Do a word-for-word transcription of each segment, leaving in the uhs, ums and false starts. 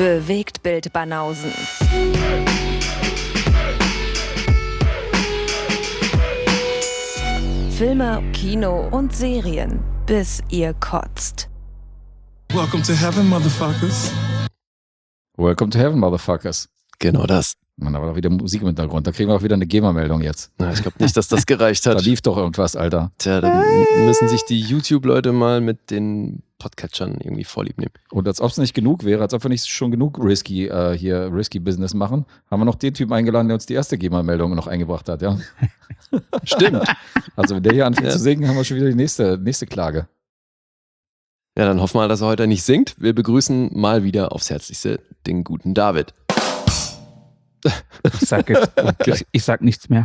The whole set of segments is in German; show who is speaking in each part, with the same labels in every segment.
Speaker 1: Bewegtbild Banausen. Filme, Kino und Serien, bis ihr kotzt.
Speaker 2: Welcome to heaven, motherfuckers.
Speaker 3: Welcome to heaven, motherfuckers.
Speaker 4: Genau das.
Speaker 3: Man, aber auch wieder Musik im Hintergrund. Da kriegen wir auch wieder eine GEMA-Meldung jetzt.
Speaker 4: Na, ich glaube nicht, dass das gereicht hat.
Speaker 3: Da lief doch irgendwas, Alter.
Speaker 4: Tja, dann müssen sich die YouTube-Leute mal mit den Podcatchern irgendwie vorlieb nehmen.
Speaker 3: Und als ob es nicht genug wäre, als ob wir nicht schon genug risky äh, hier risky Business machen, haben wir noch den Typen eingeladen, der uns die erste GEMA-Meldung noch eingebracht hat, ja.
Speaker 4: Stimmt.
Speaker 3: Also wenn der hier anfängt
Speaker 4: Ja.
Speaker 3: zu singen, haben wir schon wieder die nächste, nächste Klage.
Speaker 4: Ja, dann hoffen wir mal, dass er heute nicht singt. Wir begrüßen mal wieder aufs Herzlichste den guten David.
Speaker 5: Ich sag, jetzt, ich, ich sag nichts mehr.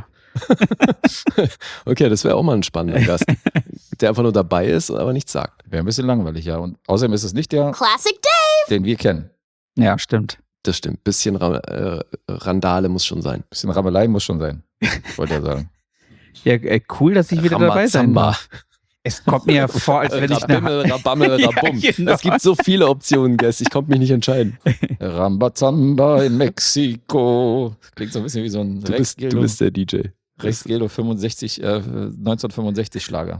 Speaker 4: Okay, das wäre auch mal ein spannender Gast, der einfach nur dabei ist, aber nichts sagt.
Speaker 3: Wäre ein bisschen langweilig, ja. Und außerdem ist es nicht der,
Speaker 1: Classic Dave!
Speaker 3: den wir kennen.
Speaker 5: Ja, stimmt.
Speaker 4: Das stimmt. Bisschen Ra äh, Randale muss schon sein.
Speaker 3: Ein bisschen Ramelei muss schon sein, wollte er sagen.
Speaker 5: Ja, äh, cool, dass ich wieder dabei sein
Speaker 4: Rambazamba.
Speaker 5: darf. Es kommt mir ja vor, als wenn ich eine...
Speaker 4: Rabimmel, Rabammel,
Speaker 5: Ja,
Speaker 4: Rabum.
Speaker 5: genau.
Speaker 4: Es gibt so viele Optionen, Guess. Ich konnte mich nicht entscheiden.
Speaker 3: Rambazamba in Mexiko. Klingt so ein bisschen wie so ein
Speaker 4: Du
Speaker 3: Rex
Speaker 4: bist, du bist der D J.
Speaker 3: Rex Gildo fünfundsechzig, äh, neunzehnhundertfünfundsechzig Schlager.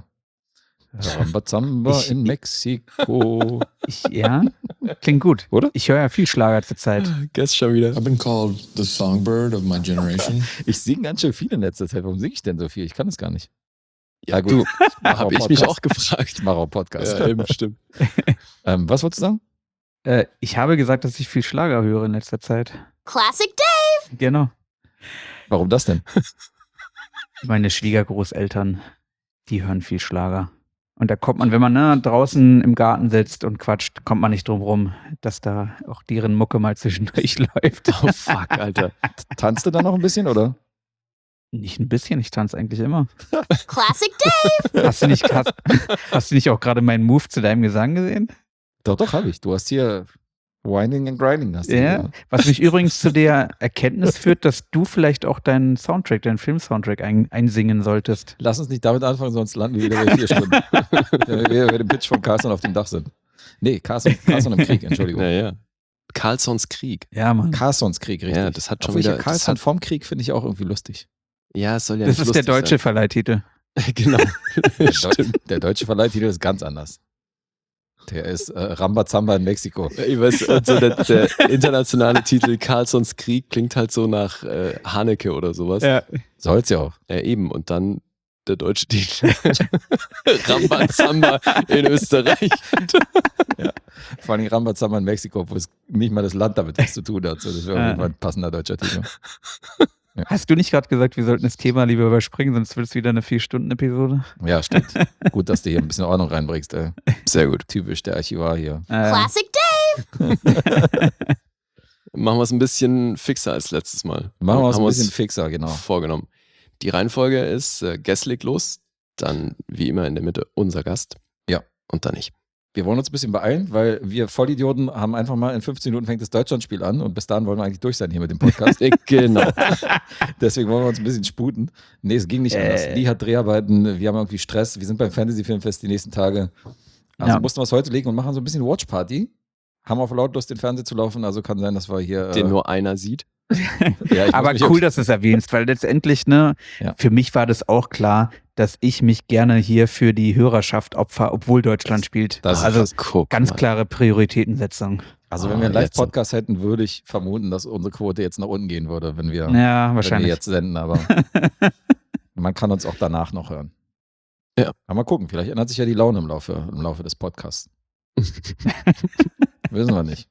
Speaker 3: Rambazamba
Speaker 5: Ich-
Speaker 3: in Mexiko.
Speaker 5: Ich, ja, klingt gut.
Speaker 3: Oder?
Speaker 5: Ich höre ja viel Schlager zur Zeit.
Speaker 4: Guess schon wieder.
Speaker 2: I've been called the songbird of my generation.
Speaker 3: Ich singe ganz schön viel in letzter Zeit. Warum singe ich denn so viel? Ich kann es gar nicht.
Speaker 4: Ja,
Speaker 3: gut.
Speaker 4: du,
Speaker 3: Mach
Speaker 4: habe
Speaker 3: auch
Speaker 4: ich mich
Speaker 3: Podcast.
Speaker 4: auch gefragt.
Speaker 3: Ich mache auch Podcast.
Speaker 4: Ja, eben, stimmt.
Speaker 3: Ähm, was wolltest du sagen?
Speaker 5: Äh, ich habe gesagt, dass ich viel Schlager höre in letzter Zeit.
Speaker 1: Classic Dave!
Speaker 5: Genau.
Speaker 3: Warum das denn?
Speaker 5: Meine Schwiegergroßeltern, die hören viel Schlager. Und da kommt man, wenn man ne, draußen im Garten sitzt und quatscht, kommt man nicht drum rum, dass da auch deren Mucke mal zwischendurch läuft.
Speaker 4: Oh, fuck, Alter.
Speaker 3: Tanzt du da noch ein bisschen, oder?
Speaker 5: Nicht ein bisschen, ich tanze eigentlich immer.
Speaker 1: Classic Dave!
Speaker 5: Hast du nicht, hast, hast du nicht auch gerade meinen Move zu deinem Gesang gesehen?
Speaker 3: Doch, doch, habe ich. Du hast hier Winding and Grinding. Hast du
Speaker 5: Ja.
Speaker 3: hier.
Speaker 5: Was mich übrigens zu der Erkenntnis führt, dass du vielleicht auch deinen Soundtrack, deinen Film-Soundtrack ein, einsingen solltest.
Speaker 3: Lass uns nicht damit anfangen, sonst landen wir wieder bei vier Stunden. Wenn wir bei dem Pitch von Carson auf dem Dach sind. Nee, Carson, Carson im Krieg, Entschuldigung.
Speaker 4: Ja, ja. Carlsons Krieg.
Speaker 5: Ja, Mann.
Speaker 3: Carsons Krieg, richtig.
Speaker 4: Ja, das hat schon
Speaker 3: Obwohl ich
Speaker 4: wieder-
Speaker 3: ja
Speaker 4: das
Speaker 3: Carson
Speaker 4: hat-
Speaker 3: vom Krieg finde ich auch irgendwie lustig.
Speaker 4: Ja, es soll ja
Speaker 5: Das
Speaker 4: nicht
Speaker 5: ist der
Speaker 4: lustig
Speaker 5: deutsche Verleihtitel.
Speaker 4: sein. Genau.
Speaker 3: Der, Deu
Speaker 4: Stimmt.
Speaker 3: der deutsche Verleihtitel ist ganz anders. Der ist äh, Rambazamba in Mexiko.
Speaker 4: Ich weiß, und so der, der internationale Titel Carlsons Krieg klingt halt so nach äh, Haneke oder sowas. Ja.
Speaker 5: Ja.
Speaker 3: Soll's ja auch.
Speaker 4: Eben. Und dann der deutsche Titel Rambazamba in Österreich.
Speaker 3: Vor allem Rambazamba in Mexiko, wo es nicht mal das Land damit was zu tun hat. So, das wäre
Speaker 5: Ja.
Speaker 3: auf jeden Fall ein passender deutscher Titel.
Speaker 5: Hast du nicht gerade gesagt, wir sollten das Thema lieber überspringen, sonst wird es wieder eine vier-Stunden-Episode?
Speaker 3: Ja, stimmt. Gut, dass du hier ein bisschen Ordnung reinbringst. Ey.
Speaker 4: Sehr gut.
Speaker 3: Typisch der Archivar hier.
Speaker 5: Äh,
Speaker 1: Classic Dave!
Speaker 4: Machen wir es ein bisschen fixer als letztes Mal.
Speaker 3: Machen wir es
Speaker 4: Haben
Speaker 3: ein
Speaker 4: uns
Speaker 3: bisschen fixer, genau.
Speaker 4: vorgenommen. Die Reihenfolge ist äh, Guess legt los, dann wie immer in der Mitte unser Gast.
Speaker 3: Ja.
Speaker 4: Und dann ich.
Speaker 3: Wir wollen uns ein bisschen beeilen, weil wir Vollidioten haben einfach mal in fünfzehn Minuten fängt das Deutschlandspiel an und bis dahin wollen wir eigentlich durch sein hier mit dem Podcast.
Speaker 4: Äh, genau.
Speaker 3: Deswegen wollen wir uns ein bisschen sputen. Nee, es ging nicht
Speaker 5: Äh.
Speaker 3: anders. Lee hat Dreharbeiten, wir haben irgendwie Stress, wir sind beim Fantasy-Filmfest die nächsten Tage. Also
Speaker 5: Ja.
Speaker 3: mussten wir es heute legen und machen so ein bisschen Watchparty. Haben auf lautlos den Fernseher zu laufen, also kann sein, dass wir hier.
Speaker 4: Den
Speaker 3: äh,
Speaker 4: nur einer sieht.
Speaker 3: ja, ich
Speaker 5: Aber
Speaker 3: muss mich
Speaker 5: cool,
Speaker 3: auch-
Speaker 5: dass du es erwähnst, weil letztendlich, ne,
Speaker 3: Ja.
Speaker 5: für mich war das auch klar, dass ich mich gerne hier für die Hörerschaft opfer, obwohl Deutschland spielt.
Speaker 3: Das ist
Speaker 5: also
Speaker 4: krass. Guck
Speaker 5: ganz
Speaker 4: mal.
Speaker 5: klare Prioritätensetzung.
Speaker 3: Also wenn wir einen
Speaker 4: Ah, jetzt.
Speaker 3: Live-Podcast hätten, würde ich vermuten, dass unsere Quote jetzt nach unten gehen würde, wenn wir,
Speaker 5: Ja,
Speaker 3: wenn wir
Speaker 5: wahrscheinlich.
Speaker 3: jetzt senden, aber man kann uns auch danach noch hören.
Speaker 4: Ja.
Speaker 3: Aber mal gucken, vielleicht ändert sich ja die Laune im Laufe, im Laufe des Podcasts. Wissen wir nicht.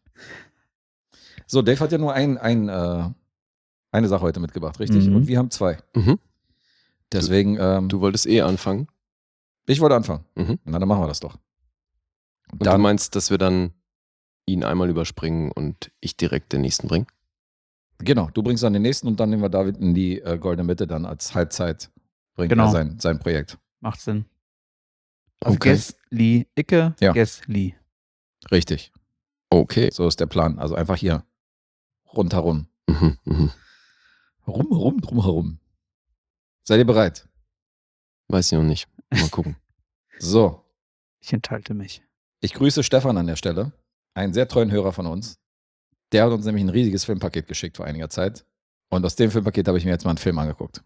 Speaker 3: So, Dave hat ja nur ein, ein, äh, eine Sache heute mitgebracht, richtig?
Speaker 5: Mhm.
Speaker 3: Und wir haben zwei.
Speaker 4: Mhm.
Speaker 3: Deswegen, ähm,
Speaker 4: Du wolltest eh anfangen.
Speaker 3: ich wollte anfangen.
Speaker 4: Mhm.
Speaker 3: Na, dann machen wir das doch.
Speaker 4: Und du
Speaker 3: Dann,
Speaker 4: meinst, dass wir dann ihn einmal überspringen und ich direkt den nächsten bringe?
Speaker 3: genau, du bringst dann den nächsten und dann nehmen wir David in die äh, goldene Mitte dann als Halbzeit. Bringt
Speaker 5: Genau.
Speaker 3: er sein, sein Projekt.
Speaker 5: Macht Sinn. Also
Speaker 4: Okay.
Speaker 5: Guess Lee Icke,
Speaker 3: Ja.
Speaker 5: Guess Lee.
Speaker 3: Richtig.
Speaker 4: Okay.
Speaker 3: So ist der Plan. Also einfach hier rundherum.
Speaker 4: Mhm, mhm.
Speaker 3: Rum, rum, drum herum. Seid ihr bereit?
Speaker 4: Weiß ich noch nicht. Mal gucken.
Speaker 3: So,
Speaker 5: Ich enthalte mich.
Speaker 3: ich grüße Stefan an der Stelle, einen sehr treuen Hörer von uns. Der hat uns nämlich ein riesiges Filmpaket geschickt vor einiger Zeit. Und aus dem Filmpaket habe ich mir jetzt mal einen Film angeguckt.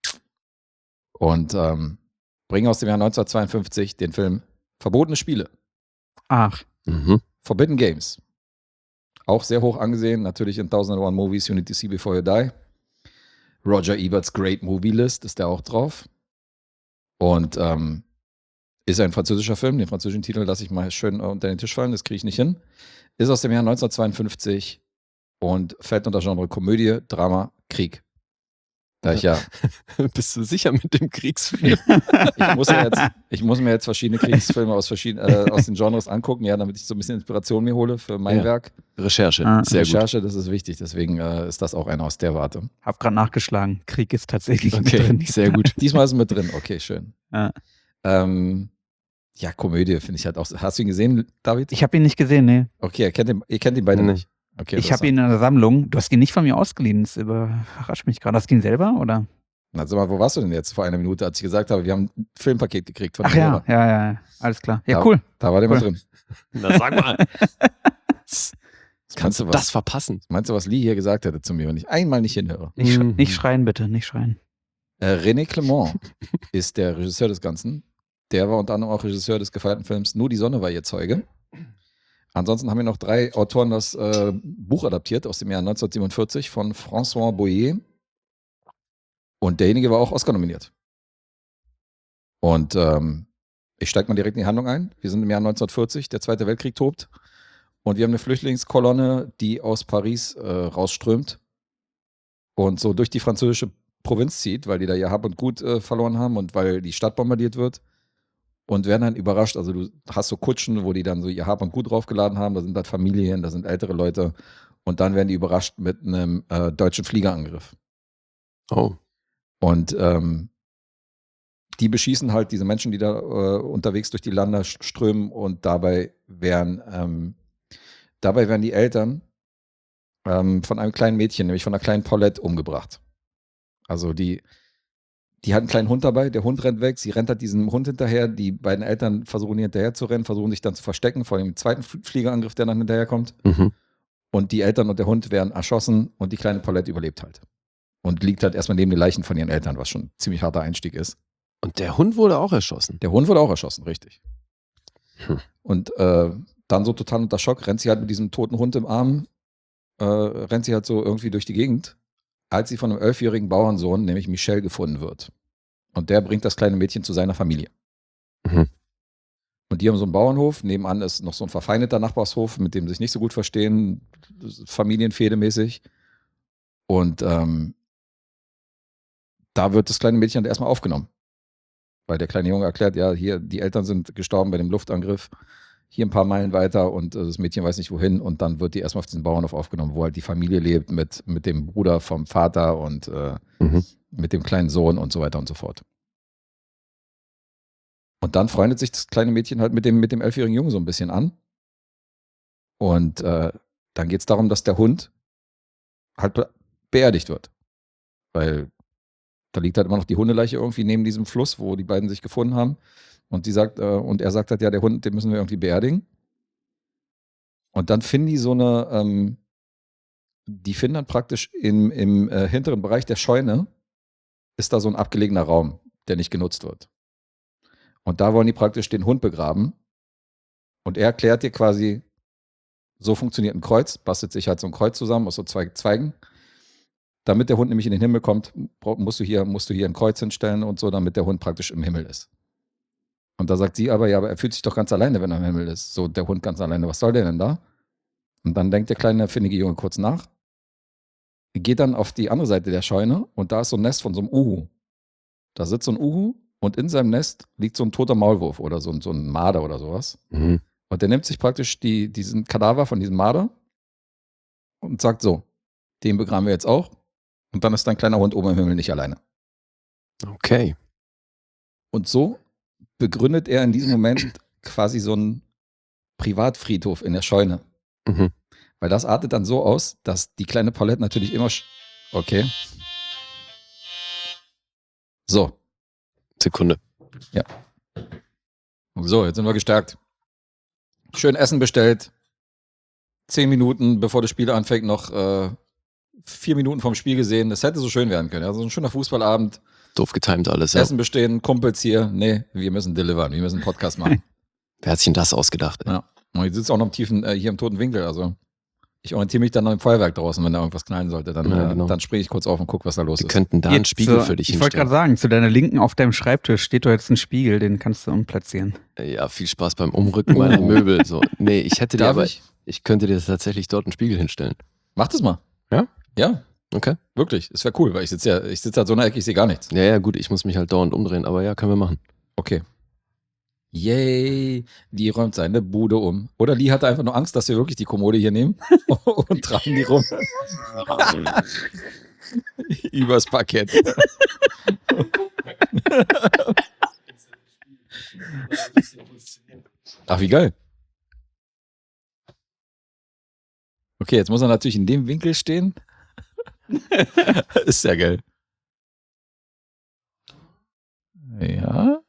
Speaker 3: Und ähm, bringe aus dem Jahr neunzehnhundertzweiundfünfzig den Film Verbotene Spiele.
Speaker 5: Ach.
Speaker 4: Mhm.
Speaker 3: Forbidden Games. Auch sehr hoch angesehen, natürlich in Thousand and One Movies You Need to See Before You Die. Roger Eberts Great Movie List ist der auch drauf. Und ähm, ist ein französischer Film. Den französischen Titel lasse ich mal schön unter den Tisch fallen, das kriege ich nicht hin. Ist aus dem Jahr neunzehnhundertzweiundfünfzig und fällt unter Genre Komödie, Drama, Krieg. Da ich ja,
Speaker 4: Bist du sicher mit dem Kriegsfilm?
Speaker 3: ich muss, ja jetzt, ich muss mir jetzt verschiedene Kriegsfilme aus, verschiedenen, äh, aus den Genres angucken, ja, damit ich so ein bisschen Inspiration mir hole für mein
Speaker 4: Ja.
Speaker 3: Werk.
Speaker 4: Recherche,
Speaker 5: Ah.
Speaker 4: sehr gut.
Speaker 3: Recherche, das ist wichtig, deswegen äh, ist das auch einer aus der Warte.
Speaker 5: Hab gerade nachgeschlagen. Krieg ist tatsächlich mit
Speaker 4: Okay,
Speaker 5: drin.
Speaker 4: sehr gut.
Speaker 3: Diesmal ist es mit drin, okay, schön.
Speaker 5: Ja.
Speaker 3: Ähm, ja, Komödie finde ich halt auch. Hast du ihn gesehen, David?
Speaker 5: Ich habe ihn nicht gesehen, nee.
Speaker 3: Okay, ihr kennt ihn, ihr kennt ihn beide
Speaker 4: Nee.
Speaker 3: nicht. Okay,
Speaker 5: Ich habe ihn in der Sammlung. Du hast ihn nicht von mir ausgeliehen. Das überrascht mich gerade. Hast du ihn selber, oder?
Speaker 3: Na, sag mal, wo warst du denn jetzt vor einer Minute, als ich gesagt habe, wir haben ein Filmpaket gekriegt von
Speaker 5: Ach
Speaker 3: dem
Speaker 5: ja,
Speaker 3: Hörer?
Speaker 5: ja, ja, ja. Alles klar. Ja,
Speaker 3: Ja.
Speaker 5: cool.
Speaker 3: Da war der
Speaker 5: Cool.
Speaker 3: mal drin.
Speaker 4: Na, sag mal.
Speaker 3: Kannst du was?
Speaker 4: Das verpassen.
Speaker 3: Meinst du, was Lee hier gesagt hätte zu mir, wenn ich einmal nicht hinhöre?
Speaker 5: Nicht, sch
Speaker 4: Mhm.
Speaker 5: nicht schreien, bitte. Nicht schreien.
Speaker 3: Äh, René Clement ist der Regisseur des Ganzen. Der war unter anderem auch Regisseur des gefeierten Films Nur die Sonne war ihr Zeuge. Ansonsten haben wir noch drei Autoren das äh, Buch adaptiert aus dem Jahr neunzehnhundertsiebenundvierzig von François Boyer. Und derjenige war auch Oscar nominiert. Und ähm, ich steige mal direkt in die Handlung ein. Wir sind im Jahr neunzehnhundertvierzig, der Zweite Weltkrieg tobt. Und wir haben eine Flüchtlingskolonne, die aus Paris äh, rausströmt und so durch die französische Provinz zieht, weil die da ihr Hab und Gut äh, verloren haben und weil die Stadt bombardiert wird. Und werden dann überrascht. Also du hast so Kutschen, wo die dann so ihr Hab und Gut draufgeladen haben. Da sind halt Familien, da sind ältere Leute. Und dann werden die überrascht mit einem äh, deutschen Fliegerangriff.
Speaker 4: Oh.
Speaker 3: Und ähm, die beschießen halt diese Menschen, die da äh, unterwegs durch die Lande strömen. Und dabei werden, ähm, dabei werden die Eltern ähm, von einem kleinen Mädchen, nämlich von einer kleinen Paulette, umgebracht. Also die, die hat einen kleinen Hund dabei, der Hund rennt weg, sie rennt halt diesem Hund hinterher, die beiden Eltern versuchen hinterher zu rennen, versuchen sich dann zu verstecken vor dem zweiten Fliegerangriff, der dann hinterherkommt.
Speaker 4: Mhm.
Speaker 3: Und die Eltern und der Hund werden erschossen und die kleine Paulette überlebt halt. Und liegt halt erstmal neben den Leichen von ihren Eltern, was schon ein ziemlich harter Einstieg ist.
Speaker 4: Und der Hund wurde auch erschossen.
Speaker 3: Der Hund wurde auch erschossen, richtig.
Speaker 4: Hm.
Speaker 3: Und äh, dann so total unter Schock rennt sie halt mit diesem toten Hund im Arm, äh, rennt sie halt so irgendwie durch die Gegend, als sie von einem elfjährigen Bauernsohn, nämlich Michel, gefunden wird. Und der bringt das kleine Mädchen zu seiner Familie.
Speaker 4: Mhm.
Speaker 3: Und die haben so einen Bauernhof, nebenan ist noch so ein verfeindeter Nachbarshof, mit dem sie sich nicht so gut verstehen, familienfehdemäßig. Und ähm, da wird das kleine Mädchen halt erstmal aufgenommen. Weil der kleine Junge erklärt, ja, hier, die Eltern sind gestorben bei dem Luftangriff, hier ein paar Meilen weiter und äh, das Mädchen weiß nicht wohin. Und dann wird die erstmal auf diesen Bauernhof aufgenommen, wo halt die Familie lebt mit, mit dem Bruder vom Vater und äh,
Speaker 4: Mhm.
Speaker 3: mit dem kleinen Sohn und so weiter und so fort. Und dann freundet sich das kleine Mädchen halt mit dem, mit dem elfjährigen Jungen so ein bisschen an. Und äh, dann geht es darum, dass der Hund halt be- beerdigt wird. Weil da liegt halt immer noch die Hundeleiche irgendwie neben diesem Fluss, wo die beiden sich gefunden haben. Und die sagt, äh, und er sagt halt, ja, der Hund, den müssen wir irgendwie beerdigen. Und dann finden die so eine, ähm, die finden dann praktisch im, im äh, hinteren Bereich der Scheune ist da so ein abgelegener Raum, der nicht genutzt wird. Und da wollen die praktisch den Hund begraben. Und er erklärt dir quasi, so funktioniert ein Kreuz, bastelt sich halt so ein Kreuz zusammen aus so zwei Zweigen. Damit der Hund nämlich in den Himmel kommt, musst du hier, musst du hier ein Kreuz hinstellen und so, damit der Hund praktisch im Himmel ist. Und da sagt sie aber, ja, aber er fühlt sich doch ganz alleine, wenn er im Himmel ist. So, der Hund ganz alleine, was soll der denn da? Und dann denkt der kleine, findige Junge kurz nach, geht dann auf die andere Seite der Scheune und da ist so ein Nest von so einem Uhu. Da sitzt so ein Uhu und in seinem Nest liegt so ein toter Maulwurf oder so, ein- so ein Marder oder sowas.
Speaker 4: Mhm.
Speaker 3: Und der nimmt sich praktisch die, diesen Kadaver von diesem Marder und sagt so, den begraben wir jetzt auch. Und dann ist dein kleiner Hund oben im Himmel nicht alleine.
Speaker 4: Okay.
Speaker 3: Und so begründet er in diesem Moment quasi so einen Privatfriedhof in der Scheune.
Speaker 4: Mhm.
Speaker 3: Weil das artet dann so aus, dass die kleine Paulette natürlich immer... sch- Okay. So.
Speaker 4: Sekunde.
Speaker 3: So, jetzt sind wir gestärkt. Schön Essen bestellt. zehn Minuten, bevor das Spiel anfängt, noch äh, vier Minuten vom Spiel gesehen. Das hätte so schön werden können. Also ein schöner Fußballabend.
Speaker 4: Doof getimt alles, ja.
Speaker 3: Essen bestehen, Kumpels hier. Nee, wir müssen delivern, wir müssen einen Podcast machen.
Speaker 4: Wer hat sich denn das ausgedacht? Ey?
Speaker 3: Ja. Und ich sitze auch noch im tiefen, äh, hier im toten Winkel. Also ich orientiere mich dann noch im Feuerwerk draußen, wenn da irgendwas knallen sollte. Dann,
Speaker 4: Ja,
Speaker 3: äh,
Speaker 4: genau.
Speaker 3: dann springe ich kurz auf und gucke, was da los
Speaker 4: Wir
Speaker 3: ist.
Speaker 4: könnten da einen
Speaker 5: Jetzt,
Speaker 4: Spiegel
Speaker 5: äh,
Speaker 4: für dich
Speaker 5: Ich wollte gerade
Speaker 4: hinstellen.
Speaker 5: sagen, zu deiner Linken auf deinem Schreibtisch steht doch jetzt ein Spiegel, den kannst du umplatzieren.
Speaker 4: Ja, viel Spaß beim Umrücken meiner Möbel. So. Nee, ich hätte dir
Speaker 3: Darf
Speaker 4: aber,
Speaker 3: ich?
Speaker 4: ich könnte dir tatsächlich dort einen Spiegel hinstellen.
Speaker 3: Mach das mal.
Speaker 4: Ja?
Speaker 3: Ja,
Speaker 4: Okay.
Speaker 3: wirklich. Es wäre cool, weil ich sitze ja, ich sitze halt so in der Ecke, ich sehe gar nichts.
Speaker 4: Ja, ja, gut, ich muss mich halt dauernd umdrehen, aber ja, können wir machen.
Speaker 3: Okay. Yay, Lee räumt seine Bude um. Oder Lee hatte einfach nur Angst, dass wir wirklich die Kommode hier nehmen und tragen die rum. Übers Parkett. Ach, wie geil. Okay, jetzt muss er natürlich in dem Winkel stehen. Ist ja geil. Ja.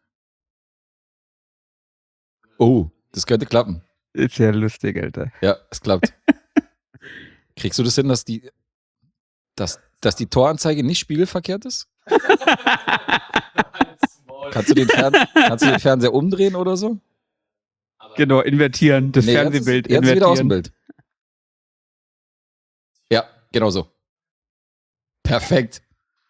Speaker 3: Oh, das könnte klappen.
Speaker 5: Ist ja lustig, Alter.
Speaker 3: Ja, es klappt. Kriegst du das hin, dass die, dass, dass die Toranzeige nicht spiegelverkehrt ist? Kannst du, den Fern, kannst du den Fernseher umdrehen oder so?
Speaker 5: Genau, invertieren, das
Speaker 3: Nee, jetzt
Speaker 5: Fernsehbild
Speaker 3: ist, jetzt ist wieder
Speaker 5: invertieren.
Speaker 3: Außenbild. Ja, genau so. Perfekt.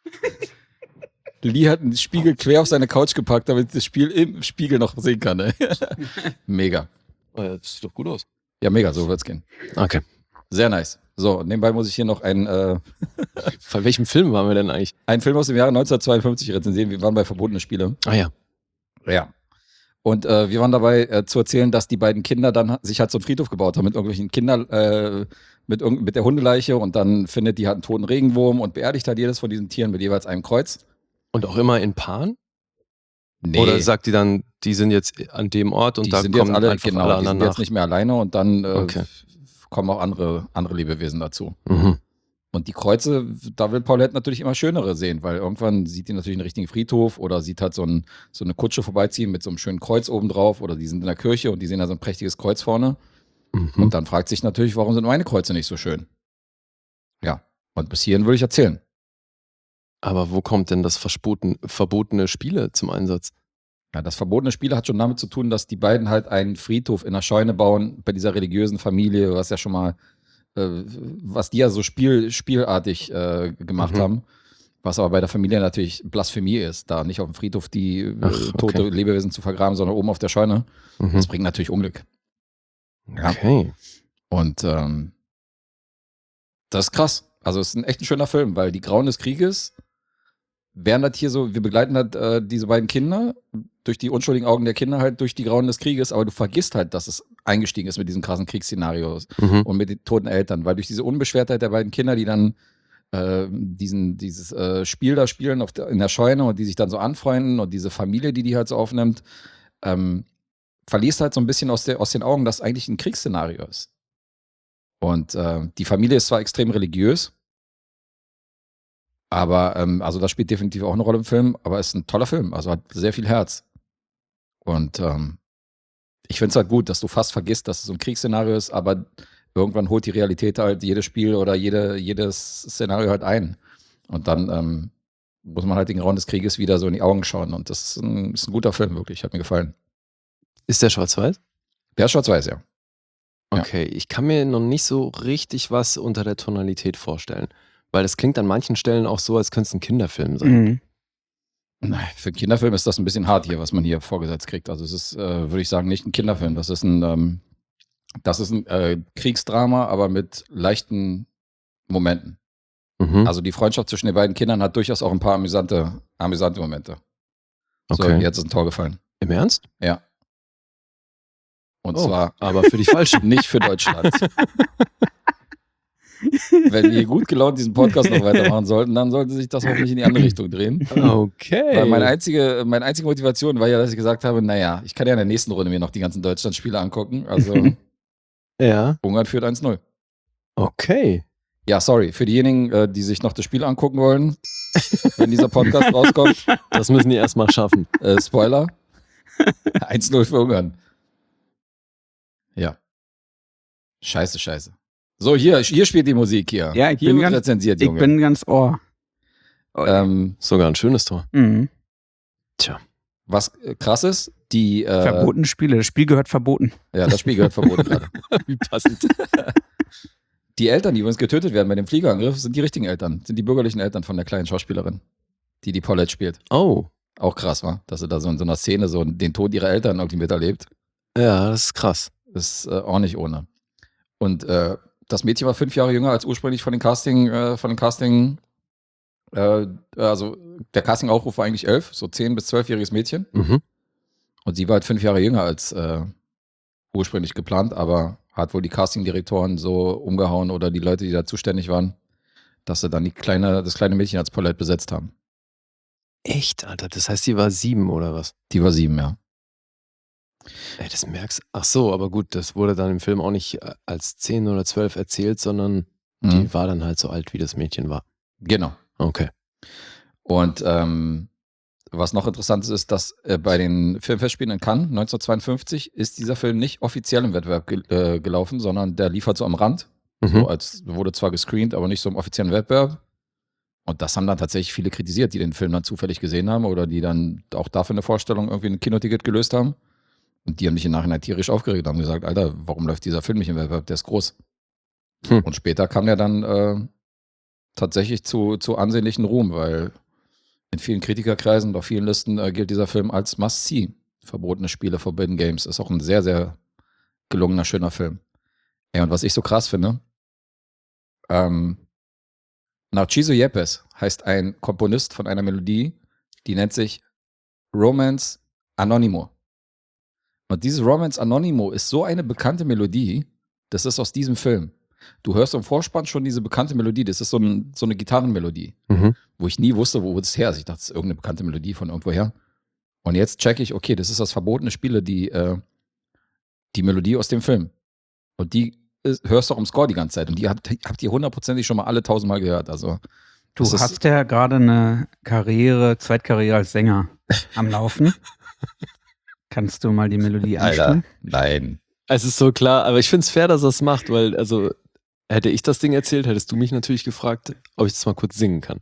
Speaker 3: Lee hat einen Spiegel quer auf seine Couch gepackt, damit das Spiel im Spiegel noch sehen kann. Ne? Mega.
Speaker 4: Oh ja, das sieht doch gut aus.
Speaker 3: Ja, mega, so wird's gehen.
Speaker 4: Okay.
Speaker 3: Sehr nice. So, und nebenbei muss ich hier noch einen, äh,
Speaker 4: Von welchem Film waren wir denn eigentlich?
Speaker 3: einen Film aus dem Jahre neunzehnhundertzweiundfünfzig rezensieren. Wir waren bei Verbotene Spiele.
Speaker 4: Ah ja.
Speaker 3: Ja. Und äh, wir waren dabei äh, zu erzählen, dass die beiden Kinder dann ha- sich halt so einen Friedhof gebaut haben mit irgendwelchen Kindern, äh, mit, irgend- mit der Hundeleiche und dann findet die halt einen toten Regenwurm und beerdigt halt jedes von diesen Tieren mit jeweils einem Kreuz.
Speaker 4: Und auch immer in Paaren?
Speaker 3: Nee,
Speaker 4: Oder sagt die dann, die sind jetzt an dem Ort und
Speaker 3: die
Speaker 4: da
Speaker 3: sind
Speaker 4: kommen
Speaker 3: jetzt alle,
Speaker 4: einfach
Speaker 3: genau,
Speaker 4: alle
Speaker 3: die
Speaker 4: anderen
Speaker 3: sind jetzt
Speaker 4: nach?
Speaker 3: nicht mehr alleine und dann äh,
Speaker 4: Okay.
Speaker 3: f- kommen auch andere, andere Lebewesen dazu.
Speaker 4: Mhm.
Speaker 3: Und die Kreuze, da will Paulette natürlich immer schönere sehen, weil irgendwann sieht die natürlich einen richtigen Friedhof oder sieht halt so, ein, so eine Kutsche vorbeiziehen mit so einem schönen Kreuz oben drauf oder die sind in der Kirche und die sehen da so ein prächtiges Kreuz vorne.
Speaker 4: Mhm.
Speaker 3: Und dann fragt sich natürlich, warum sind meine Kreuze nicht so schön? Ja, und bis hierhin würde ich erzählen.
Speaker 4: Aber wo kommt denn das verboten, verbotene Spiele zum Einsatz?
Speaker 3: Ja, das verbotene Spiel hat schon damit zu tun, dass die beiden halt einen Friedhof in der Scheune bauen, bei dieser religiösen Familie, was ja schon mal, äh, was die ja so spiel, spielartig äh, gemacht
Speaker 4: Mhm.
Speaker 3: haben. Was aber bei der Familie natürlich Blasphemie ist, da nicht auf dem Friedhof die äh,
Speaker 4: Ach, okay.
Speaker 3: tote Lebewesen zu vergraben, sondern oben auf der Scheune.
Speaker 4: Mhm.
Speaker 3: Das bringt natürlich Unglück. Ja.
Speaker 4: Okay.
Speaker 3: Und ähm, das ist krass. Also es ist ein echt ein schöner Film, weil die Grauen des Krieges wären das hier so, wir begleiten halt äh, diese beiden Kinder durch die unschuldigen Augen der Kinder halt durch die Grauen des Krieges, aber du vergisst halt, dass es eingestiegen ist mit diesen krassen Kriegsszenarios
Speaker 4: Mhm.
Speaker 3: und mit den toten Eltern, weil durch diese Unbeschwertheit der beiden Kinder, die dann äh, diesen, dieses äh, Spiel da spielen auf der, in der Scheune und die sich dann so anfreunden und diese Familie, die die halt so aufnimmt, ähm, verliest halt so ein bisschen aus, der, aus den Augen, dass eigentlich ein Kriegsszenario ist. Und äh, die Familie ist zwar extrem religiös, aber ähm, also das spielt definitiv auch eine Rolle im Film, aber es ist ein toller Film, also hat sehr viel Herz. Und ähm, ich finde es halt gut, dass du fast vergisst, dass es so ein Kriegsszenario ist, aber irgendwann holt die Realität halt jedes Spiel oder jede, jedes Szenario halt ein. Und dann ähm, muss man halt den Grauen des Krieges wieder so in die Augen schauen. Und das ist ein, ist ein guter Film, wirklich. Hat mir gefallen.
Speaker 4: Ist der schwarz-weiß?
Speaker 3: Der ist schwarz-weiß, ja. Ja.
Speaker 4: Okay, ich kann mir noch nicht so richtig was unter der Tonalität vorstellen. Weil das klingt an manchen Stellen auch so, als könnte es ein Kinderfilm sein.
Speaker 5: Mhm.
Speaker 3: Nein, für einen Kinderfilm ist das ein bisschen hart hier, was man hier vorgesetzt kriegt. Also es ist, äh, würde ich sagen, nicht ein Kinderfilm. Das ist ein, ähm, das ist ein äh, Kriegsdrama, aber mit leichten Momenten.
Speaker 4: Mhm.
Speaker 3: Also die Freundschaft zwischen den beiden Kindern hat durchaus auch ein paar amüsante, amüsante Momente. So,
Speaker 4: Okay.
Speaker 3: jetzt ist ein Tor gefallen.
Speaker 4: Im Ernst?
Speaker 3: Ja. Und
Speaker 4: Oh,
Speaker 3: zwar
Speaker 4: aber für die Falschen.
Speaker 3: nicht für Deutschland. Wenn wir gut gelaunt diesen Podcast noch weitermachen sollten, dann sollte sich das hoffentlich in die andere Richtung drehen.
Speaker 4: Okay.
Speaker 3: Weil meine einzige, meine einzige Motivation war ja, dass ich gesagt habe, naja, ich kann ja in der nächsten Runde mir noch die ganzen Deutschland-Spiele angucken. Also
Speaker 4: Ja,
Speaker 3: Ungarn führt eins null.
Speaker 4: okay.
Speaker 3: Ja, sorry, für diejenigen, äh, die sich noch das Spiel angucken wollen, wenn dieser Podcast rauskommt,
Speaker 4: Das müssen die erstmal schaffen.
Speaker 3: äh, Spoiler, eins null für Ungarn. Ja. Scheiße, scheiße. So, hier, hier spielt die Musik hier.
Speaker 5: Ja, ich
Speaker 3: hier
Speaker 5: bin
Speaker 3: wird
Speaker 5: ganz-
Speaker 3: rezensiert,
Speaker 5: Ich
Speaker 3: Junge.
Speaker 5: bin ganz ohr.
Speaker 3: ähm,
Speaker 4: Sogar ein schönes Tor.
Speaker 5: Mhm.
Speaker 4: Tja.
Speaker 3: was äh, krass ist, die äh,
Speaker 5: Verbotene Spiele. Das Spiel gehört verboten.
Speaker 3: Ja, das Spiel gehört verboten gerade.
Speaker 4: Wie passend.
Speaker 3: Die Eltern, die übrigens getötet werden bei dem Fliegerangriff, sind die richtigen Eltern, sind die bürgerlichen Eltern von der kleinen Schauspielerin, die die Paulette spielt.
Speaker 4: Oh.
Speaker 3: Auch krass, war, dass sie da so in so einer Szene so den Tod ihrer Eltern irgendwie miterlebt.
Speaker 4: Ja, das ist krass.
Speaker 3: Ist äh, auch nicht ohne. Und äh, das Mädchen war fünf Jahre jünger als ursprünglich von den Casting, äh, von den Casting, äh, also der Casting-Aufruf war eigentlich elf, so zehn- bis zwölfjähriges Mädchen.
Speaker 4: Mhm.
Speaker 3: Und sie war halt fünf Jahre jünger als äh, ursprünglich geplant, aber hat wohl die Castingdirektoren so umgehauen oder die Leute, die da zuständig waren, dass sie dann die kleine, das kleine Mädchen als Paulette besetzt haben.
Speaker 4: Echt, Alter? Das heißt, die war sieben oder was?
Speaker 3: Die war sieben, ja.
Speaker 4: Ey, das merkst Ach so, aber gut, das wurde dann im Film auch nicht äh, als zehn oder zwölf erzählt, sondern
Speaker 3: Mhm.
Speaker 4: die war dann halt so alt, wie das Mädchen war.
Speaker 3: Genau.
Speaker 4: Okay.
Speaker 3: Und ähm, was noch interessant ist, ist, dass äh, bei den Filmfestspielen in Cannes neunzehnhundertzweiundfünfzig ist dieser Film nicht offiziell im Wettbewerb ge äh, gelaufen, sondern der lief halt so am Rand.
Speaker 4: Mhm.
Speaker 3: So als wurde zwar gescreent, aber nicht so im offiziellen Wettbewerb. Und das haben dann tatsächlich viele kritisiert, die den Film dann zufällig gesehen haben oder die dann auch dafür eine Vorstellung irgendwie ein Kinoticket gelöst haben. Und die haben sich im Nachhinein tierisch aufgeregt und haben gesagt, Alter, warum läuft dieser Film nicht im Wettbewerb? Der ist groß.
Speaker 4: Hm.
Speaker 3: Und später kam der dann äh, tatsächlich zu, zu ansehnlichen Ruhm, weil in vielen Kritikerkreisen und auf vielen Listen äh, gilt dieser Film als Must-See. Verbotene Spiele, Forbidden Games. Ist auch ein sehr, sehr gelungener, schöner Film. Ja, und was ich so krass finde, ähm, Narciso Yepes heißt ein Komponist von einer Melodie, die nennt sich Romance Anonimo. Und dieses Romance Anonimo ist so eine bekannte Melodie, das ist aus diesem Film. Du hörst im Vorspann schon diese bekannte Melodie, das ist so, ein, so eine Gitarrenmelodie,
Speaker 4: Mhm.
Speaker 3: wo ich nie wusste, wo das her ist. Ich dachte, das ist irgendeine bekannte Melodie von irgendwoher. Und jetzt checke ich, okay, das ist das verbotene Spiele, die, äh, die Melodie aus dem Film. Und die ist, hörst du auch im Score die ganze Zeit. Und die habt, habt ihr hundertprozentig schon mal alle tausendmal gehört. Also,
Speaker 5: Du
Speaker 3: das ist-
Speaker 5: hast ja gerade eine Karriere, Zweitkarriere als Sänger am Laufen. Kannst du mal die Melodie
Speaker 3: Alter,
Speaker 5: einspielen?
Speaker 3: nein.
Speaker 4: Es ist so klar, aber ich finde es fair, dass er es macht, weil, also, hätte ich das Ding erzählt, hättest du mich natürlich gefragt, ob ich das mal kurz singen kann.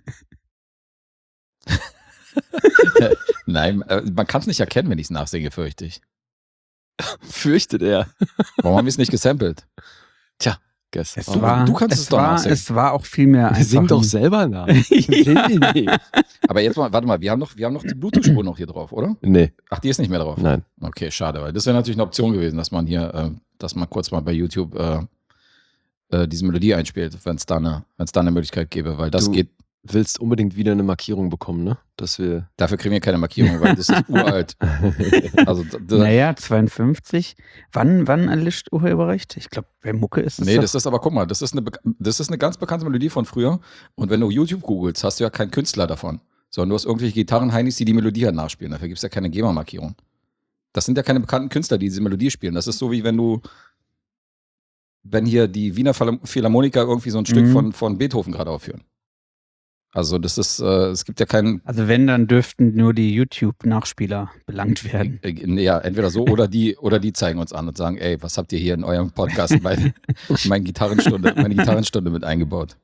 Speaker 3: Nein, äh, man kann es nicht erkennen, wenn ich es nachsinge, fürchte ich.
Speaker 4: Fürchtet er.
Speaker 3: Warum haben wir es nicht gesampelt?
Speaker 4: Tja, guess.
Speaker 5: Es
Speaker 4: Oh,
Speaker 5: war,
Speaker 3: du kannst
Speaker 5: es
Speaker 3: es doch
Speaker 5: war,
Speaker 3: nachsingen.
Speaker 5: es war auch viel mehr einfach.
Speaker 4: Sing doch
Speaker 5: ein-
Speaker 4: selber nach.
Speaker 5: Ja.
Speaker 3: Aber jetzt mal, warte mal, wir haben noch, wir haben noch die Bluetooth-Spur noch hier drauf, oder?
Speaker 4: Nee,
Speaker 3: Ach, die ist nicht mehr drauf.
Speaker 4: nein.
Speaker 3: Okay, schade, weil das wäre natürlich eine Option gewesen, dass man hier, äh, dass man kurz mal bei YouTube äh, äh, diese Melodie einspielt, wenn es da eine, wenn es da eine Möglichkeit gäbe, weil das
Speaker 4: Du-
Speaker 3: geht,
Speaker 4: Willst unbedingt wieder eine Markierung bekommen, ne? Dass wir.
Speaker 3: dafür kriegen wir keine Markierung, weil das ist uralt. Also, d- d-
Speaker 5: Naja, zweiundfünfzig. Wann, wann erlischt Urheberrecht? Ich glaube, bei Mucke ist es
Speaker 3: nee,
Speaker 5: doch-
Speaker 3: das ist aber, guck mal, das ist, eine, bek- das ist eine ganz bekannte Melodie von früher und wenn du YouTube googelst, hast du ja keinen Künstler davon, sondern du hast irgendwelche Gitarrenheinis, die die Melodie halt nachspielen. Dafür gibt es ja keine GEMA-Markierung. Das sind ja keine bekannten Künstler, die diese Melodie spielen. Das ist so, wie wenn du, wenn hier die Wiener Phil- Philharmoniker irgendwie so ein Stück
Speaker 5: Mhm.
Speaker 3: von, von Beethoven gerade aufführen. Also das ist, äh, es gibt ja keinen,
Speaker 5: Also wenn, dann dürften nur die YouTube-Nachspieler belangt werden.
Speaker 3: äh, ja, entweder so oder die, oder die zeigen uns an und sagen, ey, was habt ihr hier in eurem Podcast mein, mein Gitarrenstunde, meine Gitarrenstunde mit eingebaut?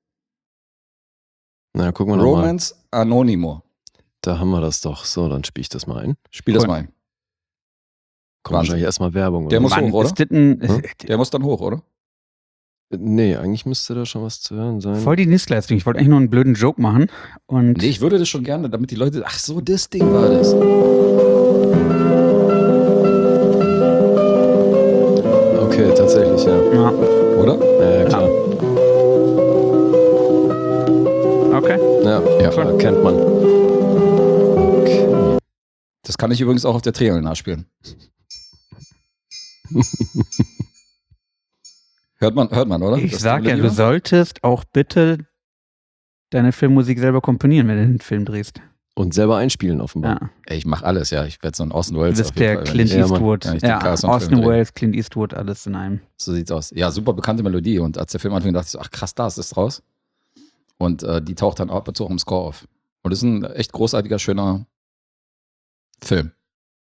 Speaker 4: Na, gucken wir nochmal.
Speaker 3: Romance Anonimo.
Speaker 4: Da haben wir das doch. So, dann spiele ich das mal ein.
Speaker 3: Spiel das
Speaker 5: Cool.
Speaker 3: mal ein.
Speaker 4: Kommt
Speaker 3: Wahnsinn.
Speaker 4: wahrscheinlich erstmal Werbung.
Speaker 3: Der
Speaker 4: oder?
Speaker 3: muss
Speaker 5: Mann,
Speaker 3: hoch, oder?
Speaker 5: ist das ein,
Speaker 4: Hm?
Speaker 3: Der muss dann hoch, oder?
Speaker 4: Nee, eigentlich müsste da schon was zu hören sein.
Speaker 5: voll die Nistleistung. Ich wollte eigentlich nur einen blöden Joke machen. Und
Speaker 3: Nee, ich würde das schon gerne, damit die Leute, ach so, das Ding war das.
Speaker 4: Okay, tatsächlich, ja.
Speaker 5: ja,
Speaker 3: Oder?
Speaker 4: Ja, ja klar.
Speaker 5: okay.
Speaker 4: Ja,
Speaker 3: Ja.
Speaker 4: klar, kennt man. Okay.
Speaker 3: Das kann ich übrigens auch auf der Triangel nachspielen. Hört man, hört man, oder?
Speaker 5: Ich
Speaker 3: Das
Speaker 5: sag ja,
Speaker 3: Melodie
Speaker 5: du
Speaker 3: war?
Speaker 5: solltest auch bitte deine Filmmusik selber komponieren, wenn du den Film drehst.
Speaker 4: Und selber einspielen offenbar.
Speaker 5: Ja.
Speaker 3: Ey, ich mach alles, ja. Ich werde so ein Austin
Speaker 5: Du
Speaker 3: Wells
Speaker 5: bist
Speaker 3: auf jeden
Speaker 5: der
Speaker 3: Fall, wenn
Speaker 5: Clint
Speaker 3: ich-
Speaker 4: Ja, Mann.
Speaker 5: Eastwood.
Speaker 3: Ja, ich den
Speaker 5: Ja,
Speaker 3: Carson-Film
Speaker 5: Austin
Speaker 3: drehe.
Speaker 5: Wells, Clint Eastwood, alles in einem.
Speaker 3: So sieht's aus. Ja, super bekannte Melodie. Und als der Film anfing, dachte ich so, ach krass, da ist es draus. Und äh, die taucht dann ab und zu auch im Score auf. Und das ist ein echt großartiger, schöner Film.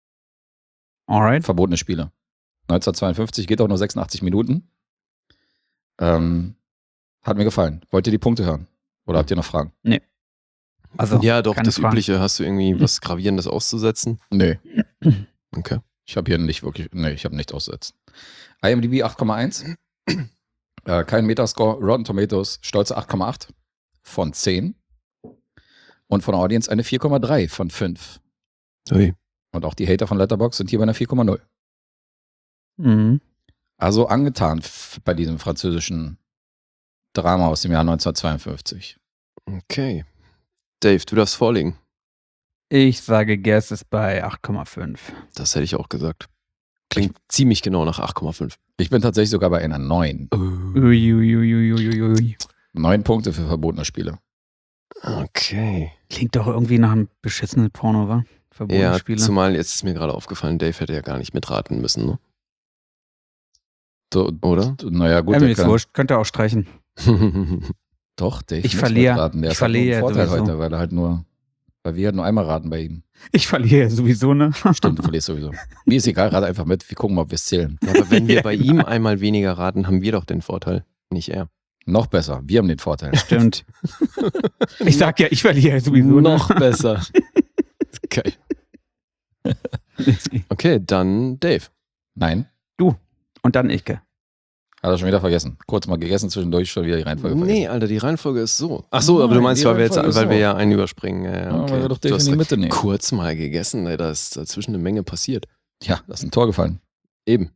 Speaker 5: Alright.
Speaker 3: Verbotene Spiele. neunzehnhundertzweiundfünfzig, geht auch nur sechsundachtzig Minuten. Ähm, hat mir gefallen. Wollt ihr die Punkte hören? Oder habt ihr noch Fragen?
Speaker 5: Also,
Speaker 4: Ja, doch,
Speaker 5: keine
Speaker 4: das
Speaker 5: Fragen.
Speaker 4: Übliche. Hast du irgendwie was Gravierendes auszusetzen?
Speaker 3: Nee.
Speaker 4: Okay.
Speaker 3: Ich habe hier nicht wirklich, nee, ich habe nicht auszusetzen. IMDb acht Komma eins. äh, kein Metascore. Rotten Tomatoes stolze acht Komma acht von zehn. Und von der Audience eine vier Komma drei von fünf.
Speaker 4: Ui.
Speaker 3: Und auch die Hater von Letterboxd sind hier bei einer vier Komma null.
Speaker 5: Mhm.
Speaker 3: Also angetan f- bei diesem französischen Drama aus dem Jahr neunzehnhundertzweiundfünfzig.
Speaker 4: Okay. Dave, du darfst vorlegen.
Speaker 5: Ich sage, Guess ist bei acht Komma fünf.
Speaker 4: Das hätte ich auch gesagt. Klingt ziemlich genau nach acht Komma fünf.
Speaker 3: Ich bin tatsächlich sogar bei einer neun.
Speaker 5: Uiuiuiuiui.
Speaker 3: Neun Punkte für verbotene Spiele.
Speaker 4: Okay.
Speaker 5: Klingt doch irgendwie nach einem beschissenen Porno, wa? Verbotene
Speaker 4: Ja,
Speaker 5: Spiele.
Speaker 4: zumal jetzt ist mir gerade aufgefallen, Dave hätte ja gar nicht mitraten müssen, ne?
Speaker 3: So,
Speaker 4: Oder?
Speaker 3: naja, gut.
Speaker 5: Ja,
Speaker 3: der
Speaker 5: mir ist
Speaker 3: kann-
Speaker 5: wurscht, könnt ihr auch streichen.
Speaker 3: Doch, Dave
Speaker 5: Ich
Speaker 3: muss
Speaker 5: verliere.
Speaker 3: mitraten. Der
Speaker 5: Ich
Speaker 3: ist halt nur
Speaker 5: verliere
Speaker 3: ein Vorteil
Speaker 5: sowieso.
Speaker 3: heute, weil er halt nur, weil wir halt nur einmal raten bei ihm.
Speaker 5: Ich verliere ja sowieso, ne?
Speaker 3: Stimmt, du verlierst sowieso. Mir ist egal, rate einfach mit. Wir gucken mal, ob wir es zählen.
Speaker 4: Ja, aber wenn wir bei ihm einmal weniger raten, haben wir doch den Vorteil, nicht er.
Speaker 3: Noch besser. Wir haben den Vorteil.
Speaker 5: Stimmt. Ich sag ja, ich verliere ja sowieso.
Speaker 4: Noch besser. Geil. Okay, dann Dave.
Speaker 3: Nein,
Speaker 5: Und dann Icke.
Speaker 3: hat er schon wieder vergessen. Kurz mal gegessen, zwischendurch schon wieder die Reihenfolge
Speaker 4: Nee,
Speaker 3: vergessen.
Speaker 4: Alter, die Reihenfolge ist so. Ach so, aber du
Speaker 3: Nein,
Speaker 4: meinst,
Speaker 3: die
Speaker 4: weil wir jetzt,
Speaker 3: Reihenfolge ist
Speaker 4: weil wir
Speaker 3: so.
Speaker 4: ja einen überspringen. Ja, ja,
Speaker 3: Ja,
Speaker 4: okay.
Speaker 3: weil wir doch
Speaker 4: Du
Speaker 3: Dave
Speaker 4: hast
Speaker 3: in die Mitte nehmen.
Speaker 4: kurz mal gegessen, ey, da ist dazwischen eine Menge passiert.
Speaker 3: Ja, da ist ein Tor gefallen.
Speaker 4: Eben.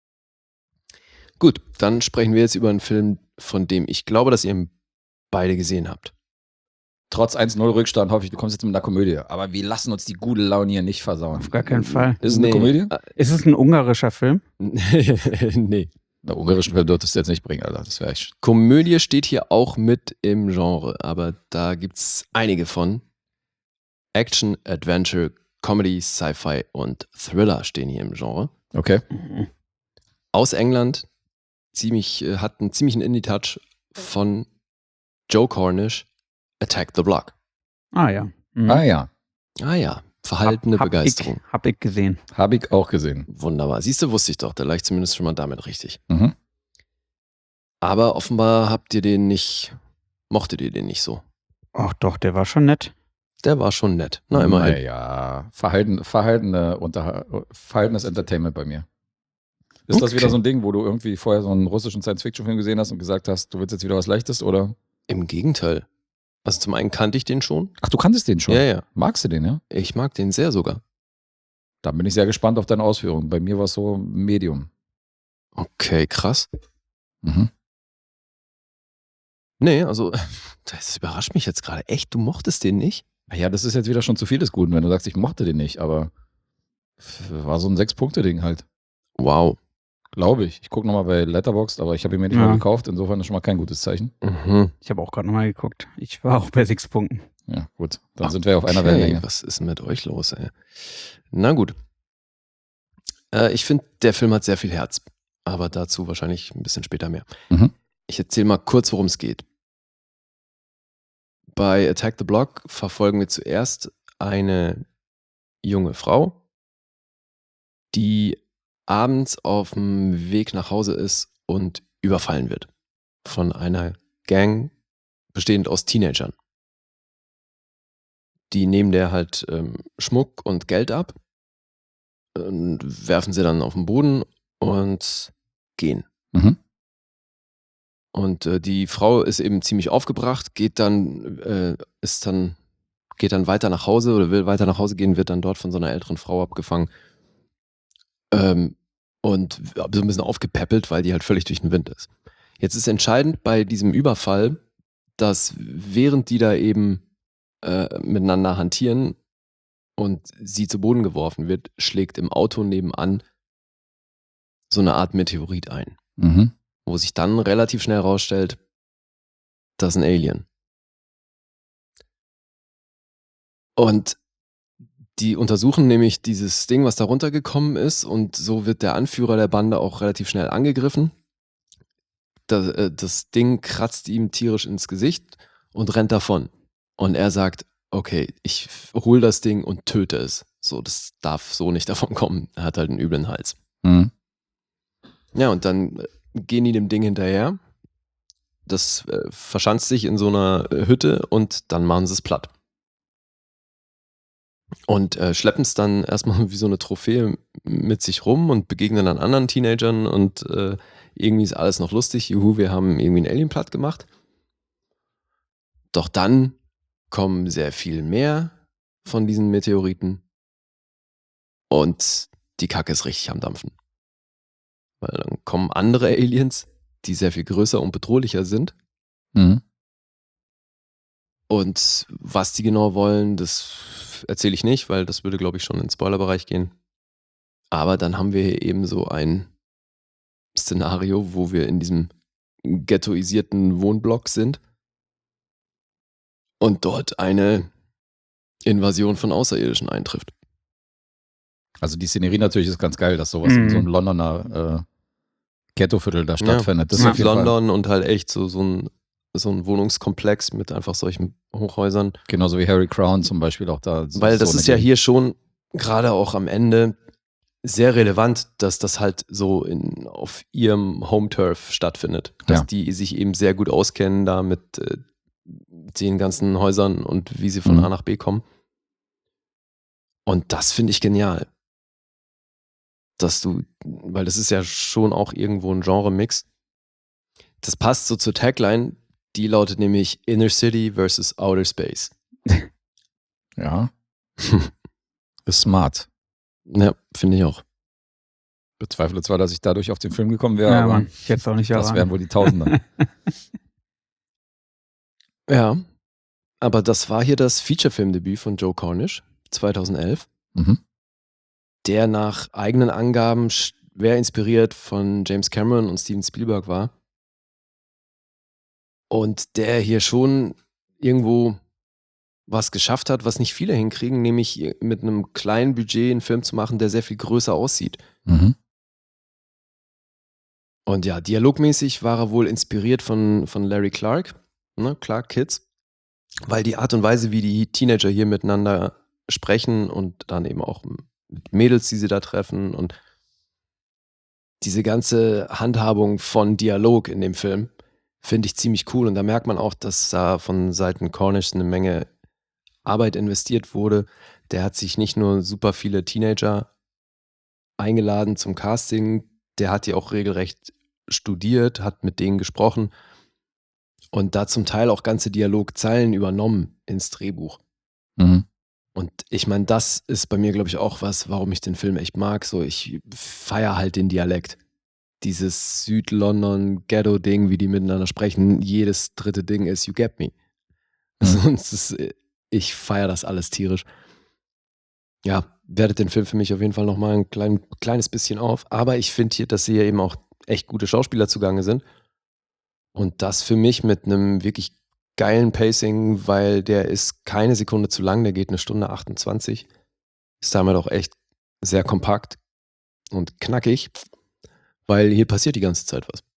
Speaker 4: Gut, dann sprechen wir jetzt über einen Film, von dem ich glaube, dass ihr ihn beide gesehen habt.
Speaker 3: Trotz eins null Rückstand hoffe ich, du kommst jetzt mit einer Komödie. Aber wir lassen uns die gute Laune hier nicht versauen.
Speaker 5: Auf gar keinen Fall.
Speaker 3: Ist es eine
Speaker 4: Nee.
Speaker 3: Komödie?
Speaker 5: Ist es ein ungarischer Film?
Speaker 4: Nee.
Speaker 3: Na, ungarischen Film dürftest du jetzt nicht bringen, Alter. Das wäre echt.
Speaker 4: Komödie steht hier auch mit im Genre, aber da gibt's einige von. Action, Adventure, Comedy, Sci-Fi und Thriller stehen hier im Genre.
Speaker 3: Okay.
Speaker 4: Aus England, ziemlich, äh, hat einen ziemlichen Indie-Touch von Joe Cornish, Attack the Block.
Speaker 5: Ah ja. Mhm.
Speaker 3: Ah ja,
Speaker 4: Ah ja, verhaltene
Speaker 5: hab, hab
Speaker 4: Begeisterung.
Speaker 5: Ich, hab ich gesehen.
Speaker 3: habe ich auch gesehen.
Speaker 4: Wunderbar. Siehst du, wusste ich doch, da lag ich zumindest schon mal damit richtig.
Speaker 3: Mhm.
Speaker 4: Aber offenbar habt ihr den nicht, mochtet ihr den nicht so.
Speaker 5: Ach doch, der war schon nett.
Speaker 4: Der war schon nett. Na, immerhin.
Speaker 3: Naja, Verhalten, verhaltene Unterha verhaltenes Entertainment bei mir. Ist das
Speaker 4: Okay.
Speaker 3: wieder so ein Ding, wo du irgendwie vorher so einen russischen Science-Fiction-Film gesehen hast und gesagt hast, du willst jetzt wieder was Leichtes, oder?
Speaker 4: Im Gegenteil. Also zum einen kannte ich den schon.
Speaker 3: Ach, du kanntest den schon?
Speaker 4: Ja, ja.
Speaker 3: Magst du den, ja?
Speaker 4: Ich mag den sehr sogar.
Speaker 3: Da bin ich sehr gespannt auf deine Ausführungen. Bei mir war es so Medium.
Speaker 4: Okay, krass.
Speaker 3: Mhm.
Speaker 4: Nee, also, das überrascht mich jetzt gerade. Echt, du mochtest den nicht?
Speaker 3: Ja, das ist jetzt wieder schon zu viel des Guten, wenn du sagst, ich mochte den nicht, aber war so ein Sechs-Punkte-Ding halt.
Speaker 4: Wow.
Speaker 3: Glaube ich. Ich gucke nochmal bei Letterboxd, aber ich habe ihn mir nicht
Speaker 5: Ja.
Speaker 3: mal gekauft. Insofern ist schon mal kein gutes Zeichen.
Speaker 4: Mhm.
Speaker 5: Ich habe auch gerade nochmal geguckt. Ich war auch bei sechs Punkten.
Speaker 3: Ja, gut. Dann sind wir auf einer
Speaker 4: Okay,
Speaker 3: Wellenlänge.
Speaker 4: was ist denn mit euch los, ey? Na gut. Äh, ich finde, der Film hat sehr viel Herz. Aber dazu wahrscheinlich ein bisschen später mehr.
Speaker 3: Mhm.
Speaker 4: Ich erzähle mal kurz, worum es geht. Bei Attack the Block verfolgen wir zuerst eine junge Frau, die abends auf dem Weg nach Hause ist und überfallen wird von einer Gang bestehend aus Teenagern. Die nehmen der halt ähm, Schmuck und Geld ab und werfen sie dann auf den Boden und gehen.
Speaker 3: Mhm.
Speaker 4: Und äh, die Frau ist eben ziemlich aufgebracht, geht dann, äh, ist dann, geht dann weiter nach Hause oder will weiter nach Hause gehen, wird dann dort von so einer älteren Frau abgefangen. Ähm, und so ein bisschen aufgepäppelt, weil die halt völlig durch den Wind ist. Jetzt ist entscheidend bei diesem Überfall, dass während die da eben äh, miteinander hantieren und sie zu Boden geworfen wird, schlägt im Auto nebenan so eine Art Meteorit ein,
Speaker 3: Mhm.
Speaker 4: wo sich dann relativ schnell herausstellt, das ist ein Alien. Und die untersuchen nämlich dieses Ding, was da runtergekommen ist, und so wird der Anführer der Bande auch relativ schnell angegriffen. Das, äh, das Ding kratzt ihm tierisch ins Gesicht und rennt davon. Und er sagt, okay, ich hol das Ding und töte es. So, das darf so nicht davon kommen. Er hat halt einen üblen Hals.
Speaker 3: Mhm.
Speaker 4: Ja, und dann gehen die dem Ding hinterher das äh, verschanzt sich in so einer äh, Hütte und dann machen sie es platt. Und äh, schleppen es dann erstmal wie so eine Trophäe mit sich rum und begegnen dann anderen Teenagern und äh, irgendwie ist alles noch lustig. Juhu, wir haben irgendwie einen Alien platt gemacht. Doch dann kommen sehr viel mehr von diesen Meteoriten und die Kacke ist richtig am Dampfen. Weil dann kommen andere Aliens, die sehr viel größer und bedrohlicher sind.
Speaker 3: Mhm.
Speaker 4: Und was die genau wollen, das erzähle ich nicht, weil das würde, glaube ich, schon in den Spoilerbereich gehen. Aber dann haben wir hier eben so ein Szenario, wo wir in diesem ghettoisierten Wohnblock sind und dort eine Invasion von Außerirdischen eintrifft.
Speaker 3: Also die Szenerie natürlich ist ganz geil, dass sowas in
Speaker 5: Mhm.
Speaker 3: so einem Londoner äh, Ghettoviertel da
Speaker 4: Ja,
Speaker 3: stattfindet. Das ist
Speaker 5: Ja.
Speaker 3: auf jeden Fall,
Speaker 4: London und halt echt so, so, ein, so ein Wohnungskomplex mit einfach solchen Hochhäusern.
Speaker 3: genauso wie Harry Crown zum Beispiel auch da. so-
Speaker 4: Weil das
Speaker 3: so eine
Speaker 4: ist ja
Speaker 3: Gegend.
Speaker 4: hier schon gerade auch am Ende sehr relevant, dass das halt so in, auf ihrem Home-Turf stattfindet. Dass
Speaker 3: Ja.
Speaker 4: die sich eben sehr gut auskennen da mit äh, den ganzen Häusern und wie sie von
Speaker 3: Mhm.
Speaker 4: A nach B kommen. Und das finde ich genial. Dass du, weil das ist ja schon auch irgendwo ein Genre-Mix. Das passt so zur Tagline, die lautet nämlich Inner City versus Outer Space.
Speaker 3: Ja, ist smart.
Speaker 4: Ja, finde ich auch.
Speaker 3: Bezweifle zwar, dass ich dadurch auf den Film gekommen wäre,
Speaker 5: Ja,
Speaker 3: aber
Speaker 5: Mann, ich hätte es auch nicht
Speaker 3: das
Speaker 5: erraten.
Speaker 3: wären wohl die Tausender.
Speaker 4: Ja, aber das war hier das Featurefilmdebüt von Joe Cornish, zweitausendelf,
Speaker 3: Mhm.
Speaker 4: der nach eigenen Angaben schwer inspiriert von James Cameron und Steven Spielberg war. Und der hier schon irgendwo was geschafft hat, was nicht viele hinkriegen, nämlich mit einem kleinen Budget einen Film zu machen, der sehr viel größer aussieht.
Speaker 3: Mhm.
Speaker 4: Und ja, dialogmäßig war er wohl inspiriert von, von Larry Clark, ne, Clark Kids, weil die Art und Weise, wie die Teenager hier miteinander sprechen und dann eben auch mit Mädels, die sie da treffen und diese ganze Handhabung von Dialog in dem Film finde ich ziemlich cool und da merkt man auch, dass da von Seiten Cornish eine Menge Arbeit investiert wurde. Der hat sich nicht nur super viele Teenager eingeladen zum Casting, der hat die auch regelrecht studiert, hat mit denen gesprochen und da zum Teil auch ganze Dialogzeilen übernommen ins Drehbuch.
Speaker 3: Mhm.
Speaker 4: Und ich meine, das ist bei mir, glaube ich, auch was, warum ich den Film echt mag. So, ich feiere halt den Dialekt. Dieses Süd-London-Ghetto-Ding, wie die miteinander sprechen, jedes dritte Ding ist You get me. Also, es ist, ich feiere das alles tierisch. Ja, wertet den Film für mich auf jeden Fall nochmal ein klein, kleines bisschen auf. Aber ich finde hier, dass hier eben auch echt gute Schauspieler zugange sind. Und das für mich mit einem wirklich geilen Pacing, weil der ist keine Sekunde zu lang, der geht eine Stunde achtundzwanzig. Ist damit auch echt sehr kompakt und knackig, weil hier passiert die ganze Zeit was.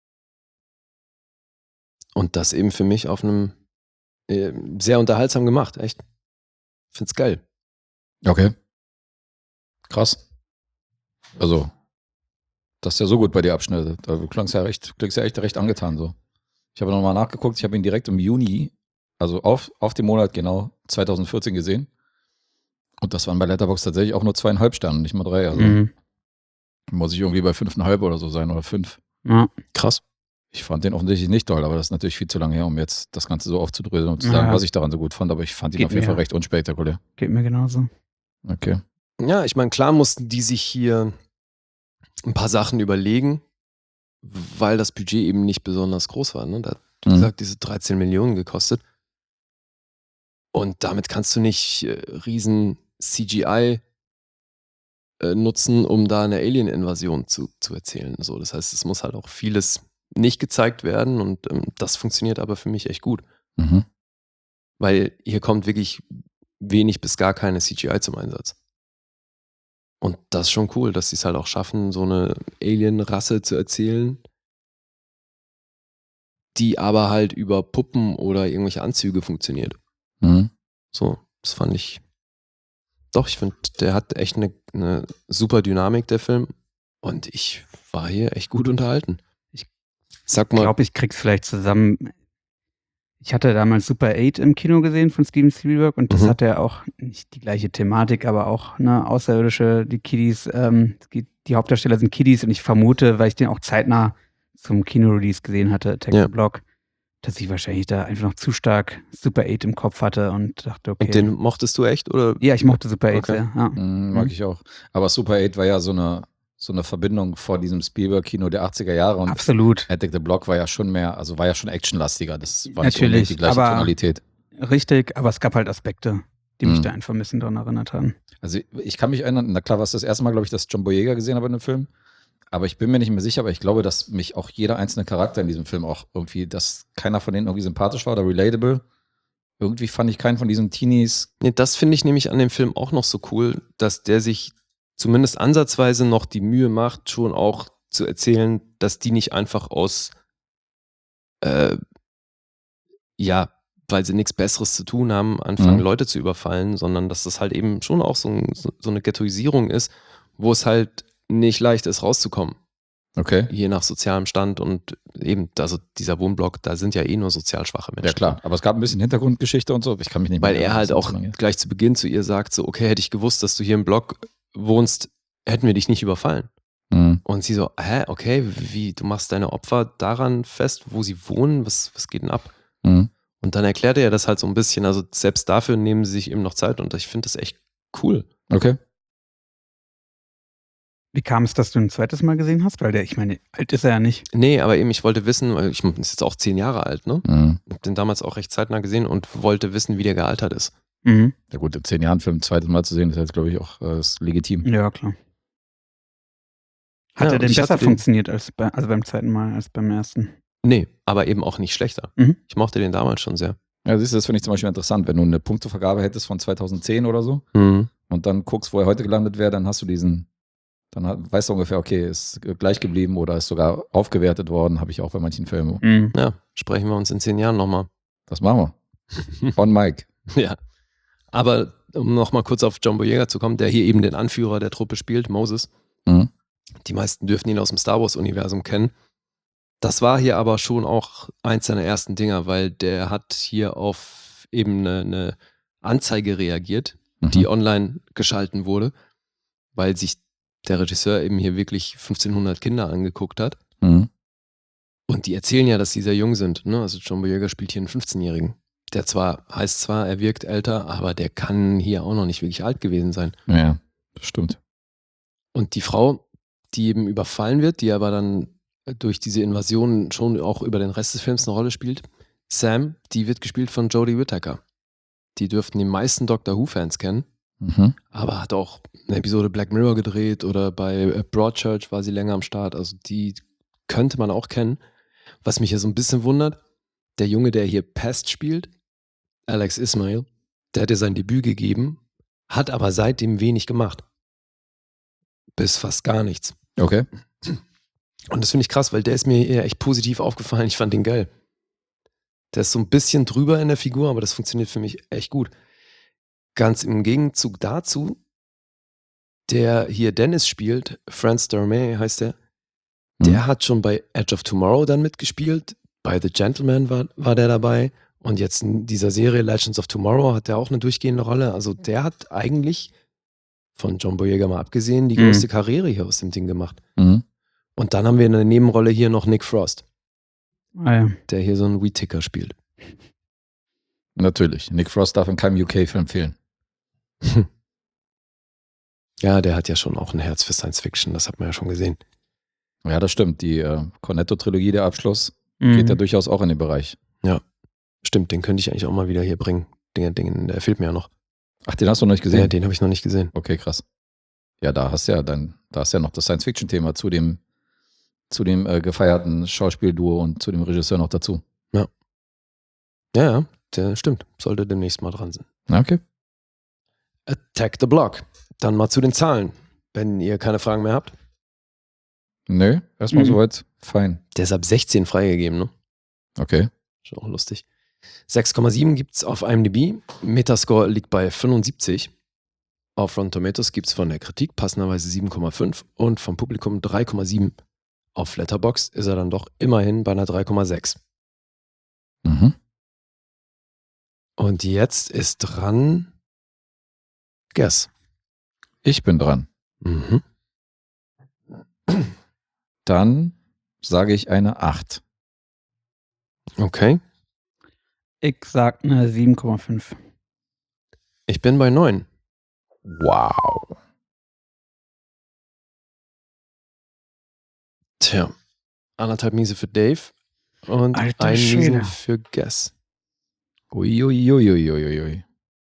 Speaker 4: Und das eben für mich auf einem äh, sehr unterhaltsam gemacht, echt. Find's geil.
Speaker 3: Okay. Krass. Also, das ist ja so gut bei dir Abschnitte. Da klang's ja recht, klingst ja echt recht angetan so. Ich habe nochmal nachgeguckt, ich habe ihn direkt im Juni, also auf, auf den Monat genau, zweitausendvierzehn gesehen. Und das waren bei Letterboxd tatsächlich auch nur zweieinhalb Sterne, nicht mal drei. Also
Speaker 5: Mhm.
Speaker 3: muss ich irgendwie bei fünfeinhalb oder so sein oder fünf.
Speaker 5: Ja.
Speaker 4: Krass.
Speaker 3: Ich fand den offensichtlich nicht toll, aber das ist natürlich viel zu lange her, um jetzt das Ganze so aufzudröseln und zu sagen,
Speaker 5: Ja.
Speaker 3: was ich daran so gut fand. Aber ich fand ihn
Speaker 5: Geht
Speaker 3: auf jeden
Speaker 5: mir
Speaker 3: Fall
Speaker 5: ja.
Speaker 3: recht unspektakulär.
Speaker 5: Geht mir genauso.
Speaker 3: Okay.
Speaker 4: Ja, ich meine, klar mussten die sich hier ein paar Sachen überlegen, weil das Budget eben nicht besonders groß war. Ne? Da hat, wie
Speaker 3: Mhm.
Speaker 4: gesagt, diese dreizehn Millionen gekostet. Und damit kannst du nicht äh, riesen C G I äh, nutzen, um da eine Alien-Invasion zu, zu erzählen. So, das heißt, es muss halt auch vieles nicht gezeigt werden und ähm, das funktioniert aber für mich echt gut.
Speaker 3: Mhm.
Speaker 4: Weil hier kommt wirklich wenig bis gar keine C G I zum Einsatz. Und das ist schon cool, dass sie es halt auch schaffen, so eine Alien-Rasse zu erzählen, die aber halt über Puppen oder irgendwelche Anzüge funktioniert.
Speaker 3: Mhm.
Speaker 4: So, das fand ich. Doch, ich finde, der hat echt eine, eine super Dynamik, der Film. Und ich war hier echt gut unterhalten. Sag
Speaker 5: Ich
Speaker 4: mal,
Speaker 5: glaube, ich krieg's vielleicht zusammen. Ich hatte damals Super acht im Kino gesehen von Steven Spielberg und das
Speaker 4: Mhm.
Speaker 5: hatte ja auch nicht die gleiche Thematik, aber auch ne, Außerirdische, die Kiddies, ähm, es geht- die Hauptdarsteller sind Kiddies und ich vermute, weil ich den auch zeitnah zum Kino-Release gesehen hatte, Attack
Speaker 4: Ja.
Speaker 5: the Block, dass ich wahrscheinlich da einfach noch zu stark Super acht im Kopf hatte und dachte, okay.
Speaker 4: und den mochtest du echt? Oder?
Speaker 5: ja, ich mochte Super acht
Speaker 4: Okay.
Speaker 5: sehr. Ja.
Speaker 3: Mhm, mag
Speaker 5: Mhm.
Speaker 3: ich auch. Aber Super acht war ja so eine, so eine Verbindung vor diesem Spielberg-Kino der achtziger Jahre und
Speaker 5: Absolut.
Speaker 3: Attack the Block war ja schon mehr, also war ja schon actionlastiger. Das war nicht
Speaker 5: Natürlich,
Speaker 3: unbedingt die gleiche
Speaker 5: aber-
Speaker 3: Tonalität.
Speaker 5: Richtig, aber es gab halt Aspekte, die mich
Speaker 3: Mhm.
Speaker 5: da einfach ein bisschen dran erinnert haben.
Speaker 3: Also ich kann mich erinnern, na klar war es das erste Mal, glaube ich, dass John Boyega gesehen habe in einem Film. Aber ich bin mir nicht mehr sicher, aber ich glaube, dass mich auch jeder einzelne Charakter in diesem Film auch irgendwie, dass keiner von denen irgendwie sympathisch war oder relatable. Irgendwie fand ich keinen von diesen Teenies.
Speaker 4: Nee, das finde ich nämlich an dem Film auch noch so cool, dass der sich zumindest ansatzweise noch die Mühe macht, schon auch zu erzählen, dass die nicht einfach aus, äh, ja, weil sie nichts Besseres zu tun haben, anfangen,
Speaker 3: Mhm.
Speaker 4: Leute zu überfallen, sondern dass das halt eben schon auch so, ein, so, so eine Ghettoisierung ist, wo es halt nicht leicht ist, rauszukommen.
Speaker 3: Okay.
Speaker 4: Je nach sozialem Stand und eben, also dieser Wohnblock, da sind ja eh nur sozial schwache Menschen.
Speaker 3: Ja klar, aber es gab ein bisschen Hintergrundgeschichte und so. Ich kann mich nicht mehr
Speaker 4: Weil er
Speaker 3: erinnern,
Speaker 4: halt
Speaker 3: das ist
Speaker 4: auch
Speaker 3: so lange her.
Speaker 4: gleich zu Beginn zu ihr sagt, so, okay, hätte ich gewusst, dass du hier im Block wohnst, hätten wir dich nicht überfallen.
Speaker 3: Mhm.
Speaker 4: Und sie so, hä, okay, wie, du machst deine Opfer daran fest, wo sie wohnen, was, was geht denn ab?
Speaker 3: Mhm.
Speaker 4: Und dann erklärt er das halt so ein bisschen, also selbst dafür nehmen sie sich eben noch Zeit und ich finde das echt cool.
Speaker 3: Okay.
Speaker 5: Wie kam es, dass du ein zweites Mal gesehen hast? Weil der, ich meine, alt ist er ja nicht.
Speaker 4: Nee, aber eben, ich wollte wissen, weil ich bin jetzt auch zehn Jahre alt, ne?
Speaker 3: Mhm.
Speaker 4: Hab den damals auch recht zeitnah gesehen und wollte wissen, wie der gealtert ist.
Speaker 5: Mhm.
Speaker 3: Ja gut, in zehn Jahren Film ein zweites Mal zu sehen, ist jetzt, glaube ich, auch äh, ist legitim.
Speaker 5: Ja, klar. Hat
Speaker 4: Ja,
Speaker 5: er
Speaker 4: und
Speaker 5: denn
Speaker 4: ich
Speaker 5: besser
Speaker 4: hatte den-
Speaker 5: funktioniert als bei, also beim zweiten Mal als beim ersten?
Speaker 4: Nee, aber eben auch nicht schlechter.
Speaker 5: Mhm.
Speaker 4: Ich mochte den damals schon sehr.
Speaker 3: Ja, siehst du, das finde ich zum Beispiel interessant. Wenn du eine Punktevergabe hättest von zweitausendzehn oder so
Speaker 4: Mhm.
Speaker 3: und dann guckst, wo er heute gelandet wäre, dann hast du diesen, dann hat- weißt du ungefähr, okay, ist gleich geblieben oder ist sogar aufgewertet worden, habe ich auch bei manchen Filmen.
Speaker 5: Mhm.
Speaker 4: Ja, sprechen wir uns in zehn Jahren nochmal.
Speaker 3: Das machen wir. On Mike.
Speaker 4: Ja. Aber um nochmal kurz auf John Boyega zu kommen, der hier eben den Anführer der Truppe spielt, Moses.
Speaker 3: Mhm.
Speaker 4: Die meisten dürften ihn aus dem Star Wars-Universum kennen. Das war hier aber schon auch eins seiner ersten Dinger, weil der hat hier auf eben eine, eine Anzeige reagiert,
Speaker 3: Mhm.
Speaker 4: die online geschalten wurde, weil sich der Regisseur eben hier wirklich fünfzehnhundert Kinder angeguckt hat.
Speaker 3: Mhm.
Speaker 4: Und die erzählen ja, dass sie sehr jung sind. Ne? Also John Boyega spielt hier einen fünfzehnjährigen. Der zwar, heißt zwar, er wirkt älter, aber der kann hier auch noch nicht wirklich alt gewesen sein.
Speaker 3: Ja, ja, das stimmt.
Speaker 4: Und die Frau, die eben überfallen wird, die aber dann durch diese Invasion schon auch über den Rest des Films eine Rolle spielt, Sam, die wird gespielt von Jodie Whittaker. Die dürften die meisten Doctor Who-Fans kennen,
Speaker 3: Mhm.
Speaker 4: aber hat auch eine Episode Black Mirror gedreht oder bei Broadchurch war sie länger am Start. Also die könnte man auch kennen. Was mich ja so ein bisschen wundert, der Junge, der hier Pest spielt, Alex Ismail, der hat ja sein Debüt gegeben, hat aber seitdem wenig gemacht. Bis fast gar nichts.
Speaker 3: Okay.
Speaker 4: Und das finde ich krass, weil der ist mir eher echt positiv aufgefallen. Ich fand den geil. Der ist so ein bisschen drüber in der Figur, aber das funktioniert für mich echt gut. Ganz im Gegenzug dazu, der hier Dennis spielt, Franz Darmay heißt der, der
Speaker 3: Mhm.
Speaker 4: hat schon bei Edge of Tomorrow dann mitgespielt. Bei The Gentleman war, war der dabei. Und jetzt in dieser Serie Legends of Tomorrow hat er auch eine durchgehende Rolle. Also der hat eigentlich, von John Boyega mal abgesehen, die
Speaker 5: Mhm.
Speaker 4: größte Karriere hier aus dem Ding gemacht.
Speaker 3: Mhm.
Speaker 4: Und dann haben wir in der Nebenrolle hier noch Nick Frost,
Speaker 5: Ah, ja.
Speaker 4: der hier so einen Wheat-Ticker spielt.
Speaker 3: Natürlich. Nick Frost darf in keinem U K-Film fehlen.
Speaker 4: Ja, der hat ja schon auch ein Herz für Science Fiction, das hat man ja schon gesehen.
Speaker 3: Ja, das stimmt. Die äh, Cornetto-Trilogie, der Abschluss,
Speaker 5: Mhm.
Speaker 3: geht ja durchaus auch in den Bereich.
Speaker 4: Stimmt, den könnte ich eigentlich auch mal wieder hier bringen. Den, den, der fehlt mir ja noch.
Speaker 3: Ach, den hast du noch nicht gesehen?
Speaker 4: Ja, den habe ich noch nicht gesehen.
Speaker 3: Okay, krass. Ja, da hast ja dann, da hast ja noch das Science-Fiction-Thema zu dem, zu dem äh, gefeierten Schauspielduo und zu dem Regisseur noch dazu.
Speaker 4: Ja, ja, der stimmt. Sollte demnächst mal dran sein.
Speaker 3: Na, okay.
Speaker 4: Attack the Block. Dann mal zu den Zahlen, wenn ihr keine Fragen mehr habt.
Speaker 3: Nö, erstmal
Speaker 5: Mhm.
Speaker 3: soweit fein.
Speaker 4: Der ist ab sechzehn freigegeben, ne?
Speaker 3: Okay.
Speaker 4: Schon auch lustig. sechs Komma sieben gibt es auf IMDb. Metascore liegt bei fünfundsiebzig. Auf Rotten Tomatoes gibt es von der Kritik passenderweise sieben Komma fünf und vom Publikum drei Komma sieben. auf Letterboxd ist er dann doch immerhin bei einer drei Komma sechs.
Speaker 3: Mhm.
Speaker 4: Und jetzt ist dran Guess.
Speaker 3: Ich bin dran.
Speaker 4: Mhm.
Speaker 3: Dann sage ich eine acht.
Speaker 4: Okay.
Speaker 5: Ich sag eine sieben Komma fünf.
Speaker 4: Ich bin bei neun.
Speaker 3: Wow.
Speaker 4: Tja. Anderthalb Miese für Dave und
Speaker 5: Alter
Speaker 4: ein
Speaker 5: Schwede.
Speaker 4: Miese für Guess.
Speaker 3: Uiuiuiuiui.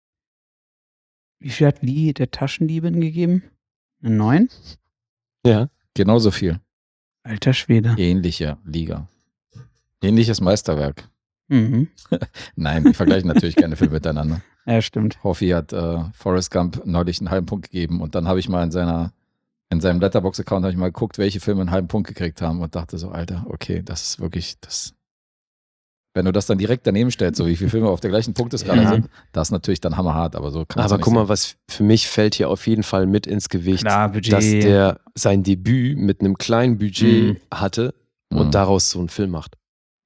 Speaker 5: Wie viel hat Lee der Taschendiebin gegeben? Eine neun?
Speaker 4: Ja.
Speaker 3: Genauso viel.
Speaker 5: Alter Schwede.
Speaker 3: Ähnliche Liga. Ähnliches Meisterwerk.
Speaker 5: Mhm.
Speaker 3: Nein, wir vergleichen natürlich keine Filme miteinander.
Speaker 5: Ja, stimmt.
Speaker 3: Hoffi hat äh, Forrest Gump neulich einen halben Punkt gegeben und dann habe ich mal in seiner in seinem Letterboxd-Account habe ich mal geguckt, welche Filme einen halben Punkt gekriegt haben und dachte so, Alter, okay, das ist wirklich das. Wenn du das dann direkt daneben stellst, so wie viele Filme auf der gleichen Punkteskala
Speaker 5: Ja.
Speaker 3: sind, das ist natürlich dann hammerhart, aber so kann man
Speaker 4: Aber guck mal, was für mich fällt hier auf jeden Fall mit ins Gewicht,
Speaker 5: Klar, Budget.
Speaker 4: dass der sein Debüt mit einem kleinen Budget
Speaker 5: Mhm.
Speaker 4: hatte
Speaker 3: Mhm.
Speaker 4: und daraus so einen Film macht.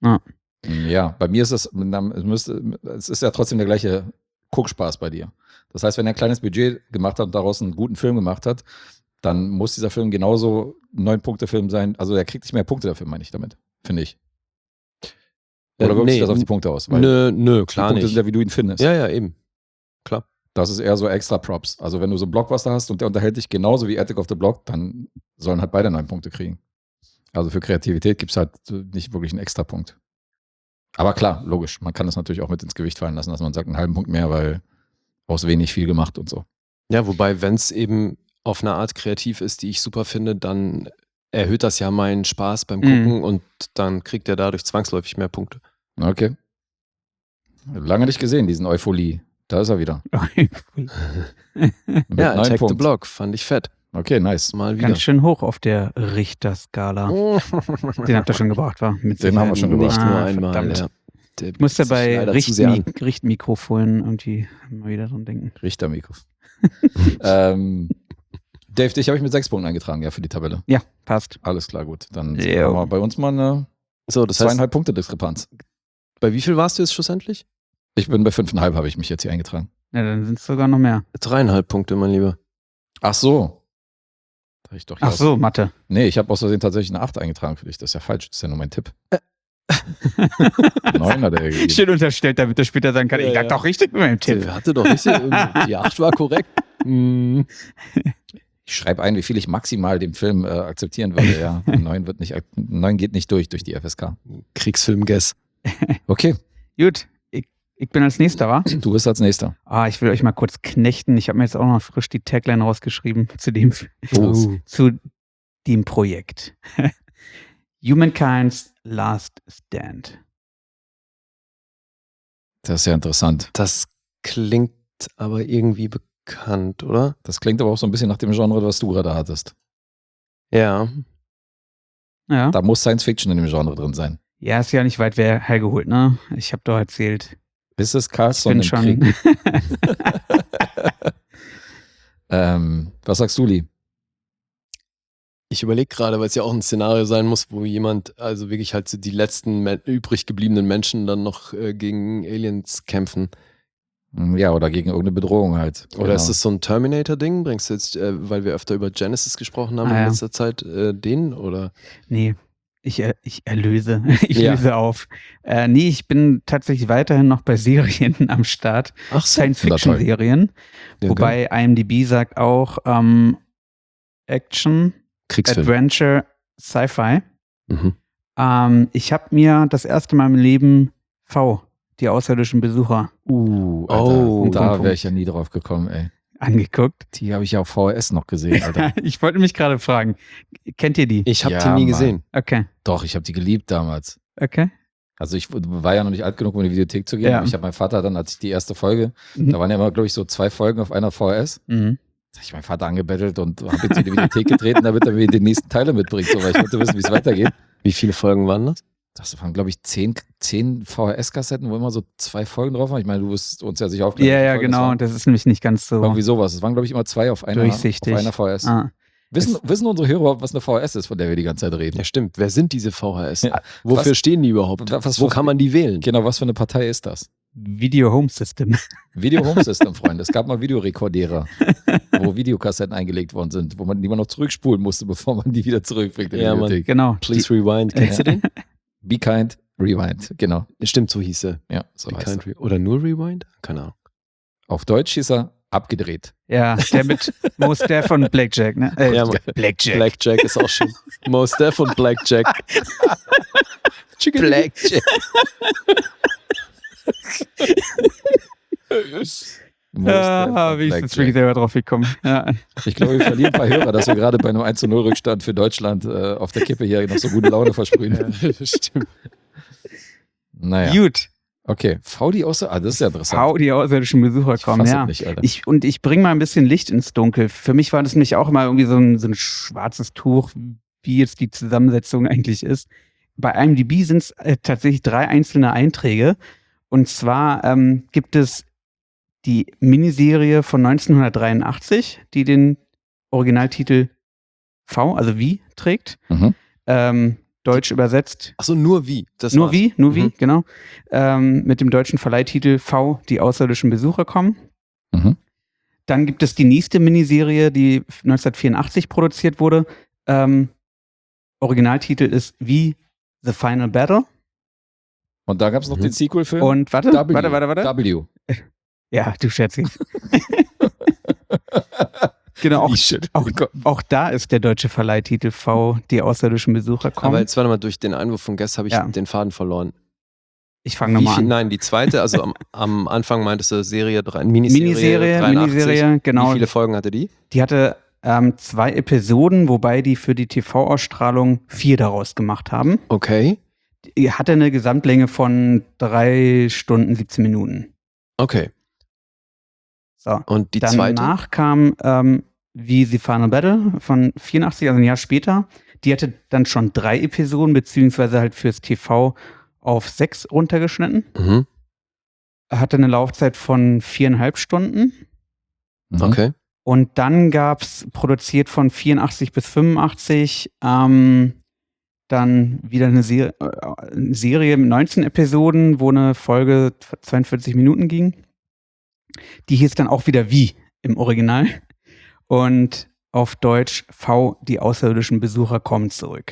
Speaker 3: Ja, bei mir ist es, es müsste, es ist ja trotzdem der gleiche Guckspaß bei dir. Das heißt, wenn er ein kleines Budget gemacht hat und daraus einen guten Film gemacht hat, dann muss dieser Film genauso ein neun-Punkte-Film sein. Also er kriegt nicht mehr Punkte dafür, meine ich damit, finde ich. Oder
Speaker 4: Äh,
Speaker 3: wirkt sich
Speaker 4: nee,
Speaker 3: das auf die Punkte aus? Weil
Speaker 4: Nö, nö,
Speaker 3: die
Speaker 4: klar
Speaker 3: Punkte
Speaker 4: nicht.
Speaker 3: sind ja, wie du ihn findest.
Speaker 4: Ja, ja, eben. Klar.
Speaker 3: Das ist eher so extra Props. Also wenn du so einen Blockbuster hast und der unterhält dich genauso wie Attic of the Block, dann sollen halt beide neun Punkte kriegen. Also für Kreativität gibt es halt nicht wirklich einen extra Punkt. Aber klar, logisch. Man kann das natürlich auch mit ins Gewicht fallen lassen, dass man sagt, einen halben Punkt mehr, weil aus wenig viel gemacht und so.
Speaker 4: Ja, wobei, wenn es eben auf eine Art kreativ ist, die ich super finde, dann erhöht das ja meinen Spaß beim
Speaker 5: Mhm.
Speaker 4: Gucken und dann kriegt er dadurch zwangsläufig mehr Punkte.
Speaker 3: Okay. Lange nicht gesehen, diesen Euphorie. Da ist er wieder. Mit
Speaker 4: Ja,
Speaker 3: neun
Speaker 4: Attack the
Speaker 3: Punkten.
Speaker 4: Block fand ich fett.
Speaker 3: Okay, nice.
Speaker 4: Mal wieder.
Speaker 5: Ganz schön hoch auf der Richterskala. Den habt ihr schon gebracht, war? Mit
Speaker 3: Den haben wir
Speaker 5: Sicherheit.
Speaker 3: schon gebracht.
Speaker 4: Nicht
Speaker 5: Ah,
Speaker 4: nur einmal.
Speaker 5: verdammt.
Speaker 4: Ja. Der
Speaker 5: Ich musste
Speaker 4: bietet sich
Speaker 5: bei
Speaker 4: leider zu sehr an.
Speaker 5: Richtmi Richtmikrofonen irgendwie mal wieder dran denken.
Speaker 3: Richtermikro. ähm, Dave, dich habe ich mit sechs Punkten eingetragen, ja, für die Tabelle.
Speaker 5: Ja, passt.
Speaker 3: Alles klar, gut. Dann
Speaker 5: Jo.
Speaker 3: haben wir bei uns mal eine
Speaker 4: So, das heißt,
Speaker 3: zweieinhalb Punkte Diskrepanz.
Speaker 4: bei wie viel warst du jetzt schlussendlich?
Speaker 3: Ich bin bei fünfeinhalb, habe ich mich jetzt hier eingetragen.
Speaker 5: Ja, dann sind es sogar noch mehr.
Speaker 4: Dreieinhalb Punkte, mein Lieber.
Speaker 3: Ach so. Da hab ich doch hier
Speaker 5: Ach
Speaker 3: aus-
Speaker 5: so, Mathe.
Speaker 3: Nee, ich habe aus Versehen tatsächlich eine acht eingetragen für dich. Das ist ja falsch. Das ist ja nur mein Tipp. Neun hat er gegeben.
Speaker 5: Schön unterstellt, damit er später sagen kann,
Speaker 4: Ja,
Speaker 5: ich lag
Speaker 4: ja.
Speaker 5: doch richtig mit meinem Tipp.
Speaker 4: Der hatte doch richtig. Die acht war korrekt. Hm.
Speaker 3: Ich schreibe ein, wie viel ich maximal dem Film äh, akzeptieren würde. Ja, neun wird nicht, ak- neun geht nicht durch durch die F S K.
Speaker 4: Kriegsfilm-Guess.
Speaker 3: Okay,
Speaker 5: Gut, ich, ich bin als nächster, wa?
Speaker 3: du bist als nächster.
Speaker 5: Ah, ich will euch mal kurz knechten. Ich habe mir jetzt auch noch frisch die Tagline rausgeschrieben zu dem,
Speaker 3: Oh.
Speaker 5: zu dem Projekt. Humankind's Last Stand.
Speaker 3: Das ist ja interessant.
Speaker 4: Das klingt aber irgendwie bekannt, oder?
Speaker 3: Das klingt aber auch so ein bisschen nach dem Genre, was du gerade hattest.
Speaker 4: Ja.
Speaker 5: Ja.
Speaker 3: Da muss Science Fiction in dem Genre drin sein.
Speaker 5: Ja, ist ja nicht weit wer- hergeholt, ne? Ich habe doch erzählt,
Speaker 3: Ist es
Speaker 5: ich
Speaker 3: Carlson
Speaker 5: bin
Speaker 3: im
Speaker 5: schon.
Speaker 3: Krieg? ähm, was sagst du, Lee?
Speaker 4: Ich überlege gerade, weil es ja auch ein Szenario sein muss, wo jemand, also wirklich halt so die letzten me- übrig gebliebenen Menschen dann noch äh, gegen Aliens kämpfen.
Speaker 3: Ja, oder gegen irgendeine Bedrohung halt.
Speaker 4: Oder ist es so ein Terminator-Ding? Bringst du jetzt, äh, weil wir öfter über Genesis gesprochen haben
Speaker 5: Ah,
Speaker 4: in
Speaker 5: ja.
Speaker 4: letzter Zeit, äh, den? Oder?
Speaker 5: Nee, ich, er- ich erlöse. Ich
Speaker 4: Ja.
Speaker 5: löse auf. Äh, nee, ich bin tatsächlich weiterhin noch bei Serien am Start.
Speaker 4: Ach
Speaker 5: Science-Fiction-Serien.
Speaker 4: Ja,
Speaker 5: Wobei I M D B sagt auch ähm, Action,
Speaker 4: Kriegsfilm.
Speaker 5: Adventure, Sci-Fi.
Speaker 4: Mhm.
Speaker 5: Ähm, ich habe mir das erste Mal im Leben V, die außerirdischen Besucher,
Speaker 3: Uh, Alter,
Speaker 4: Oh.
Speaker 3: da
Speaker 5: Punkt, Punkt.
Speaker 3: wäre ich ja nie drauf gekommen, ey.
Speaker 5: angeguckt.
Speaker 3: Die habe ich ja auf V H S noch gesehen, Alter.
Speaker 5: Ich wollte mich gerade fragen, kennt ihr die?
Speaker 4: Ich habe
Speaker 3: Ja,
Speaker 4: den nie
Speaker 3: Mann.
Speaker 4: gesehen.
Speaker 5: Okay,
Speaker 3: Doch, ich habe die geliebt damals.
Speaker 5: okay.
Speaker 3: Also ich w- war ja noch nicht alt genug, um in die Videothek zu gehen.
Speaker 5: Ja.
Speaker 3: Aber ich habe meinen Vater dann, als ich die erste Folge,
Speaker 5: Mhm.
Speaker 3: da waren ja immer, glaube ich, so zwei Folgen auf einer V H S.
Speaker 5: Mhm.
Speaker 3: Da habe ich meinen Vater angebettelt und habe jetzt in die Videothek getreten, damit er mir die nächsten Teile mitbringt, so, weil ich wollte wissen, wie es weitergeht.
Speaker 4: Wie viele Folgen waren das?
Speaker 3: Das waren, glaube ich, zehn, zehn V H S-Kassetten, wo immer so zwei Folgen drauf waren. Ich meine, du wirst uns ja sicher aufklären.
Speaker 5: Ja,
Speaker 3: wie viele
Speaker 5: ja,
Speaker 3: Folgen es
Speaker 5: genau.
Speaker 3: waren.
Speaker 5: Das ist nämlich nicht ganz so
Speaker 3: Irgendwie sowas. Es waren, glaube ich, immer zwei auf einer,
Speaker 5: durchsichtig.
Speaker 3: auf einer V H S.
Speaker 5: Ah.
Speaker 3: Wissen, wissen unsere Hörer überhaupt, was eine V H S ist, von der wir die ganze Zeit reden?
Speaker 4: Ja, stimmt. Wer sind diese V H S?
Speaker 3: Ja.
Speaker 4: Wofür
Speaker 3: Was-
Speaker 4: stehen die überhaupt?
Speaker 3: was-
Speaker 4: Wo
Speaker 3: was-
Speaker 4: kann man die wählen?
Speaker 3: Genau, was für eine Partei ist das?
Speaker 5: Video Home System.
Speaker 3: Video Home System, Freunde. Es gab mal Videorekordierer, wo Videokassetten eingelegt worden sind, wo man die man noch zurückspulen musste, bevor man die wieder zurückbringt in die
Speaker 4: Ja, Mann.
Speaker 3: Bibliothek.
Speaker 5: Genau.
Speaker 4: Please Rewind. Kennst du den?
Speaker 3: Be kind, rewind. Genau.
Speaker 4: Stimmt, so hieß er.
Speaker 3: Ja, so
Speaker 4: Be
Speaker 3: heißt
Speaker 4: kind
Speaker 3: er.
Speaker 4: Re- Oder nur Rewind? Keine Ahnung.
Speaker 3: Auf Deutsch hieß er abgedreht.
Speaker 5: Ja, der mit Mos Def und Blackjack, ne? Äh,
Speaker 4: Ja, Mann.
Speaker 5: Blackjack.
Speaker 4: Blackjack ist auch schön. Mos Def und Blackjack.
Speaker 3: Blackjack.
Speaker 5: Ah, wie ist jetzt wirklich selber drauf gekommen? Ja.
Speaker 3: Ich glaube, wir verlieren ein paar Hörer, dass wir gerade bei einem eins zu null Rückstand für Deutschland äh, auf der Kippe hier noch so gute Laune versprühen.
Speaker 4: Ja, das stimmt.
Speaker 3: Naja,
Speaker 5: Gut.
Speaker 3: okay. V die außer, ah, das ist ja interessant.
Speaker 5: Hau die außerirdischen Besucher
Speaker 3: Ich
Speaker 5: kommen,
Speaker 3: fass
Speaker 5: ja.
Speaker 3: das nicht, Alter.
Speaker 5: Ich, und ich bringe mal ein bisschen Licht ins Dunkel. Für mich war das nämlich auch immer irgendwie so ein, so ein schwarzes Tuch, wie jetzt die Zusammensetzung eigentlich ist. Bei I M D B sind es äh, tatsächlich drei einzelne Einträge. Und zwar ähm, gibt es die Miniserie von neunzehnhundertdreiundachtzig, die den Originaltitel V, also wie, trägt.
Speaker 3: Mhm.
Speaker 5: Ähm, Deutsch übersetzt.
Speaker 4: Achso, nur wie? Das
Speaker 5: nur
Speaker 4: war's.
Speaker 5: wie, nur wie,
Speaker 4: Mhm.
Speaker 5: genau. Ähm, mit dem deutschen Verleihtitel V, die außerirdischen Besucher kommen.
Speaker 3: Mhm.
Speaker 5: Dann gibt es die nächste Miniserie, die neunzehnhundertvierundachtzig produziert wurde. Ähm, Originaltitel ist wie The Final Battle.
Speaker 3: Und da gab es noch
Speaker 4: Mhm.
Speaker 3: den Sequel-Film.
Speaker 5: Und warte,
Speaker 3: W.
Speaker 5: warte, warte, warte.
Speaker 3: W.
Speaker 5: Ja, du Scherzi. Genau, auch,
Speaker 3: Die Shit.
Speaker 5: auch, auch da ist der deutsche Verleihtitel V, die außerirdischen Besucher kommen.
Speaker 4: Aber jetzt warte mal, durch den Einwurf von Guest habe ich
Speaker 5: Ja.
Speaker 4: den Faden verloren.
Speaker 5: ich fange
Speaker 4: Wie
Speaker 5: nochmal
Speaker 4: viel,
Speaker 5: an.
Speaker 4: nein, die zweite, also am, am Anfang meintest du Serie, drei, Miniserie,
Speaker 5: Miniserie,
Speaker 4: dreiundachtzig.
Speaker 5: Miniserie, genau.
Speaker 4: Wie viele Folgen hatte die?
Speaker 5: Die hatte ähm, zwei Episoden, wobei die für die T V-Ausstrahlung vier daraus gemacht haben.
Speaker 4: Okay,
Speaker 5: Die hatte eine Gesamtlänge von drei Stunden, siebzehn Minuten.
Speaker 4: okay.
Speaker 5: So.
Speaker 4: Und die zweite?
Speaker 5: Danach kam ähm, wie The Final Battle von vierundachtzig, also ein Jahr später. Die hatte dann schon drei Episoden, beziehungsweise halt fürs T V auf sechs runtergeschnitten.
Speaker 4: Mhm.
Speaker 5: Hatte eine Laufzeit von viereinhalb Stunden.
Speaker 3: Mhm.
Speaker 4: Okay.
Speaker 5: Und dann gab es, produziert von vierundachtzig bis fünfundachtzig, ähm, dann wieder eine, Ser äh, eine Serie mit neunzehn Episoden, wo eine Folge zweiundvierzig Minuten ging. Die hieß dann auch wieder wie im Original. Und auf Deutsch V, die außerirdischen Besucher kommen zurück.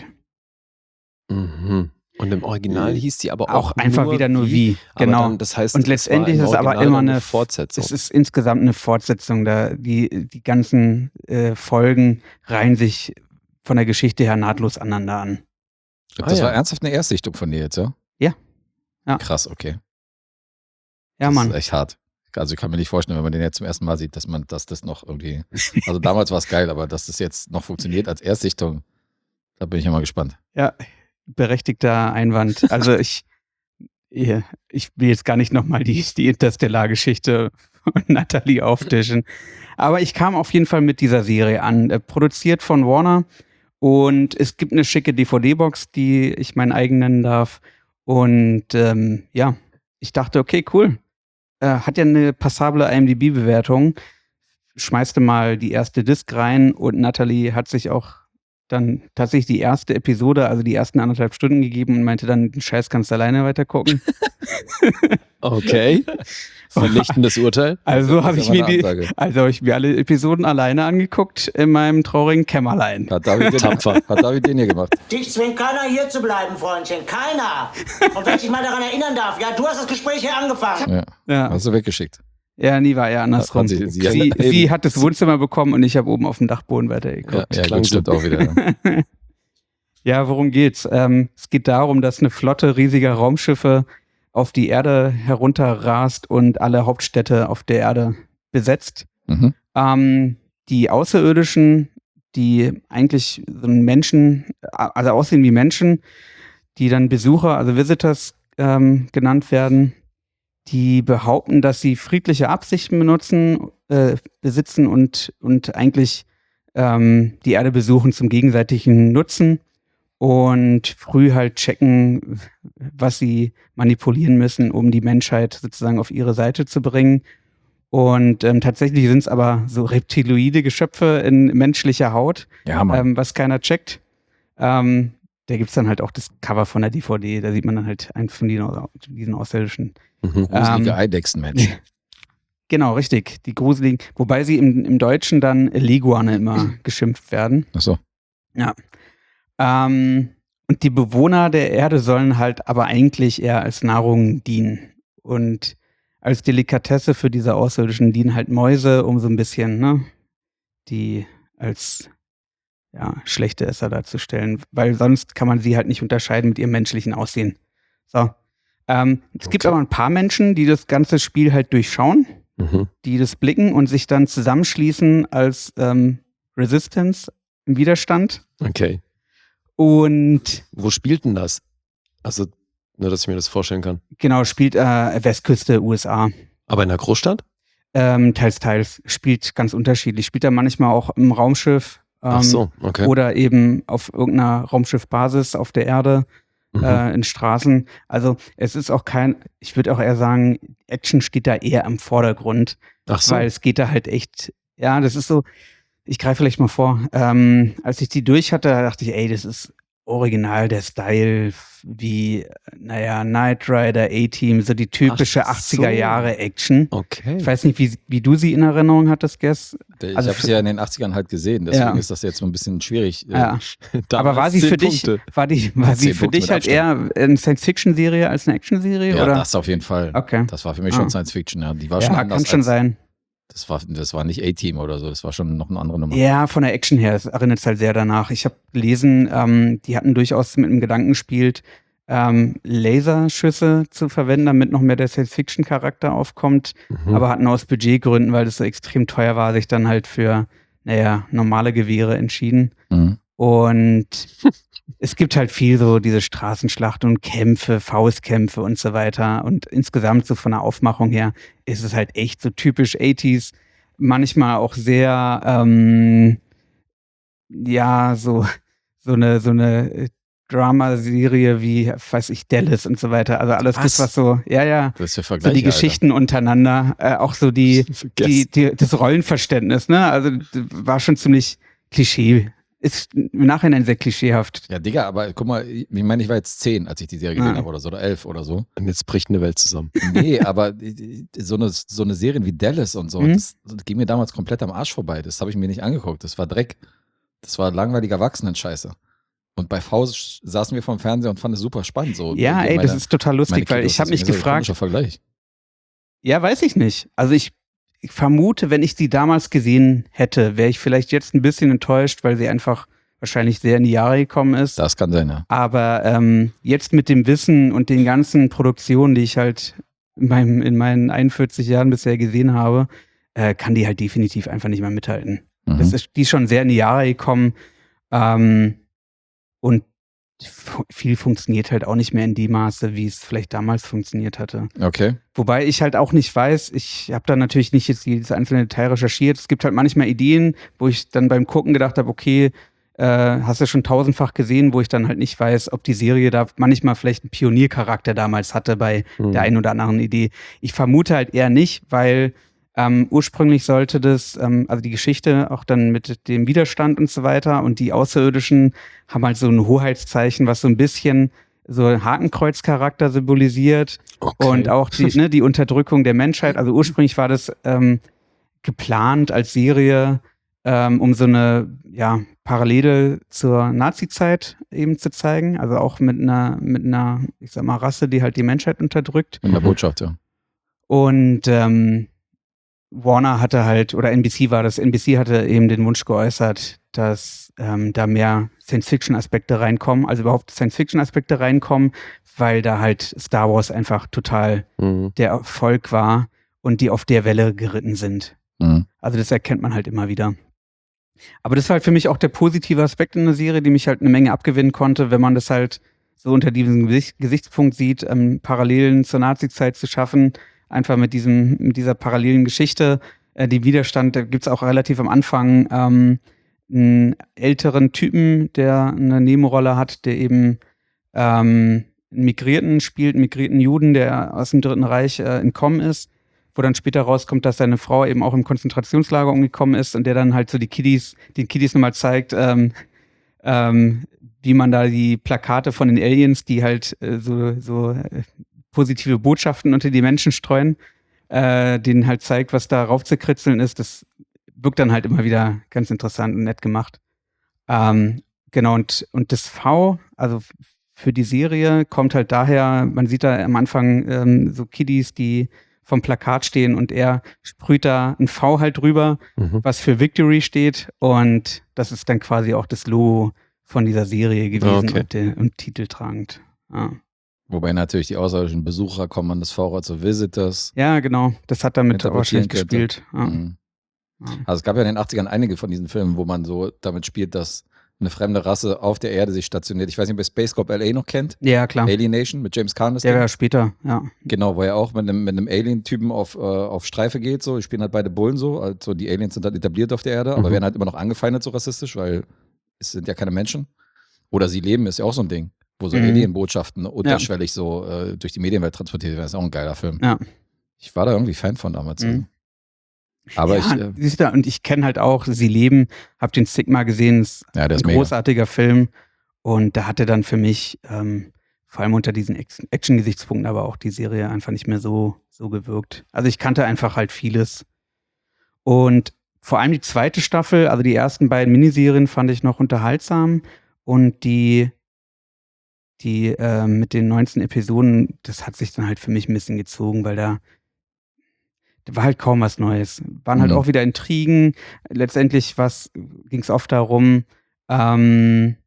Speaker 4: Mhm. Und im Original hieß die aber auch,
Speaker 5: Auch einfach
Speaker 4: nur
Speaker 5: wieder nur wie.
Speaker 4: Aber
Speaker 5: Genau.
Speaker 4: Dann, das heißt,
Speaker 5: Und
Speaker 4: es war
Speaker 5: letztendlich
Speaker 4: im
Speaker 5: ist es aber
Speaker 4: Original
Speaker 5: immer
Speaker 4: dann
Speaker 5: eine
Speaker 4: Fortsetzung.
Speaker 5: Es ist insgesamt eine Fortsetzung. Da die, die ganzen äh, Folgen reihen sich von der Geschichte her nahtlos aneinander an.
Speaker 3: Das
Speaker 4: Ah, ja.
Speaker 3: war ernsthaft eine Erstsichtung von dir jetzt, ja?
Speaker 5: Ja. Ja.
Speaker 3: Krass, okay.
Speaker 5: Ja,
Speaker 3: Das
Speaker 5: Mann.
Speaker 3: ist echt hart. Also ich kann mir nicht vorstellen, wenn man den jetzt zum ersten Mal sieht, dass man, dass das noch irgendwie. Also damals war es geil, aber dass das jetzt noch funktioniert als Erstsichtung, da bin ich ja mal gespannt.
Speaker 5: Ja, berechtigter Einwand. Also ich, ich ich will jetzt gar nicht nochmal die, die Interstellar-Geschichte von Natalie auftischen. Aber ich kam auf jeden Fall mit dieser Serie an. Äh, produziert von Warner. Und es gibt eine schicke D V D-Box, die ich meinen eigen nennen darf. Und ähm, ja, ich dachte, okay, cool. Äh, hat ja eine passable I M D B-Bewertung. Schmeißte mal die erste Disc rein und Natalie hat sich auch dann tatsächlich die erste Episode, also die ersten anderthalb Stunden gegeben und meinte dann, den Scheiß kannst du alleine weitergucken.
Speaker 4: Okay. Vernichtendes Urteil.
Speaker 5: Also habe
Speaker 3: Das
Speaker 5: ich
Speaker 3: ist aber
Speaker 5: mir
Speaker 3: eine
Speaker 5: die,
Speaker 3: Ansage.
Speaker 5: also habe ich mir alle Episoden alleine angeguckt in meinem traurigen Kämmerlein.
Speaker 3: Hat David den,
Speaker 4: Tapfer.
Speaker 3: hat David den hier gemacht?
Speaker 6: Dich zwingt keiner hier zu bleiben, Freundchen. Keiner. Und wenn ich dich mal daran erinnern darf, ja, du hast das Gespräch hier angefangen.
Speaker 3: Ja.
Speaker 5: Ja,
Speaker 3: Hast du weggeschickt.
Speaker 5: ja nie war eher andersrum.
Speaker 3: Hat sie-
Speaker 5: Sie,
Speaker 3: sie-
Speaker 5: sie, hat das Wohnzimmer bekommen und ich habe oben auf dem Dachboden weitergeguckt.
Speaker 3: Ja,
Speaker 4: klang
Speaker 3: gut, stimmt
Speaker 4: so.
Speaker 3: auch wieder. Ja.
Speaker 5: Ja, worum geht's? Ähm, es geht darum, dass eine Flotte riesiger Raumschiffe auf die Erde herunterrast und alle Hauptstädte auf der Erde besetzt.
Speaker 3: Mhm.
Speaker 5: Ähm, die Außerirdischen, die eigentlich so ein Menschen, also aussehen wie Menschen, die dann Besucher, also Visitors ähm, genannt werden, die behaupten, dass sie friedliche Absichten benutzen, äh, besitzen und, und eigentlich ähm, die Erde besuchen zum gegenseitigen Nutzen und früh halt checken, was sie manipulieren müssen, um die Menschheit sozusagen auf ihre Seite zu bringen. Und ähm, tatsächlich sind es aber so reptiloide Geschöpfe in menschlicher Haut,
Speaker 3: Ja, Mann.
Speaker 5: ähm, was keiner checkt. Ähm, da gibt's dann halt auch das Cover von der D V D, da sieht man dann halt einen von diesen, diesen Außerirdischen.
Speaker 4: Mhm.
Speaker 3: Gruselige
Speaker 5: ähm,
Speaker 3: Eidechsenmenschen.
Speaker 5: Genau, richtig, die gruseligen, wobei sie im, im Deutschen dann Leguane immer geschimpft werden.
Speaker 3: Achso.
Speaker 5: Ja. Ähm, und die Bewohner der Erde sollen halt aber eigentlich eher als Nahrung dienen. Und als Delikatesse für diese Außerirdischen dienen halt Mäuse, um so ein bisschen, ne, die als ja, schlechte Esser darzustellen. Weil sonst kann man sie halt nicht unterscheiden mit ihrem menschlichen Aussehen. So. Ähm, es gibt
Speaker 4: Okay.
Speaker 5: aber ein paar Menschen, die das ganze Spiel halt durchschauen,
Speaker 4: Mhm.
Speaker 5: die das blicken und sich dann zusammenschließen als ähm, Resistance im Widerstand.
Speaker 4: Okay.
Speaker 5: Und
Speaker 4: Wo spielt denn das? Also, nur, dass ich mir das vorstellen kann.
Speaker 5: genau, spielt äh, Westküste U S A.
Speaker 4: Aber in der Großstadt?
Speaker 5: Ähm, teils, teils. Spielt ganz unterschiedlich. Spielt er manchmal auch im Raumschiff. Ähm,
Speaker 4: Ach so, okay.
Speaker 5: Oder eben auf irgendeiner Raumschiffbasis auf der Erde,
Speaker 4: Mhm.
Speaker 5: äh, in Straßen. Also es ist auch kein, ich würde auch eher sagen, Action steht da eher im Vordergrund.
Speaker 4: Ach so.
Speaker 5: Weil es geht da halt echt, ja, das ist so, ich greife vielleicht mal vor, ähm, als ich die durch hatte, da dachte ich, ey, das ist original der Style wie, naja, Knight Rider, A-Team, so die typische
Speaker 4: Ach so.
Speaker 5: achtziger Jahre Action.
Speaker 4: Okay.
Speaker 5: Ich weiß nicht, wie, wie du sie in Erinnerung hattest, Guess.
Speaker 3: Ich
Speaker 5: Also
Speaker 3: habe
Speaker 5: für-
Speaker 3: sie ja in den achtzigern halt gesehen, deswegen
Speaker 5: Ja.
Speaker 3: ist das jetzt so ein bisschen schwierig. äh,
Speaker 5: Ja. Aber war
Speaker 4: Damals
Speaker 5: sie
Speaker 4: zehn
Speaker 5: für dich,
Speaker 4: Punkte.
Speaker 5: war die, war sie
Speaker 3: Zehn
Speaker 5: für
Speaker 3: Punkte
Speaker 5: dich
Speaker 3: mit
Speaker 5: halt eher eine Science-Fiction-Serie als eine Action-Serie?
Speaker 3: Ja,
Speaker 5: oder?
Speaker 3: das auf jeden Fall.
Speaker 5: Okay.
Speaker 3: Das war für mich
Speaker 5: Ah.
Speaker 3: schon Science Fiction, ja. Die war schon
Speaker 5: Ja,
Speaker 3: anders
Speaker 5: kann schon
Speaker 3: als,
Speaker 5: sein.
Speaker 3: Das war, das war nicht A-Team oder so, das war schon noch eine andere Nummer.
Speaker 5: Ja, von der Action her, es erinnert es halt sehr danach. Ich habe gelesen, ähm, die hatten durchaus mit dem Gedanken gespielt, ähm, Laserschüsse zu verwenden, damit noch mehr der Science-Fiction-Charakter aufkommt,
Speaker 4: Mhm.
Speaker 5: aber hatten aus Budgetgründen, weil das so extrem teuer war, sich dann halt für, naja, normale Gewehre entschieden.
Speaker 3: Mhm.
Speaker 5: Und es gibt halt viel so diese Straßenschlachten und Kämpfe, Faustkämpfe und so weiter. Und insgesamt so von der Aufmachung her ist es halt echt so typisch achtziger. Manchmal auch sehr, ähm, ja, so, so eine, so eine Dramaserie wie, weiß ich, Dallas und so weiter. Also alles das,
Speaker 4: Was?
Speaker 5: was so, ja, ja,
Speaker 3: Das ist für
Speaker 5: so
Speaker 3: Vergleiche,
Speaker 5: die Geschichten untereinander, äh, auch so die,
Speaker 4: Vergessen.
Speaker 5: die, die, das Rollenverständnis, ne? Also d- war schon ziemlich Klischee. Ist im Nachhinein sehr klischeehaft.
Speaker 3: Alter. Ja, Digga, aber guck mal, ich meine, ich war jetzt zehn, als ich die Serie gesehen
Speaker 5: Ah.
Speaker 3: habe oder so, oder elf oder so.
Speaker 4: Und jetzt bricht eine Welt zusammen.
Speaker 3: Nee, aber so eine, so eine Serien wie Dallas und so,
Speaker 5: Mhm.
Speaker 3: das, das ging mir damals komplett am Arsch vorbei. Das habe ich mir nicht angeguckt. Das war Dreck. Das war langweiliger Erwachsenen-Scheiße. Und bei Faust saßen wir vom Fernseher und fanden es super spannend. So.
Speaker 5: Ja,
Speaker 3: Die-
Speaker 5: ey,
Speaker 3: meine-
Speaker 5: das ist total
Speaker 3: meine
Speaker 5: lustig, weil
Speaker 3: Kiddos,
Speaker 5: ich habe mich
Speaker 3: deswegen ist das ein
Speaker 5: gefragt,
Speaker 3: komischer Vergleich.
Speaker 5: ja, weiß ich nicht. Also ich, ich vermute, wenn ich sie damals gesehen hätte, wäre ich vielleicht jetzt ein bisschen enttäuscht, weil sie einfach wahrscheinlich sehr in die Jahre gekommen ist.
Speaker 3: Das kann sein, ja.
Speaker 5: Aber ähm, jetzt mit dem Wissen und den ganzen Produktionen, die ich halt in, meinem, in meinen einundvierzig Jahren bisher gesehen habe, äh, kann die halt definitiv einfach nicht mehr mithalten.
Speaker 3: Mhm.
Speaker 5: Das ist, die ist schon sehr in die Jahre gekommen. Ähm, und f- viel funktioniert halt auch nicht mehr in dem Maße, wie es vielleicht damals funktioniert hatte.
Speaker 3: Okay.
Speaker 5: Wobei ich halt auch nicht weiß, ich habe da natürlich nicht jetzt jedes einzelne Detail recherchiert. Es gibt halt manchmal Ideen, wo ich dann beim Gucken gedacht habe, okay, äh, hast du schon tausendfach gesehen, wo ich dann halt nicht weiß, ob die Serie da manchmal vielleicht einen Pioniercharakter damals hatte bei
Speaker 4: Mhm.
Speaker 5: der einen oder anderen Idee. Ich vermute halt eher nicht, weil ähm, ursprünglich sollte das, ähm, also die Geschichte auch dann mit dem Widerstand und so weiter und die Außerirdischen haben halt so ein Hoheitszeichen, was so ein bisschen so einen Hakenkreuzcharakter symbolisiert.
Speaker 4: Okay.
Speaker 5: Und auch die, ne, die Unterdrückung der Menschheit. Also ursprünglich war das ähm, geplant als Serie, ähm, um so eine ja, Parallele zur Nazi-Zeit eben zu zeigen. Also auch mit einer, mit einer, ich sag mal, Rasse, die halt die Menschheit unterdrückt.
Speaker 3: In der Botschaft, ja.
Speaker 5: Und ähm, Warner hatte halt, oder N B C war das, N B C hatte eben den Wunsch geäußert, dass ähm, da mehr Science-Fiction-Aspekte reinkommen, also überhaupt Science-Fiction-Aspekte reinkommen, weil da halt Star Wars einfach total
Speaker 4: Mhm.
Speaker 5: der Erfolg war und die auf der Welle geritten sind.
Speaker 3: Mhm.
Speaker 5: Also das erkennt man halt immer wieder. Aber das war halt für mich auch der positive Aspekt in der Serie, die mich halt eine Menge abgewinnen konnte, wenn man das halt so unter diesem Gesicht, Gesichtspunkt sieht, ähm, Parallelen zur Nazi-Zeit zu schaffen, einfach mit diesem, mit dieser parallelen Geschichte, äh, die Widerstand, da gibt's auch relativ am Anfang ähm, einen älteren Typen, der eine Nebenrolle hat, der eben ähm, einen Migrierten spielt, einen migrierten Juden, der aus dem Dritten Reich äh, entkommen ist, wo dann später rauskommt, dass seine Frau eben auch im Konzentrationslager umgekommen ist und der dann halt so die Kiddies, den Kiddies nochmal zeigt, ähm, ähm, wie man da die Plakate von den Aliens, die halt äh, so, so äh, positive Botschaften unter die Menschen streuen, äh, denen halt zeigt, was da raufzukritzeln ist. Das wirkt dann halt immer wieder ganz interessant und nett gemacht. Ähm, genau, und, und das V, also für die Serie, kommt halt daher, man sieht da am Anfang ähm, so Kiddies, die vom Plakat stehen und er sprüht da ein V halt drüber,
Speaker 4: Mhm.
Speaker 5: was für Victory steht, und das ist dann quasi auch das Logo von dieser Serie gewesen
Speaker 4: Okay.
Speaker 5: und, der, und titeltragend. Ja.
Speaker 3: Wobei natürlich die außerirdischen Besucher kommen an das Vorrat, so Visitors.
Speaker 5: ja, genau, das hat damit auch wahrscheinlich
Speaker 3: Interpretieren
Speaker 5: gespielt. Ja.
Speaker 3: Mhm.
Speaker 5: Ja.
Speaker 3: Also es gab ja in den achtzigern einige von diesen Filmen, wo man so damit spielt, dass eine fremde Rasse auf der Erde sich stationiert. Ich weiß nicht, ob ihr Space Cop L A noch kennt.
Speaker 5: Ja, klar.
Speaker 3: Alienation mit James Caan. das
Speaker 5: Der
Speaker 3: Ding.
Speaker 5: war später, ja.
Speaker 3: Genau, wo er auch mit einem, mit einem Alien-Typen auf, äh, auf Streife geht. So. Die spielen halt beide Bullen so. Also die Aliens sind halt etabliert auf der Erde, aber
Speaker 4: Mhm.
Speaker 3: werden halt immer noch angefeindet so rassistisch, weil es sind ja keine Menschen. Oder sie leben, ist ja auch so ein Ding, wo so
Speaker 5: Mhm.
Speaker 3: Alien-Botschaften unterschwellig so äh, durch die Medienwelt transportiert werden. Das ist auch ein geiler Film.
Speaker 5: Ja.
Speaker 3: Ich war da irgendwie Fan von damals. so.
Speaker 5: Mhm.
Speaker 3: Aber
Speaker 5: ja,
Speaker 3: ich, äh,
Speaker 5: siehst du, und ich kenne halt auch Sie leben, hab den Stigma gesehen, ist
Speaker 3: ja, der
Speaker 5: ein
Speaker 3: ist mega.
Speaker 5: großartiger Film, und da hatte dann für mich, ähm, vor allem unter diesen Ex- Action-Gesichtspunkten, aber auch die Serie einfach nicht mehr so, so gewirkt. Also ich kannte einfach halt vieles. Und vor allem die zweite Staffel, also die ersten beiden Miniserien fand ich noch unterhaltsam, und die, die äh, mit den neunzehn Episoden, das hat sich dann halt für mich ein bisschen gezogen, weil da, da war halt kaum was Neues. Waren halt
Speaker 3: Mhm.
Speaker 5: auch wieder Intrigen. Letztendlich ging es oft darum, ähm,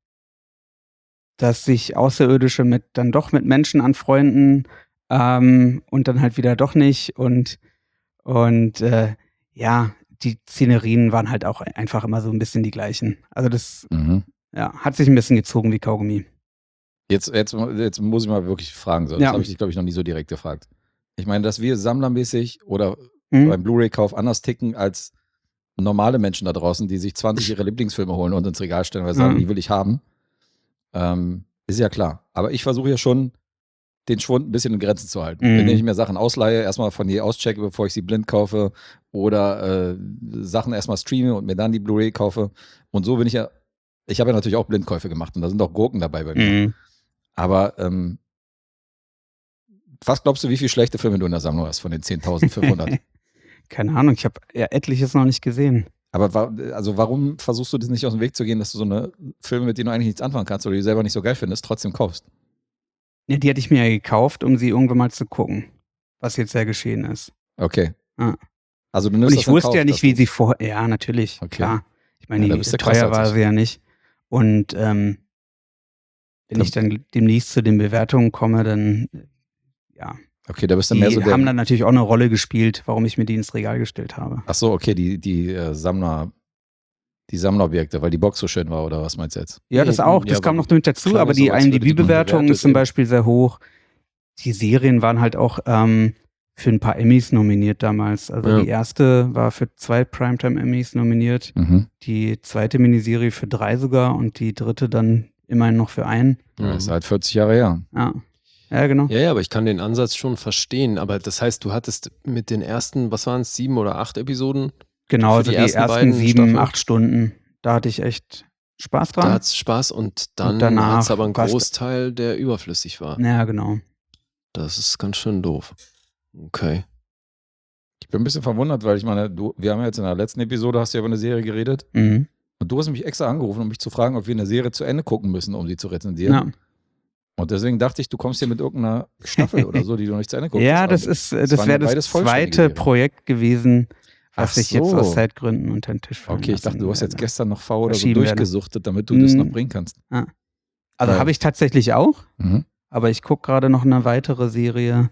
Speaker 5: dass sich Außerirdische mit dann doch mit Menschen anfreunden, ähm, und dann halt wieder doch nicht. Und, und äh, ja, die Szenerien waren halt auch einfach immer so ein bisschen die gleichen. Also das
Speaker 3: Mhm.
Speaker 5: ja, hat sich ein bisschen gezogen wie Kaugummi.
Speaker 3: Jetzt, jetzt, jetzt muss ich mal wirklich fragen. So. Das
Speaker 5: Ja.
Speaker 3: habe ich dich, glaube ich, noch nie so direkt gefragt. Ich meine, dass wir sammlermäßig oder
Speaker 5: Hm?
Speaker 3: beim Blu-ray-Kauf anders ticken als normale Menschen da draußen, die sich zwanzig ihre Lieblingsfilme holen und ins Regal stellen, weil sie sagen,
Speaker 5: Mhm.
Speaker 3: die will ich haben. Ähm, ist ja klar. Aber ich versuche ja schon, den Schwund ein bisschen in Grenzen zu halten.
Speaker 5: Mhm.
Speaker 3: Wenn ich mir Sachen ausleihe, erstmal von je auschecke, bevor ich sie blind kaufe, oder äh, Sachen erstmal streame und mir dann die Blu-ray kaufe. Und so bin ich ja, ich habe ja natürlich auch Blindkäufe gemacht und da sind auch Gurken dabei bei mir.
Speaker 5: Mhm.
Speaker 3: Aber ähm, was glaubst du, wie viele schlechte Filme du in der Sammlung hast von den zehntausendfünfhundert?
Speaker 5: Keine Ahnung, ich habe ja etliches noch nicht gesehen.
Speaker 3: Aber wa also warum versuchst du das nicht aus dem Weg zu gehen, dass du so eine Filme, mit denen du eigentlich nichts anfangen kannst oder die selber nicht so geil findest, trotzdem kaufst?
Speaker 5: Ja, die hatte ich mir ja gekauft, um sie irgendwann mal zu gucken, was jetzt ja geschehen ist.
Speaker 3: Okay.
Speaker 5: Ja.
Speaker 3: Also du
Speaker 5: Und
Speaker 3: nimmst
Speaker 5: ich
Speaker 3: das in
Speaker 5: wusste
Speaker 3: Kauf,
Speaker 5: ja
Speaker 3: dass
Speaker 5: nicht, wie
Speaker 3: du-
Speaker 5: sie vorher. Ja, natürlich,
Speaker 3: Okay.
Speaker 5: klar. Ich meine,
Speaker 3: Ja, da
Speaker 5: die
Speaker 3: bist du krasser
Speaker 5: teuer
Speaker 3: als
Speaker 5: war
Speaker 3: ich.
Speaker 5: sie ja nicht. Und ähm, wenn
Speaker 3: Da-
Speaker 5: ich dann demnächst zu den Bewertungen komme, dann äh, ja,
Speaker 3: Okay, da bist du
Speaker 5: die
Speaker 3: mehr so der.
Speaker 5: haben dann natürlich auch eine Rolle gespielt, warum ich mir die ins Regal gestellt habe.
Speaker 3: Ach so, okay, die, die äh, Sammler, die Sammlerobjekte, weil die Box so schön war, oder was meinst du jetzt?
Speaker 5: Ja, das
Speaker 4: Nee,
Speaker 5: auch,
Speaker 4: ja,
Speaker 5: das kam
Speaker 4: aber
Speaker 5: noch mit dazu,
Speaker 4: klang
Speaker 5: aber
Speaker 4: so,
Speaker 5: die
Speaker 4: als würde die
Speaker 5: IMDb-Bewertung
Speaker 4: bewertet
Speaker 5: ist zum
Speaker 4: werden.
Speaker 5: Beispiel sehr hoch. Die Serien waren halt auch ähm, für ein paar Emmys nominiert damals. Also
Speaker 4: Ja.
Speaker 5: die erste war für zwei Primetime-Emmys nominiert,
Speaker 3: Mhm.
Speaker 5: die zweite Miniserie für drei sogar und die dritte dann immerhin noch für einen.
Speaker 3: Ja, das ist halt vierzig Jahre her.
Speaker 5: Ja, ja genau.
Speaker 4: Ja, ja, aber ich kann den Ansatz schon verstehen. Aber das heißt, du hattest mit den ersten, was waren es, sieben oder acht Episoden?
Speaker 5: Genau,
Speaker 4: für
Speaker 5: also
Speaker 4: die
Speaker 5: die,
Speaker 4: ersten
Speaker 5: ersten
Speaker 4: beiden
Speaker 5: sieben,
Speaker 4: Staffeln.
Speaker 5: acht Stunden, da hatte ich echt Spaß
Speaker 4: Da
Speaker 5: dran.
Speaker 4: hat es Spaß und dann
Speaker 5: danach
Speaker 4: hat es aber einen
Speaker 5: war's-
Speaker 4: Großteil, der überflüssig war.
Speaker 5: Ja, genau.
Speaker 4: Das ist ganz schön doof. Okay.
Speaker 3: Ich bin ein bisschen verwundert, weil ich meine, du, wir haben ja jetzt in der letzten Episode, hast du ja über eine Serie geredet.
Speaker 5: Mhm.
Speaker 3: Und du hast mich extra angerufen, um mich zu fragen, ob wir eine Serie zu Ende gucken müssen, um sie zu rezensieren.
Speaker 5: Ja,
Speaker 3: Und deswegen dachte ich, du kommst hier mit irgendeiner Staffel oder so, die du nicht zu Ende guckst.
Speaker 5: ja
Speaker 3: Aber
Speaker 5: das ist, äh,
Speaker 3: es
Speaker 5: das
Speaker 3: waren
Speaker 5: wäre
Speaker 3: ja
Speaker 5: das
Speaker 3: beides vollständige
Speaker 5: zweite
Speaker 3: Serien.
Speaker 5: Projekt gewesen, was
Speaker 3: Ach
Speaker 5: ich jetzt
Speaker 3: so.
Speaker 5: aus Zeitgründen unter den Tisch fallen
Speaker 3: Okay, ich dachte,
Speaker 5: lassen
Speaker 3: du hast jetzt
Speaker 5: werde.
Speaker 3: gestern noch V oder so
Speaker 5: verschieben werde.
Speaker 3: durchgesuchtet, damit du das
Speaker 5: Mm.
Speaker 3: noch bringen kannst.
Speaker 5: Also
Speaker 3: Weil-
Speaker 5: habe ich tatsächlich auch,
Speaker 3: Mhm.
Speaker 5: aber ich gucke gerade noch eine weitere Serie,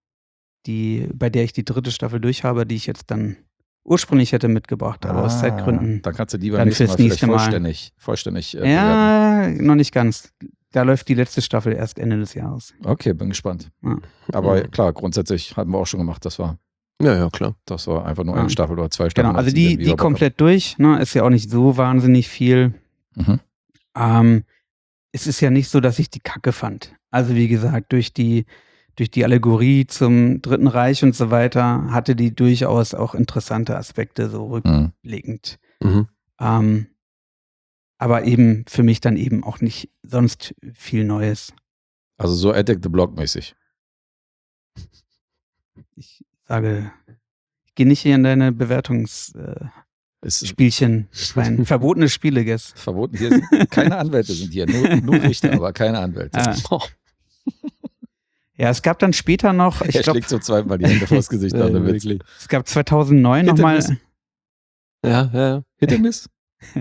Speaker 5: die, bei der ich die dritte Staffel durch habe, die ich jetzt dann ursprünglich hätte mitgebracht, aber aus
Speaker 3: Ah,
Speaker 5: Zeitgründen.
Speaker 3: Dann kannst du die beim
Speaker 5: dann
Speaker 3: nächsten Mal
Speaker 5: fürs
Speaker 3: vielleicht
Speaker 5: nächste Mal.
Speaker 3: vollständig, vollständig äh, bewerten.
Speaker 5: Ja, noch nicht ganz. Da läuft die letzte Staffel erst Ende des Jahres.
Speaker 3: Okay, bin gespannt.
Speaker 5: Ja.
Speaker 3: Aber klar, grundsätzlich hatten wir auch schon gemacht, das war,
Speaker 4: Ja, ja, klar.
Speaker 3: das war einfach nur
Speaker 5: Ja.
Speaker 3: eine Staffel oder zwei Staffeln.
Speaker 5: Genau, also
Speaker 3: als
Speaker 5: die,
Speaker 3: den
Speaker 5: die
Speaker 3: Videobock
Speaker 5: komplett durch, ne, ist ja auch nicht so wahnsinnig viel.
Speaker 3: haben. Mhm.
Speaker 5: Ähm, es ist ja nicht so, dass ich die Kacke fand. Also wie gesagt, durch die, durch die Allegorie zum Dritten Reich und so weiter, hatte die durchaus auch interessante Aspekte, so
Speaker 3: Mhm.
Speaker 5: rückblickend.
Speaker 4: Mhm.
Speaker 5: Ähm, aber eben für mich dann eben auch nicht sonst viel Neues.
Speaker 3: Also so Attack the Block mäßig.
Speaker 5: Ich sage, ich gehe nicht hier in deine Bewertungsspielchen
Speaker 3: Ist
Speaker 5: rein. Verbotene Spiele, Guess.
Speaker 3: verboten. Hier sind keine Anwälte sind hier, nur, nur Richter, aber keine Anwälte.
Speaker 5: Ah.
Speaker 4: Oh.
Speaker 5: Ja, es gab dann später noch, ich
Speaker 3: er
Speaker 5: glaube,
Speaker 3: schlägt so zweimal die Hände vors Gesicht
Speaker 4: Ja,
Speaker 3: an der Witz.
Speaker 4: wirklich.
Speaker 5: es gab zweitausendneun
Speaker 3: Hit and
Speaker 5: nochmal,
Speaker 3: miss.
Speaker 4: Ja, ja, ja.
Speaker 3: Hit and miss?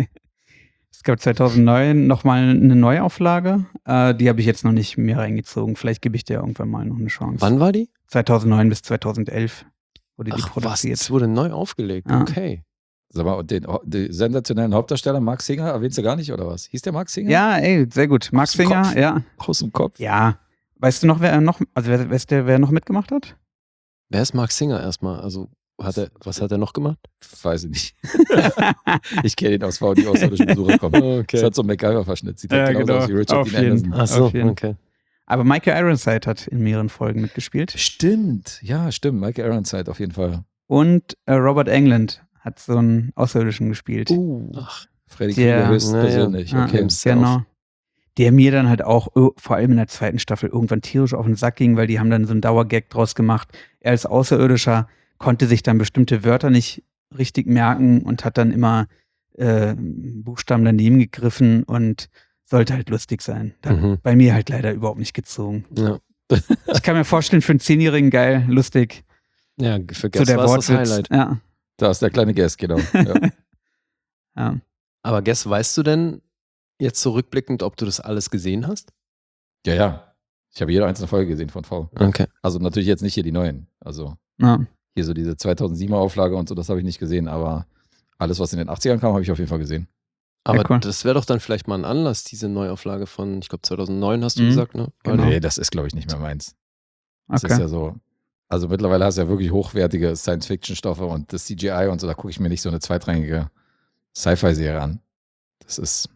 Speaker 5: es gab zweitausendneun nochmal eine Neuauflage. Äh, die habe ich jetzt noch nicht mehr reingezogen. Vielleicht gebe ich dir irgendwann mal noch eine Chance.
Speaker 4: Wann war die?
Speaker 5: zweitausendneun bis zweitausendelf wurde die
Speaker 4: Ach was,
Speaker 5: produziert.
Speaker 4: es wurde neu aufgelegt.
Speaker 5: Ja.
Speaker 4: Okay.
Speaker 3: Sag mal, und den, den sensationellen Hauptdarsteller Mark Singer erwähnst du gar nicht, oder was? Hieß der Mark Singer?
Speaker 5: Ja, ey, sehr gut. Max
Speaker 3: Aus dem
Speaker 5: Singer,
Speaker 3: Kopf.
Speaker 5: ja.
Speaker 3: Aus dem Kopf.
Speaker 5: Ja. Weißt du noch, wer noch, also wer, weißt du, wer noch mitgemacht hat?
Speaker 4: Wer ist Mark Singer erstmal? Also, hat er, was hat er noch gemacht?
Speaker 3: Weiß ich nicht. Ich kenne ihn aus V, die außerirdischen Besucher kommen. Das hat so einen MacGyver-Verschnitt. Sieht
Speaker 5: Ja,
Speaker 3: halt genauso
Speaker 5: genau.
Speaker 3: aus wie Richard
Speaker 5: Auf
Speaker 3: Dean
Speaker 5: jeden.
Speaker 3: Anderson.
Speaker 4: Ach so,
Speaker 5: Auf jeden.
Speaker 4: okay.
Speaker 5: Aber Michael Ironside hat in mehreren Folgen mitgespielt.
Speaker 3: Stimmt, ja, stimmt. Michael Ironside auf jeden Fall.
Speaker 5: Und äh, Robert Englund hat so einen Außerirdischen gespielt.
Speaker 3: Uh,
Speaker 4: Ach,
Speaker 3: Freddy
Speaker 5: Der-
Speaker 3: Krueger höchst
Speaker 4: Na ja.
Speaker 3: persönlich.
Speaker 5: Ja,
Speaker 3: Okay.
Speaker 4: himself.
Speaker 5: genau. Der mir dann halt auch, oh, vor allem in der zweiten Staffel, irgendwann tierisch auf den Sack ging, weil die haben dann so einen Dauergag draus gemacht. Er als Außerirdischer konnte sich dann bestimmte Wörter nicht richtig merken und hat dann immer äh, Buchstaben daneben gegriffen und sollte halt lustig sein. Dann
Speaker 4: Mhm.
Speaker 5: bei mir halt leider überhaupt nicht gezogen.
Speaker 4: Ja.
Speaker 5: Ich kann mir vorstellen, für einen Zehnjährigen geil, lustig.
Speaker 4: Ja, für
Speaker 5: So
Speaker 4: Guess
Speaker 5: der
Speaker 4: war es das
Speaker 5: Wortwitz.
Speaker 4: Highlight.
Speaker 5: Ja,
Speaker 3: Da ist der kleine Guest, genau. Ja.
Speaker 5: ja.
Speaker 4: Aber Guess, weißt du denn jetzt zurückblickend, ob du das alles gesehen hast?
Speaker 3: ja, ja. Ich habe jede einzelne Folge gesehen von V.
Speaker 4: Okay.
Speaker 3: Also natürlich jetzt nicht hier die neuen. Also
Speaker 5: ja.
Speaker 3: hier so diese zweitausendsiebener Auflage und so, das habe ich nicht gesehen, aber alles, was in den achtzigern kam, habe ich auf jeden Fall gesehen.
Speaker 4: Aber
Speaker 5: cool.
Speaker 4: das wäre doch dann vielleicht mal ein Anlass, diese Neuauflage von, ich glaube, zweitausendneun hast du
Speaker 5: Mhm.
Speaker 4: gesagt, ne? War
Speaker 5: Genau.
Speaker 4: die-
Speaker 3: Nee, das ist, glaube ich, nicht mehr meins. Das
Speaker 5: Okay.
Speaker 3: ist ja so. Also mittlerweile hast du ja wirklich hochwertige Science-Fiction-Stoffe und das C G I und so, da gucke ich mir nicht so eine zweitrangige Sci-Fi-Serie an. Das ist,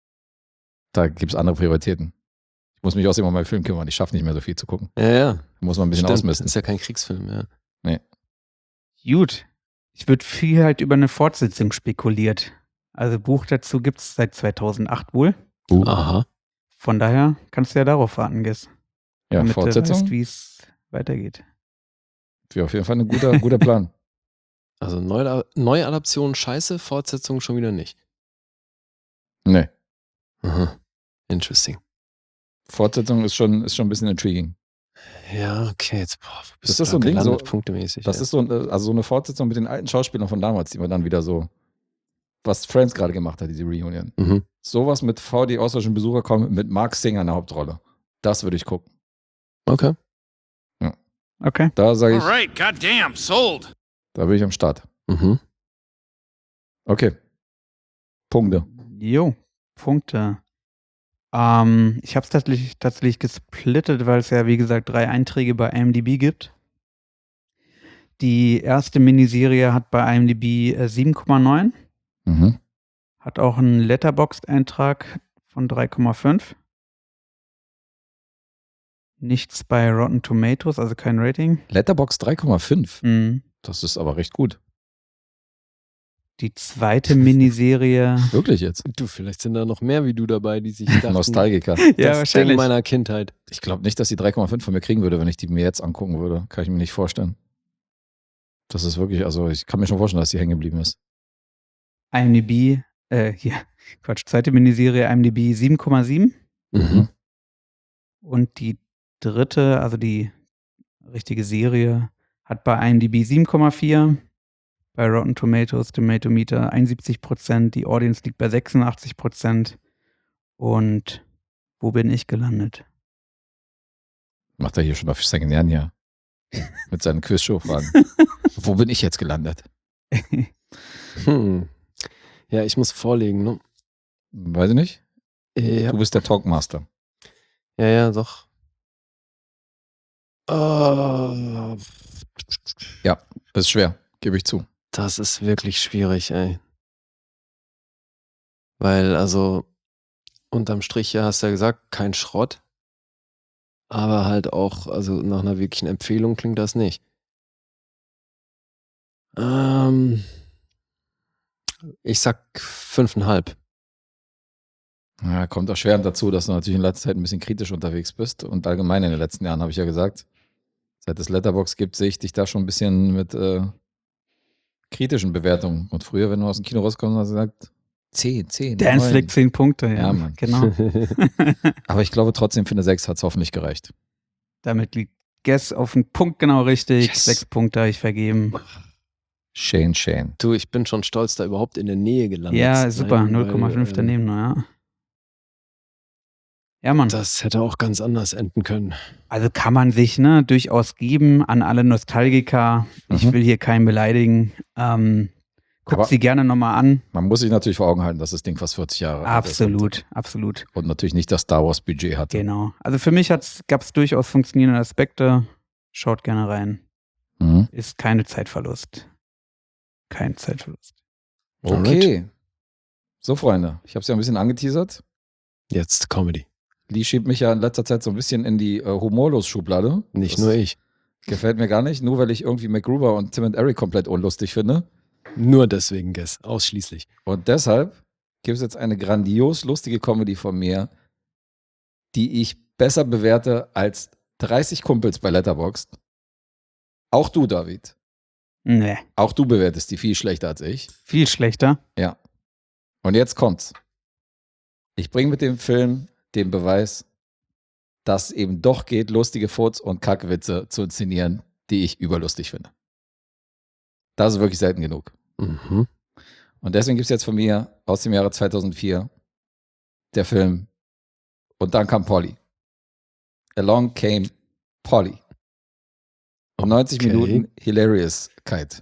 Speaker 3: da gibt es andere Prioritäten. Ich muss mich außerdem um meinen Film kümmern, ich schaffe nicht mehr so viel zu gucken.
Speaker 4: Ja, ja.
Speaker 3: Da muss man ein bisschen
Speaker 4: Stimmt,
Speaker 3: ausmisten.
Speaker 4: ist ja kein Kriegsfilm, ja.
Speaker 5: Gut. Ich würde viel halt über eine Fortsetzung spekuliert. Also Buch dazu gibt es seit zweitausendacht wohl.
Speaker 3: Uh.
Speaker 4: Aha.
Speaker 5: Von daher kannst du ja darauf warten, Guess.
Speaker 3: Ja,
Speaker 5: Damit
Speaker 3: Fortsetzung
Speaker 5: du weißt, wie es weitergeht.
Speaker 3: wäre auf jeden Fall ein guter, guter Plan.
Speaker 4: Also Neu Neuadaption scheiße, Fortsetzung schon wieder nicht.
Speaker 3: Nee,
Speaker 4: Aha. Interesting.
Speaker 3: Fortsetzung ist schon, ist schon ein bisschen intriguing.
Speaker 4: Ja, okay, jetzt boah, wo bist
Speaker 3: Das
Speaker 4: du
Speaker 3: ist
Speaker 4: da
Speaker 3: so ein Ding,
Speaker 4: gelandet,
Speaker 3: so-
Speaker 4: punktemäßig.
Speaker 3: Das
Speaker 4: ja.
Speaker 3: ist so, ein- also so eine Fortsetzung mit den alten Schauspielern von damals, die man dann wieder so, was Friends gerade gemacht hat, diese Reunion.
Speaker 4: Mhm.
Speaker 3: Sowas mit V, die außerirdischen Besucher kommen, mit Mark Singer in der Hauptrolle. Das würde ich gucken.
Speaker 4: Okay.
Speaker 5: Okay.
Speaker 3: Da sage ich,
Speaker 7: right, goddamn, sold.
Speaker 3: da bin ich am Start.
Speaker 4: Mhm.
Speaker 3: Okay. Punkte.
Speaker 5: Jo, Punkte. Ähm, ich habe es tatsächlich, tatsächlich gesplittet, weil es ja, wie gesagt, drei Einträge bei I M D B gibt. Die erste Miniserie hat bei I M D B äh, sieben Komma neun.
Speaker 3: Mhm.
Speaker 5: Hat auch einen Letterboxd-Eintrag von drei Komma fünf. Nichts bei Rotten Tomatoes, also kein Rating.
Speaker 3: Letterboxd drei Komma fünf.
Speaker 5: Mhm.
Speaker 3: Das ist aber recht gut.
Speaker 5: Die zweite Miniserie.
Speaker 3: Wirklich jetzt.
Speaker 4: Du, vielleicht sind da noch mehr wie du dabei, die sich dachten,
Speaker 3: Nostalgiker.
Speaker 4: das Ding meiner Kindheit.
Speaker 3: Ich glaube nicht, dass die drei Komma fünf von mir kriegen würde, wenn ich die mir jetzt angucken würde. Kann ich mir nicht vorstellen. Das ist wirklich, also ich kann mir schon vorstellen, dass die hängen geblieben ist.
Speaker 5: I M D B, äh, hier, Quatsch, zweite Miniserie I M D B sieben Komma sieben.
Speaker 4: Mhm.
Speaker 5: Und die dritte, also die richtige Serie, hat bei I M D B sieben Komma vier. Bei Rotten Tomatoes, Tomatometer einundsiebzig Prozent. Die Audience liegt bei sechsundachtzig Prozent. Und wo bin ich gelandet?
Speaker 3: Macht er hier schon auf Sanguinian hier. Mit seinen Quizshow-Fragen. Wo bin ich jetzt gelandet?
Speaker 4: Hm. Ja, ich muss vorlegen, ne?
Speaker 3: Weiß ich nicht.
Speaker 4: Ja,
Speaker 3: Du bist der Talkmaster.
Speaker 4: ja, ja doch. Oh,
Speaker 3: Ist schwer, gebe ich zu.
Speaker 4: das ist wirklich schwierig, ey. Weil, also, unterm Strich, ja, hast du ja gesagt, kein Schrott. aber halt auch, also nach einer wirklichen Empfehlung klingt das nicht. Ähm, ich sag fünfeinhalb.
Speaker 3: Ja, kommt auch schwer dazu, dass du natürlich in letzter Zeit ein bisschen kritisch unterwegs bist. Und allgemein in den letzten Jahren, habe ich ja gesagt, seit es Letterboxd gibt, sehe ich dich da schon ein bisschen mit äh, kritischen Bewertungen. Und früher, wenn du aus dem Kino rauskommst, hast du gesagt, zehn, zehn,
Speaker 5: Dance
Speaker 3: neun.
Speaker 5: Flick zehn Punkte, ja.
Speaker 3: Ja, Mann.
Speaker 5: Genau.
Speaker 3: Aber ich glaube trotzdem, für eine sechs hat es hoffentlich gereicht.
Speaker 5: Damit liegt Guess auf den Punkt genau richtig.
Speaker 3: Yes.
Speaker 5: Sechs Punkte habe ich vergeben.
Speaker 3: Shane, Shane.
Speaker 4: Du, ich bin schon stolz, da überhaupt in der Nähe gelandet
Speaker 5: Ja,
Speaker 4: zu
Speaker 5: super.
Speaker 4: sein,
Speaker 5: null Komma fünf
Speaker 4: weil, äh,
Speaker 5: daneben, naja. Ja, Mann.
Speaker 4: Das hätte auch ganz anders enden können.
Speaker 5: Also kann man sich ne, durchaus geben an alle Nostalgiker. Ich
Speaker 3: Mhm.
Speaker 5: will hier keinen beleidigen. Ähm, guckt
Speaker 3: Aber-
Speaker 5: sie gerne nochmal an.
Speaker 3: Man muss sich natürlich vor Augen halten, dass das Ding fast vierzig Jahre alt ist.
Speaker 5: Absolut, absolut.
Speaker 3: Und, und natürlich nicht das Star Wars Budget hatte.
Speaker 5: Genau. Also für mich gab es durchaus funktionierende Aspekte. Schaut gerne rein.
Speaker 3: Mhm.
Speaker 5: Ist keine Zeitverlust. Kein Zeitverlust.
Speaker 3: Okay. So, Freunde, ich habe es ja ein bisschen angeteasert.
Speaker 4: Jetzt Comedy.
Speaker 3: Lee schiebt mich ja in letzter Zeit so ein bisschen in die äh, Humorlos-Schublade.
Speaker 4: Nicht
Speaker 3: Das
Speaker 4: nur ich.
Speaker 3: Gefällt mir gar nicht, nur weil ich irgendwie MacGruber und Tim and Eric komplett unlustig finde.
Speaker 4: Nur deswegen, Guess. Ausschließlich.
Speaker 3: Und deshalb gibt es jetzt eine grandios lustige Comedy von mir, die ich besser bewerte als dreißig Kumpels bei Letterboxd. Auch du, David.
Speaker 5: Nee,
Speaker 3: Auch du bewertest die viel schlechter als ich.
Speaker 5: viel schlechter.
Speaker 3: Ja. Und jetzt kommt's. Ich bringe mit dem Film den Beweis, dass es eben doch geht, lustige Furz- und Kackwitze zu inszenieren, die ich überlustig finde. Das ist wirklich selten genug.
Speaker 4: Mhm.
Speaker 3: Und deswegen gibt es jetzt von mir aus dem Jahre zweitausendvier der Film Und dann kam Polly. Along came Polly. neunzig
Speaker 4: Okay.
Speaker 3: Minuten Hilarious-Keit.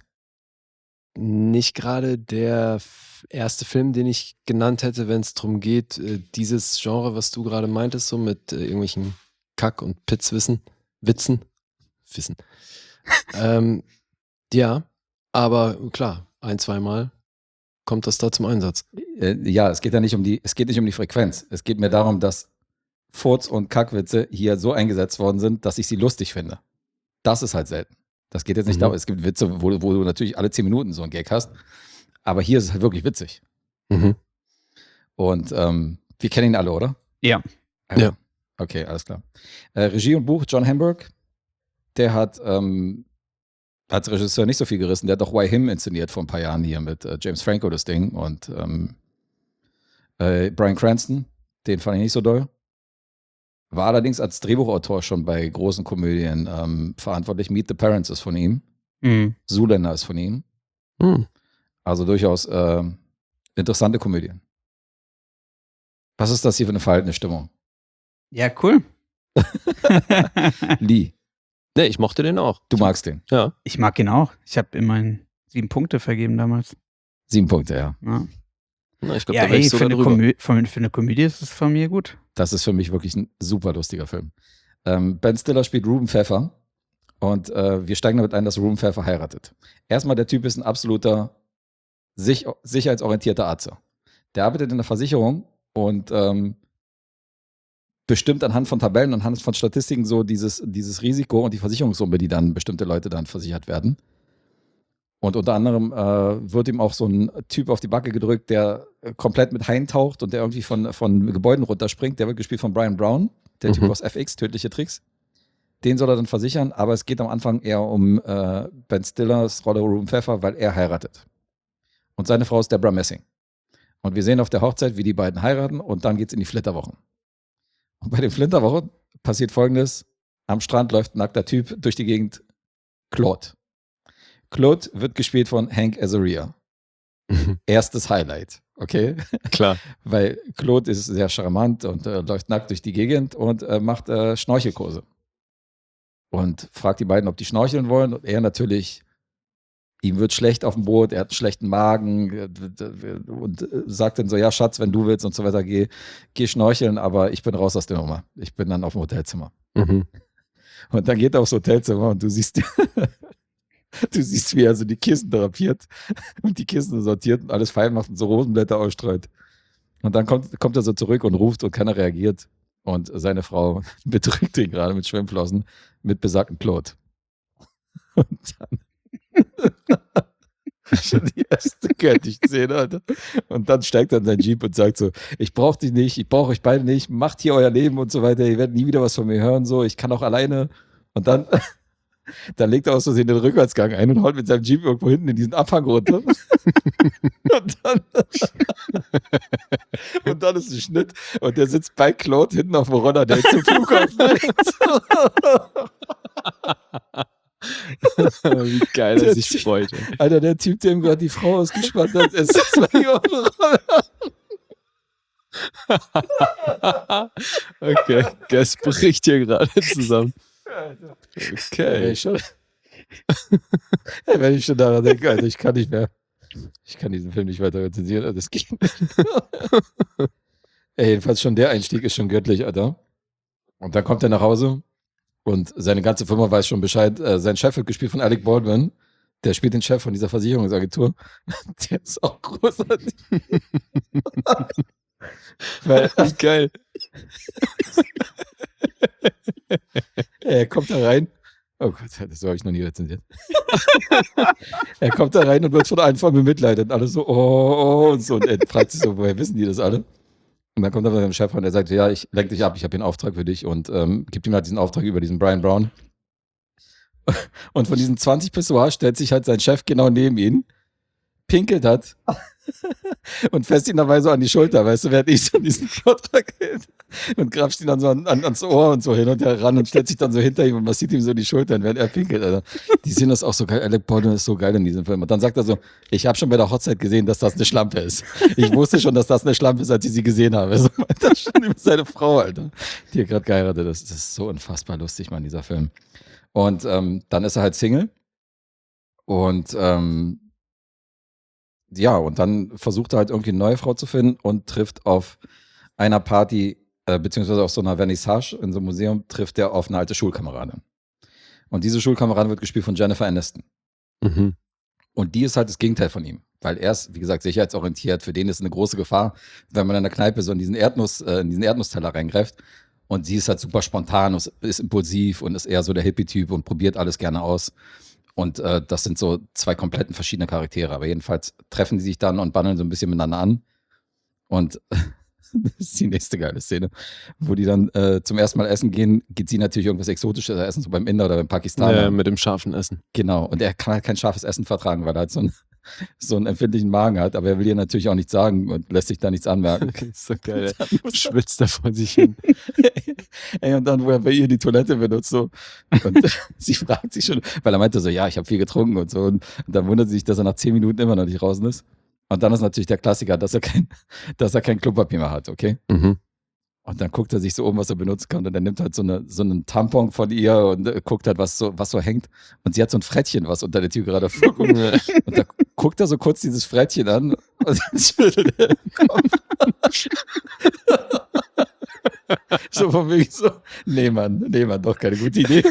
Speaker 4: Nicht gerade der f- erste Film, den ich genannt hätte, wenn es darum geht, äh, dieses Genre, was du gerade meintest, so mit äh, irgendwelchen Kack- und Pitzwissen, Witzen, Wissen. ähm, ja, aber klar, ein, zweimal kommt das da zum Einsatz.
Speaker 3: Äh, ja, es geht ja nicht um die, es geht nicht um die Frequenz. Es geht mir darum, dass Furz- und Kackwitze hier so eingesetzt worden sind, dass ich sie lustig finde. Das ist halt selten. Das geht jetzt nicht
Speaker 4: Mhm.
Speaker 3: darum, es gibt Witze, wo, wo du natürlich alle zehn Minuten so einen Gag hast, aber hier ist es halt wirklich witzig.
Speaker 4: Mhm.
Speaker 3: Und ähm, wir kennen ihn alle, oder?
Speaker 5: Ja.
Speaker 4: Ja.
Speaker 3: Okay, alles klar. Äh, Regie und Buch John Hamburg, der hat ähm, als Regisseur nicht so viel gerissen, der hat doch Why Him inszeniert vor ein paar Jahren hier mit äh, James Franco das Ding und ähm, äh, Bryan Cranston, den fand ich nicht so doll. War allerdings als Drehbuchautor schon bei großen Komödien ähm, verantwortlich. Meet the Parents ist von ihm.
Speaker 5: Mhm.
Speaker 3: Zoolander ist von ihm.
Speaker 4: Hm.
Speaker 3: Also durchaus äh, interessante Komödien. Was ist das hier für eine verhaltene Stimmung?
Speaker 5: Ja, cool.
Speaker 3: Lee,
Speaker 4: Nee, ich mochte den auch.
Speaker 3: du magst den.
Speaker 4: Ja.
Speaker 5: Ich mag ihn auch. Ich habe immerhin sieben Punkte vergeben damals.
Speaker 3: Sieben Punkte, ja.
Speaker 5: Ja,
Speaker 4: Na, ich glaube,
Speaker 5: ja
Speaker 4: da wäre
Speaker 5: ey,
Speaker 4: ich
Speaker 5: für
Speaker 4: sogar
Speaker 5: eine,
Speaker 4: drüber.
Speaker 5: Komö für, für eine Komödie ist es von mir gut.
Speaker 3: Das ist für mich wirklich ein super lustiger Film. Ähm, Ben Stiller spielt Ruben Pfeffer und äh, wir steigen damit ein, dass Ruben Pfeffer heiratet. Erstmal, der Typ ist ein absoluter sich sicherheitsorientierter Arzt. Der arbeitet in der Versicherung und ähm, bestimmt anhand von Tabellen, anhand von Statistiken so dieses, dieses Risiko und die Versicherungssumme, die dann bestimmte Leute dann versichert werden. Und unter anderem äh, wird ihm auch so ein Typ auf die Backe gedrückt, der äh, komplett mit Haien taucht und der irgendwie von, von Gebäuden runterspringt. Der wird gespielt von Brian Brown, der Typ
Speaker 4: Mhm.
Speaker 3: aus F X, Tödliche Tricks. Den soll er dann versichern, aber es geht am Anfang eher um äh, Ben Stillers Rolle Ruben Pfeffer, weil er heiratet. Und seine Frau ist Deborah Messing. Und wir sehen auf der Hochzeit, wie die beiden heiraten und dann geht's in die Flitterwochen. Und bei den Flitterwochen passiert Folgendes. Am Strand läuft ein nackter Typ durch die Gegend. Claude. Claude wird gespielt von Hank Azaria. Erstes Highlight, okay?
Speaker 4: Klar.
Speaker 3: Weil Claude ist sehr charmant und äh, läuft nackt durch die Gegend und äh, macht äh, Schnorchelkurse. Und fragt die beiden, ob die schnorcheln wollen. Und er natürlich, ihm wird schlecht auf dem Boot, er hat einen schlechten Magen äh, und äh, sagt dann so, ja Schatz, wenn du willst und so weiter, geh, geh schnorcheln, aber ich bin raus aus der Nummer. Ich bin dann auf dem Hotelzimmer.
Speaker 4: Mhm.
Speaker 3: Und dann geht er aufs Hotelzimmer und du siehst, du siehst, wie er so die Kissen drapiert und die Kissen sortiert und alles fein macht und so Rosenblätter ausstreut. Und dann kommt, kommt er so zurück und ruft und keiner reagiert. Und seine Frau betrügt ihn gerade mit Schwimmflossen mit besagten Claude. Und dann schon die erste Göttlich-Szene, Alter. Und dann steigt er in sein Jeep und sagt so, ich brauche dich nicht, ich brauche euch beide nicht, macht hier euer Leben und so weiter, ihr werdet nie wieder was von mir hören, so, ich kann auch alleine. Und dann, dann legt er aus Versehen den Rückwärtsgang ein und haut mit seinem Jeep irgendwo hinten in diesen Abhang runter. Und dann, und dann ist ein Schnitt und der sitzt bei Claude hinten auf dem Roller, der zum Flughafen bringt.
Speaker 4: Wie geil er sich freut. ey.
Speaker 3: Alter, der Typ, dem gerade die Frau ausgespannt hat, ist sitzt bei ihm auf dem Roller.
Speaker 4: Okay, Guess bricht hier gerade zusammen. Okay.
Speaker 3: Ey, schon. Ey, wenn ich schon daran denke, Alter, ich kann nicht mehr. Ich kann diesen Film nicht weiter rezensieren, das geht nicht. Ey, jedenfalls schon der Einstieg ist schon göttlich, Alter. Und dann kommt er nach Hause und seine ganze Firma weiß schon Bescheid. Äh, sein Chef wird gespielt von Alec Baldwin. Der spielt den Chef von dieser Versicherungsagentur. Der ist auch großartig. Weil,
Speaker 4: Geil.
Speaker 3: er kommt da rein. Oh Gott, das habe ich noch nie rezensiert. Er kommt da rein und wird von allen voll bemitleidet. Und alle so, oh, oh, und so. Und er fragt sich so, woher wissen die das alle? Und dann kommt er von seinem Chef und er sagt, ja, ich lenk dich ab, ich habe hier einen Auftrag für dich und ähm, gibt ihm halt diesen Auftrag über diesen Brian Brown. Und von diesen zwanzig Pissoirs stellt sich halt sein Chef genau neben ihn, pinkelt hat und fässt ihn dabei so an die Schulter, weißt du, während ich so diesen Vortrag hält und grapscht ihn dann so an, an, ans Ohr und so hin und her ran und stellt sich dann so hinter ihm und massiert ihm so die Schultern, während er pinkelt, Alter. Die sehen das auch so geil, Alec Baldwin ist so geil in diesem Film. Und dann sagt er so, ich habe schon bei der Hochzeit gesehen, dass das eine Schlampe ist. Ich wusste schon, dass das eine Schlampe ist, als ich sie gesehen habe. So meint er schon über seine Frau, Alter, die er gerade geheiratet ist. Das ist so unfassbar lustig, Mann, dieser Film. Und ähm, dann ist er halt Single und ähm, ja, und dann versucht er halt irgendwie eine neue Frau zu finden und trifft auf einer Party, äh, beziehungsweise auf so einer Vernissage in so einem Museum, trifft er auf eine alte Schulkameradin. Und diese Schulkameradin wird gespielt von Jennifer Aniston.
Speaker 4: Mhm.
Speaker 3: Und die ist halt das Gegenteil von ihm. Weil er ist, wie gesagt, sicherheitsorientiert. Für den ist es eine große Gefahr, wenn man in der Kneipe so in diesen, Erdnuss, äh, in diesen Erdnussteller reingreift. Und sie ist halt super spontan, und ist impulsiv und ist eher so der Hippie-Typ und probiert alles gerne aus. Und äh, das sind so zwei komplett verschiedene Charaktere. Aber jedenfalls treffen die sich dann und bandeln so ein bisschen miteinander an. Und das ist die nächste geile Szene, wo die dann äh, zum ersten Mal essen gehen, geht sie natürlich irgendwas Exotisches essen, so beim Inder oder beim Pakistaner.
Speaker 4: Ja, mit dem scharfen Essen.
Speaker 3: Genau, und er kann halt kein scharfes Essen vertragen, weil er halt so, ein, so einen empfindlichen Magen hat, aber er will ihr natürlich auch nichts sagen und lässt sich da nichts anmerken.
Speaker 4: Ist so geil, ey. Schwitzt er vor sich hin.
Speaker 3: Ey, und dann, wo er bei ihr die Toilette benutzt, so. Und sie fragt sich schon, weil er meinte so, ja, ich habe viel getrunken und so. Und, und dann wundert sie sich, dass er nach zehn Minuten immer noch nicht draußen ist. Und dann ist natürlich der Klassiker, dass er kein, dass er kein Klopapier mehr hat, okay?
Speaker 4: Mhm.
Speaker 3: Und dann guckt er sich so um, was er benutzen kann. Und dann nimmt halt so, eine, so einen Tampon von ihr und äh, guckt halt, was so, was so hängt. Und sie hat so ein Frettchen, was unter der Tür gerade vorguckt. Und da guckt er so kurz dieses Frettchen an und dann schüttelt er den Kopf. So von wegen so, nee Mann, nee Mann, doch keine gute Idee.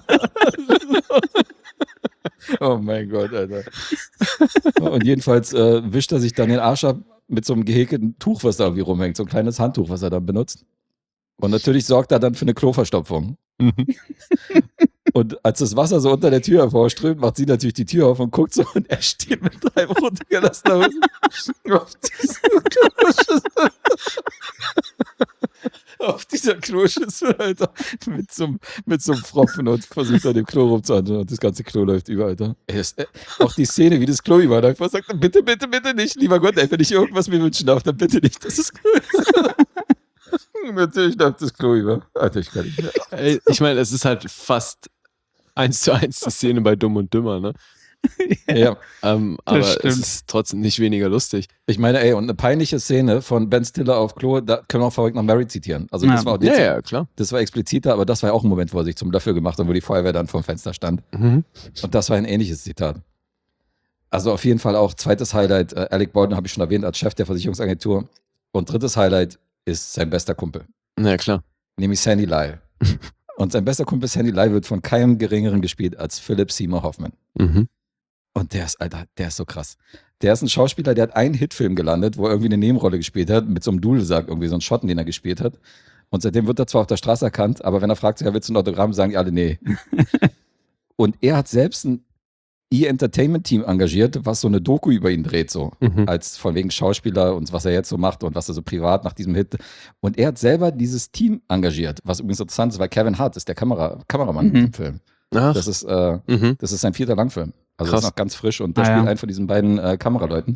Speaker 3: Oh mein Gott, Alter. Und jedenfalls äh, wischt er sich dann den Arsch ab mit so einem gehäkelten Tuch, was da irgendwie rumhängt. So ein kleines Handtuch, was er dann benutzt. Und natürlich sorgt er dann für eine Kloverstopfung. Und als das Wasser so unter der Tür hervorströmt, macht sie natürlich die Tür auf und guckt so und er steht mit drei runtergelassenen Hosen auf dieser Kloschüssel. Auf dieser Kloschüssel, Alter. Mit so, einem- mit so einem Pfropfen und versucht an dem Klo rumzuhandeln und das ganze Klo läuft über, Alter. Ey, das, äh, auch die Szene, wie das Klo überläuft, man sagt, bitte, bitte, bitte nicht, lieber Gott, ey, wenn ich irgendwas mir wünschen darf, dann bitte nicht, das ist gut. Natürlich läuft das Klo über. Alter, ich kann nicht mehr.
Speaker 4: Ey, ich meine, es ist halt fast eins zu eins die Szene bei Dumm und Dümmer, ne?
Speaker 3: Ja,
Speaker 4: Ähm, aber es
Speaker 5: stimmt.
Speaker 4: ist trotzdem nicht weniger lustig.
Speaker 3: ich meine, ey, und eine peinliche Szene von Ben Stiller auf Klo, da können wir auch verrückt nach Mary zitieren. Also das
Speaker 5: Ja.
Speaker 3: war auch
Speaker 4: Ja, ja, klar.
Speaker 3: das war expliziter, aber das war ja auch ein Moment, wo er sich zum Löffel gemacht hat, wo die Feuerwehr dann vom Fenster stand.
Speaker 4: Mhm.
Speaker 3: Und das war ein ähnliches Zitat. Also auf jeden Fall auch zweites Highlight, äh, Alec Baldwin habe ich schon erwähnt als Chef der Versicherungsagentur. Und drittes Highlight ist sein bester Kumpel,
Speaker 4: Ja, klar.
Speaker 3: nämlich Sandy Lyle. Und sein bester Kumpel Sandy Lyle wird von keinem Geringeren gespielt als Philip Seymour Hoffman.
Speaker 4: Mhm.
Speaker 3: Und der ist, Alter, der ist so krass. Der ist ein Schauspieler, der hat einen Hitfilm gelandet, wo er irgendwie eine Nebenrolle gespielt hat, mit so einem Dudelsack, irgendwie so einen Schotten, den er gespielt hat. Und seitdem wird er zwar auf der Straße erkannt, aber wenn er fragt, ja, willst du ein Autogramm, sagen die alle nee. Und er hat selbst ein E-Entertainment-Team engagiert, was so eine Doku über ihn dreht, so.
Speaker 4: Mhm.
Speaker 3: Als von wegen Schauspieler und was er jetzt so macht und was er so privat nach diesem Hit. Und er hat selber dieses Team engagiert, was übrigens interessant ist, weil Kevin Hart ist der Kamera, Kameramann
Speaker 5: Mhm.
Speaker 3: in diesem Film.
Speaker 4: Ach,
Speaker 3: Das ist, äh,
Speaker 4: mhm.
Speaker 3: das ist sein vierter Langfilm. Also
Speaker 4: Krass.
Speaker 3: das ist noch ganz frisch und der
Speaker 5: Ah,
Speaker 3: spielt
Speaker 5: ja.
Speaker 3: einen von diesen beiden äh, Kameraleuten.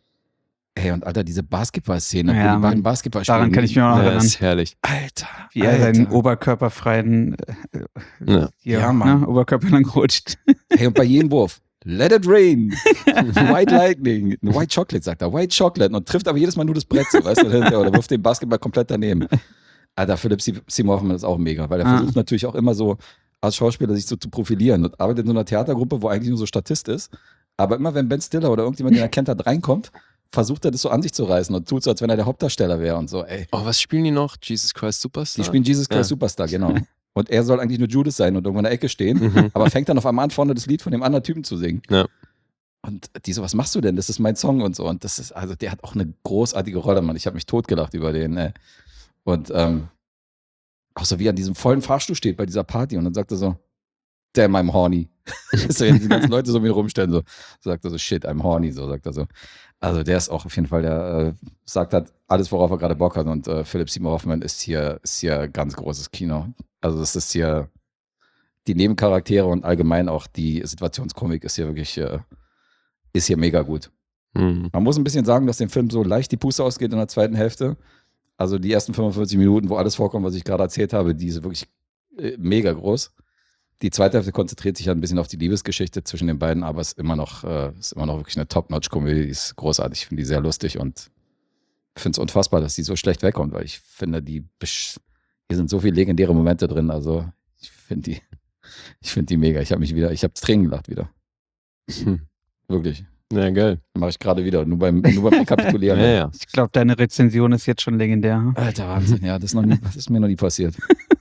Speaker 3: Ey, und Alter, diese Basketball-Szene,
Speaker 5: Ja,
Speaker 3: wo die
Speaker 5: Mann.
Speaker 3: beiden Basketball spielen.
Speaker 5: Daran kann ich mich auch noch
Speaker 4: Ja,
Speaker 5: erinnern.
Speaker 4: ist herrlich.
Speaker 3: Alter,
Speaker 5: Wie er seinen
Speaker 3: Alter.
Speaker 5: oberkörperfreien äh,
Speaker 4: Ja.
Speaker 5: hier,
Speaker 3: Ja, Mann.
Speaker 5: ne, Oberkörper lang rutscht.
Speaker 3: Hey, und bei jedem Wurf, let it rain, white lightning, white chocolate, sagt er, white chocolate und trifft aber jedes Mal nur das Brett, so, weißt du, oder wirft den Basketball komplett daneben. Alter, Philipp Seymour Hoffman ist auch mega, weil er
Speaker 5: Ah.
Speaker 3: versucht natürlich auch immer so als Schauspieler sich so zu profilieren und arbeitet in so einer Theatergruppe, wo eigentlich nur so Statist ist, aber immer wenn Ben Stiller oder irgendjemand, den er kennt, hat reinkommt, versucht er das so an sich zu reißen und tut so, als wenn er der Hauptdarsteller wäre und so, ey.
Speaker 4: Oh, was spielen die noch? Jesus Christ Superstar?
Speaker 3: Die spielen Jesus Christ
Speaker 4: Ja.
Speaker 3: Superstar, genau. Und er soll eigentlich nur Judas sein und irgendwo in der Ecke stehen,
Speaker 4: Mhm.
Speaker 3: aber fängt dann auf einmal an, vorne das Lied von dem anderen Typen zu singen.
Speaker 4: Ja.
Speaker 3: Und die so, was machst du denn? Das ist mein Song und so. Und das ist, also der hat auch eine großartige Rolle, Mann. Ich habe mich totgelacht über den, ey. Und ähm, auch so wie er an diesem vollen Fahrstuhl steht bei dieser Party und dann sagt er so, damn, I'm horny. So, wenn die ganzen Leute so mit ihm rumstellen, so, sagt er so, shit, I'm horny, so sagt er so. Also der ist auch auf jeden Fall, der äh, sagt halt alles, worauf er gerade Bock hat. Und äh, Philipp Seymour Hoffman ist hier, ist hier ganz großes Kino. Also das ist hier die Nebencharaktere und allgemein auch die Situationskomik ist hier wirklich, äh, ist hier mega gut.
Speaker 4: Mhm.
Speaker 3: Man muss ein bisschen sagen, dass dem Film so leicht die Puste ausgeht in der zweiten Hälfte. Also die ersten fünfundvierzig Minuten, wo alles vorkommt, was ich gerade erzählt habe, die sind wirklich äh, mega groß. Die zweite Hälfte konzentriert sich ja ein bisschen auf die Liebesgeschichte zwischen den beiden, aber es ist immer noch, äh, ist immer noch wirklich eine Top-Notch-Komödie. Die ist großartig. Ich finde die sehr lustig und finde es unfassbar, dass die so schlecht wegkommt, weil ich finde, die besch- hier sind so viele legendäre Momente drin. Also ich finde die, ich finde die mega. Ich habe mich wieder, ich habe Tränen gelacht wieder.
Speaker 4: Hm.
Speaker 3: Wirklich.
Speaker 4: Ja, geil.
Speaker 3: Mache ich gerade wieder, nur beim, nur beim Rekapitulieren.
Speaker 4: Ja, ja.
Speaker 5: Ich glaube, deine Rezension ist jetzt schon legendär. hm?
Speaker 3: Alter Wahnsinn, ja, das ist, noch nie, das ist mir noch nie passiert.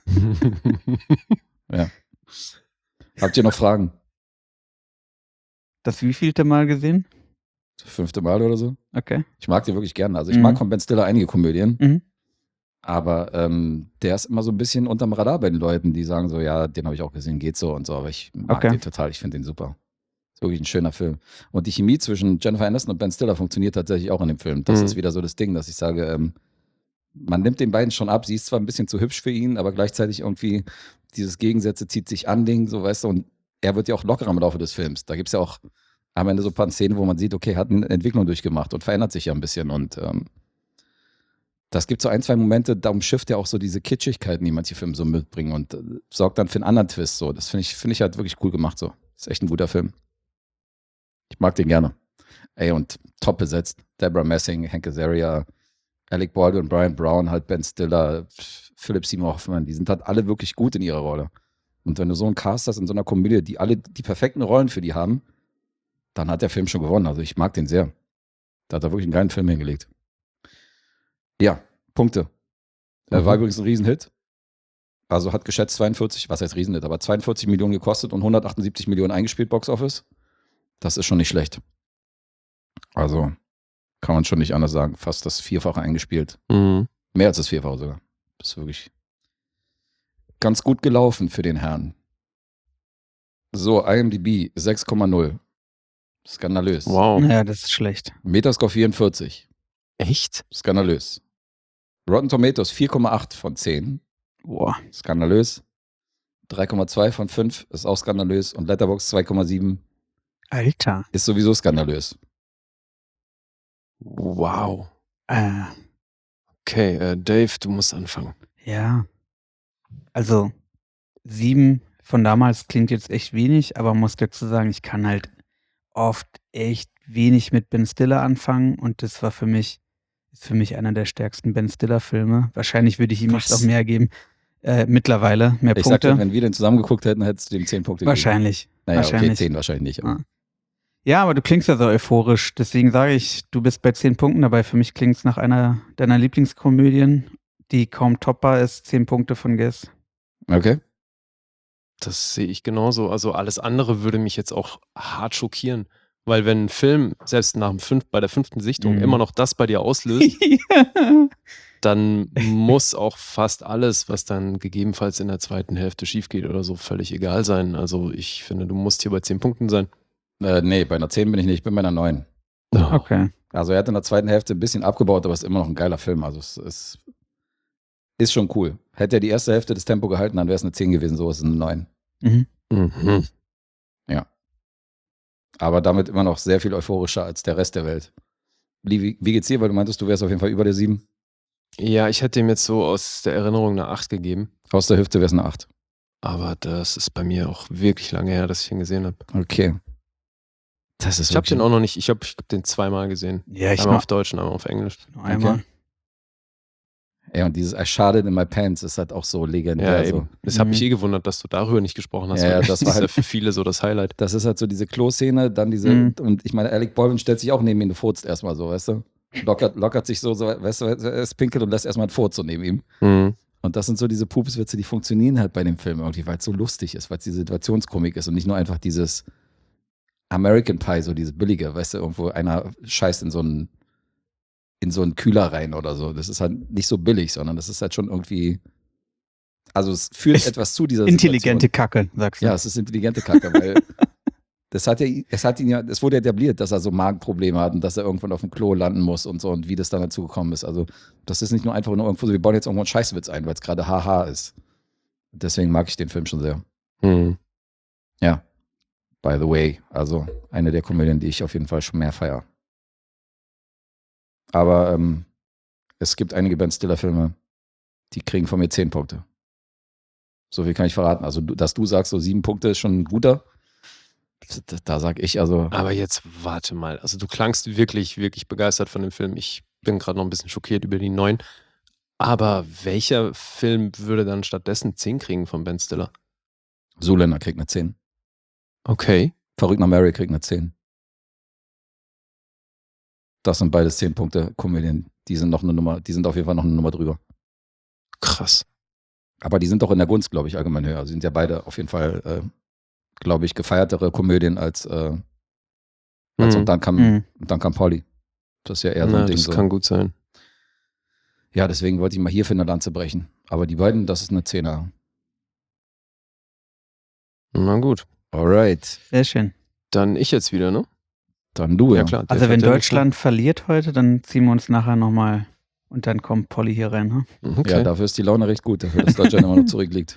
Speaker 3: Ja. Habt ihr noch Fragen?
Speaker 5: Das wievielte Mal gesehen?
Speaker 3: Fünfte Mal oder so?
Speaker 5: Okay.
Speaker 3: Ich mag den wirklich gerne. Also ich
Speaker 5: Mhm.
Speaker 3: mag von Ben Stiller einige Komödien,
Speaker 5: Mhm.
Speaker 3: aber ähm, der ist immer so ein bisschen unterm Radar bei den Leuten, die sagen so, ja, den habe ich auch gesehen, geht so und so, aber ich mag
Speaker 5: Okay.
Speaker 3: den total, ich finde den super. Ist wirklich ein schöner Film. Und die Chemie zwischen Jennifer Aniston und Ben Stiller funktioniert tatsächlich auch in dem Film. Das
Speaker 4: Mhm.
Speaker 3: ist wieder so das Ding, dass ich sage, ähm, man nimmt den beiden schon ab, sie ist zwar ein bisschen zu hübsch für ihn, aber gleichzeitig irgendwie dieses Gegensätze zieht sich an Ding, so weißt du, und er wird ja auch lockerer im Laufe des Films. Da gibt es ja auch am Ende so ein paar Szenen, wo man sieht, okay, er hat eine Entwicklung durchgemacht und verändert sich ja ein bisschen und ähm, das gibt so ein, zwei Momente, da umschifft ja auch so diese Kitschigkeiten, die manche Filme so mitbringen und äh, sorgt dann für einen anderen Twist, so. Das finde ich, finde ich halt wirklich cool gemacht, so. Ist echt ein guter Film. Ich mag den gerne. Ey, und top besetzt. Deborah Messing, Hank Azaria, Alec Baldwin, Brian Brown, halt Ben Stiller, Philipp Seymour Hoffman, die sind halt alle wirklich gut in ihrer Rolle. Und wenn du so einen Cast hast in so einer Komödie, die alle die perfekten Rollen für die haben, dann hat der Film schon gewonnen. Also ich mag den sehr. Da hat er wirklich einen geilen Film hingelegt. Ja, Punkte. Er
Speaker 4: Mhm.
Speaker 3: war übrigens ein Riesenhit. Also hat geschätzt zweiundvierzig, was heißt Riesenhit, aber zweiundvierzig Millionen gekostet und hundertachtundsiebzig Millionen eingespielt, Box Office. Das ist schon nicht schlecht. Also kann man schon nicht anders sagen. Fast das Vierfache eingespielt.
Speaker 4: Mhm.
Speaker 3: Mehr als das Vierfache sogar. Das ist wirklich ganz gut gelaufen für den Herrn. So, IMDb sechs Komma null. Skandalös.
Speaker 4: Wow.
Speaker 5: Ja, das ist schlecht.
Speaker 3: Metascore vierundvierzig.
Speaker 4: Echt?
Speaker 3: Skandalös. Rotten Tomatoes vier Komma acht von zehn.
Speaker 5: Boah.
Speaker 3: Skandalös. drei Komma zwei von fünf ist auch skandalös. Und Letterboxd zwei Komma sieben
Speaker 5: Alter.
Speaker 3: ist sowieso skandalös.
Speaker 4: Wow.
Speaker 5: Äh,
Speaker 4: Okay, äh, Dave, du musst anfangen.
Speaker 5: ja. Also, sieben von damals klingt jetzt echt wenig, aber muss dazu sagen, ich kann halt oft echt wenig mit Ben Stiller anfangen und das war für mich, ist für mich einer der stärksten Ben Stiller-Filme. Wahrscheinlich würde ich ihm jetzt
Speaker 3: Was?
Speaker 5: auch mehr geben. Äh, mittlerweile mehr
Speaker 3: Ich
Speaker 5: Punkte.
Speaker 3: sagte, wenn wir den zusammen geguckt hätten, hättest du dem zehn Punkte gegeben.
Speaker 5: Wahrscheinlich.
Speaker 3: Naja, okay,
Speaker 5: wahrscheinlich.
Speaker 3: zehn wahrscheinlich nicht. Aber
Speaker 5: Ah. Ja, aber du klingst ja so euphorisch. Deswegen sage ich, du bist bei zehn Punkten dabei. Für mich klingt es nach einer deiner Lieblingskomödien, die kaum toppbar ist. zehn Punkte von Guess.
Speaker 3: Okay.
Speaker 4: Das sehe ich genauso. Also alles andere würde mich jetzt auch hart schockieren. Weil wenn ein Film, selbst nach dem fünf, bei der fünften Sichtung,
Speaker 5: Mhm.
Speaker 4: immer noch das bei dir auslöst, dann muss auch fast alles, was dann gegebenenfalls in der zweiten Hälfte schief geht oder so, völlig egal sein. Also ich finde, du musst hier bei zehn Punkten sein.
Speaker 3: Äh, nee, bei einer zehn bin ich nicht, ich bin bei einer neun.
Speaker 5: Okay.
Speaker 3: Also er hat in der zweiten Hälfte ein bisschen abgebaut, aber es ist immer noch ein geiler Film. Also es ist, ist schon cool. Hätte er die erste Hälfte des Tempo gehalten, dann wäre es eine zehn gewesen, so ist es eine neun.
Speaker 5: Mhm.
Speaker 4: Mhm.
Speaker 3: Ja. Aber damit immer noch sehr viel euphorischer als der Rest der Welt. Wie, wie geht's dir? Weil du meintest, du wärst auf jeden Fall über der sieben.
Speaker 4: Ja, ich hätte ihm jetzt so aus der Erinnerung eine acht gegeben.
Speaker 3: Aus der Hüfte wäre es eine acht.
Speaker 4: Aber das ist bei mir auch wirklich lange her, dass ich ihn gesehen habe.
Speaker 3: Okay. Das ist
Speaker 4: Ich habe den auch noch nicht, ich habe ich hab den zweimal gesehen.
Speaker 5: Ja, ich
Speaker 4: Einmal
Speaker 5: mach
Speaker 4: auf Deutsch und einmal auf Englisch.
Speaker 5: noch einmal.
Speaker 3: Okay. Ja, und dieses I sharded in my pants ist halt auch so legendär.
Speaker 4: Ja,
Speaker 3: Also.
Speaker 4: eben. Es hat
Speaker 5: Mhm.
Speaker 4: mich eh gewundert, dass du darüber nicht gesprochen hast.
Speaker 3: Ja, ja,
Speaker 4: weil
Speaker 3: das war
Speaker 4: ist ja
Speaker 3: halt-
Speaker 4: für viele so das Highlight.
Speaker 3: Das ist halt so diese Klo-Szene, dann diese,
Speaker 5: Mhm.
Speaker 3: und ich meine, Alec Baldwin stellt sich auch neben ihn und furzt erstmal so, weißt du? Lockert, lockert sich so, so, weißt du, er ist pinkelt und lässt erstmal einen Furz so neben ihm.
Speaker 4: Mhm.
Speaker 3: Und das sind so diese Pupswitze, die funktionieren halt bei dem Film irgendwie, weil es so lustig ist, weil es die Situationskomik ist und nicht nur einfach dieses American Pie, so dieses billige, weißt du, irgendwo einer scheißt in so einen in so einen Kühler rein oder so. Das ist halt nicht so billig, sondern das ist halt schon irgendwie, also es führt
Speaker 5: Ist
Speaker 3: etwas zu dieser
Speaker 5: Intelligente
Speaker 3: Situation.
Speaker 5: Kacke, sagst du.
Speaker 3: Ja, es ist intelligente Kacke, weil das hat ja, es hat ihn ja, es wurde etabliert, dass er so Magenprobleme hat und dass er irgendwann auf dem Klo landen muss und so und wie das dann dazu gekommen ist. Also, das ist nicht nur einfach nur irgendwo so, wir bauen jetzt irgendwo einen Scheißwitz ein, weil es gerade haha ist. Deswegen mag ich den Film schon sehr.
Speaker 4: Mhm.
Speaker 3: Ja. By the way, also eine der Komödien, die ich auf jeden Fall schon mehr feiere. Aber ähm, es gibt einige Ben Stiller-Filme, die kriegen von mir zehn Punkte. So viel kann ich verraten. Also, du, dass du sagst, so sieben Punkte ist schon ein guter. Da, da sag ich also.
Speaker 4: Aber jetzt warte mal. Also du klangst wirklich, wirklich begeistert von dem Film. Ich bin gerade noch ein bisschen schockiert über die neun. Aber welcher Film würde dann stattdessen zehn kriegen von Ben Stiller?
Speaker 3: Zoolander kriegt eine zehn.
Speaker 4: Okay.
Speaker 3: Verrückt nach Mary kriegt eine zehn. Das sind beides zehn Punkte Komödien. Die sind noch eine Nummer, die sind auf jeden Fall noch eine Nummer drüber.
Speaker 4: Krass.
Speaker 3: Aber die sind doch in der Gunst, glaube ich, allgemein höher. Sie sind ja beide auf jeden Fall, äh, glaube ich, gefeiertere Komödien als, äh, als
Speaker 4: Mhm.
Speaker 3: und dann kam,
Speaker 5: Mhm.
Speaker 3: und dann kam Polly. Das ist ja eher so
Speaker 4: Na,
Speaker 3: ein Ding.
Speaker 4: das
Speaker 3: So.
Speaker 4: kann gut sein.
Speaker 3: Ja, deswegen wollte ich mal hier für eine Lanze brechen. Aber die beiden, das ist eine Zehner.
Speaker 4: Na gut.
Speaker 3: Alright.
Speaker 5: Sehr schön.
Speaker 4: Dann ich jetzt wieder, ne?
Speaker 3: Dann du, ja.
Speaker 4: klar. der
Speaker 5: Also wenn
Speaker 4: fährt ja
Speaker 5: Deutschland verliert heute, dann ziehen wir uns nachher nochmal und dann kommt Polly hier rein. Hm?
Speaker 4: nicht. Okay.
Speaker 3: Ja, dafür ist die Laune recht gut, dafür, dass Deutschland immer noch zurückliegt.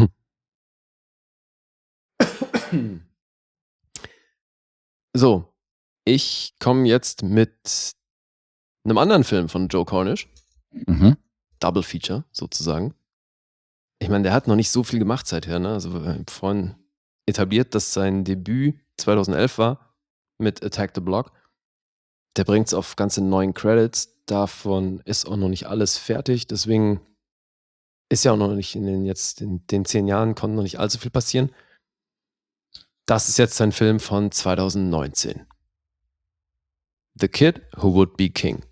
Speaker 4: So, ich komme jetzt mit einem anderen Film von Joe Cornish.
Speaker 3: Mhm.
Speaker 4: Double Feature sozusagen. Ich meine, der hat noch nicht so viel gemacht seither. Ne? Also wir haben vorhin etabliert, dass sein Debüt zweitausendelf war mit Attack the Block. Der bringt es auf ganze neun Credits. Davon ist auch noch nicht alles fertig. Deswegen ist ja auch noch nicht in den jetzt in den zehn Jahren konnte noch nicht allzu viel passieren. Das ist jetzt sein Film von zweitausendneunzehn. The Kid Who Would Be King.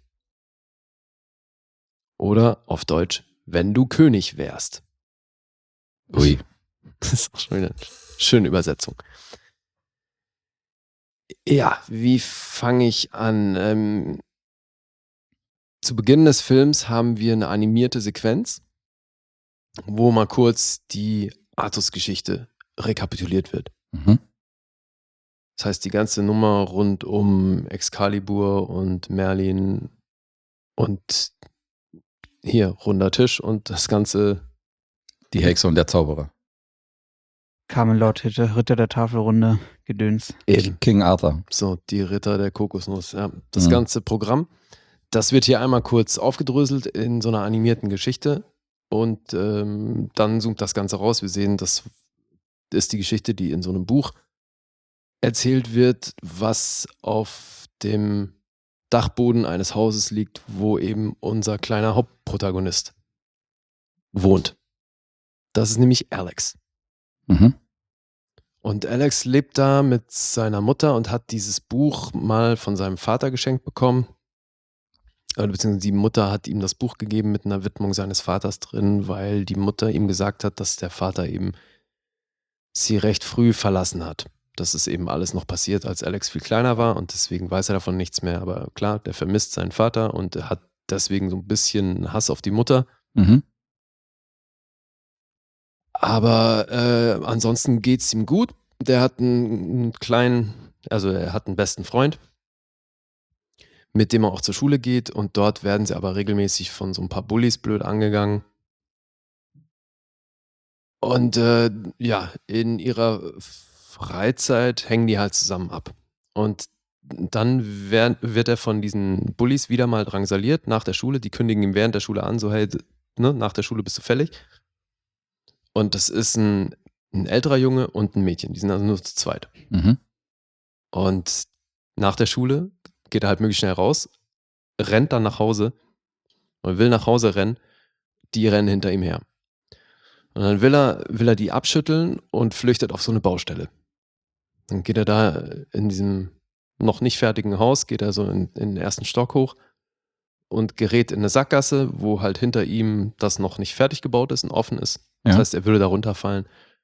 Speaker 4: Oder auf Deutsch, wenn du König wärst.
Speaker 3: Ui.
Speaker 4: Das ist auch schon wieder eine schöne Übersetzung. Ja, wie fange ich an? Ähm, zu Beginn des Films haben wir eine animierte Sequenz, wo mal kurz die Artus-Geschichte rekapituliert wird.
Speaker 3: Mhm.
Speaker 4: Das heißt, die ganze Nummer rund um Excalibur und Merlin und hier runder Tisch und das ganze
Speaker 3: Die Hexe und der Zauberer.
Speaker 5: Camelot, Ritter Ritter der Tafelrunde, Gedöns.
Speaker 4: eben.
Speaker 3: King Arthur.
Speaker 4: So, die Ritter der Kokosnuss. Ja, das
Speaker 3: Mhm.
Speaker 4: ganze Programm, das wird hier einmal kurz aufgedröselt in so einer animierten Geschichte und ähm, dann zoomt das Ganze raus. Wir sehen, das ist die Geschichte, die in so einem Buch erzählt wird, was auf dem Dachboden eines Hauses liegt, wo eben unser kleiner Hauptprotagonist wohnt. Das ist nämlich Alex.
Speaker 3: Mhm.
Speaker 4: Und Alex lebt da mit seiner Mutter und hat dieses Buch mal von seinem Vater geschenkt bekommen. Oder beziehungsweise die Mutter hat ihm das Buch gegeben mit einer Widmung seines Vaters drin, weil die Mutter ihm gesagt hat, dass der Vater eben sie recht früh verlassen hat. Das ist eben alles noch passiert, als Alex viel kleiner war und deswegen weiß er davon nichts mehr. Aber klar, der vermisst seinen Vater und er hat deswegen so ein bisschen Hass auf die Mutter.
Speaker 3: Mhm.
Speaker 4: Aber äh, ansonsten geht es ihm gut. Der hat einen, einen kleinen, also er hat einen besten Freund, mit dem er auch zur Schule geht. Und dort werden sie aber regelmäßig von so ein paar Bullies blöd angegangen. Und äh, ja, in ihrer Freizeit hängen die halt zusammen ab. Und dann wer, wird er von diesen Bullies wieder mal drangsaliert nach der Schule. Die kündigen ihm während der Schule an, so hey, ne, nach der Schule bist du fällig. Und das ist ein, ein älterer Junge und ein Mädchen. Die sind also nur zu zweit.
Speaker 3: Mhm.
Speaker 4: Und nach der Schule geht er halt möglichst schnell raus, rennt dann nach Hause und will nach Hause rennen. Die rennen hinter ihm her. Und dann will er, will er die abschütteln und flüchtet auf so eine Baustelle. Dann geht er da in diesem noch nicht fertigen Haus, geht er so in, in den ersten Stock hoch und gerät in eine Sackgasse, wo halt hinter ihm das noch nicht fertig gebaut ist und offen ist. Das
Speaker 3: Ja.
Speaker 4: heißt, er würde da runterfallen.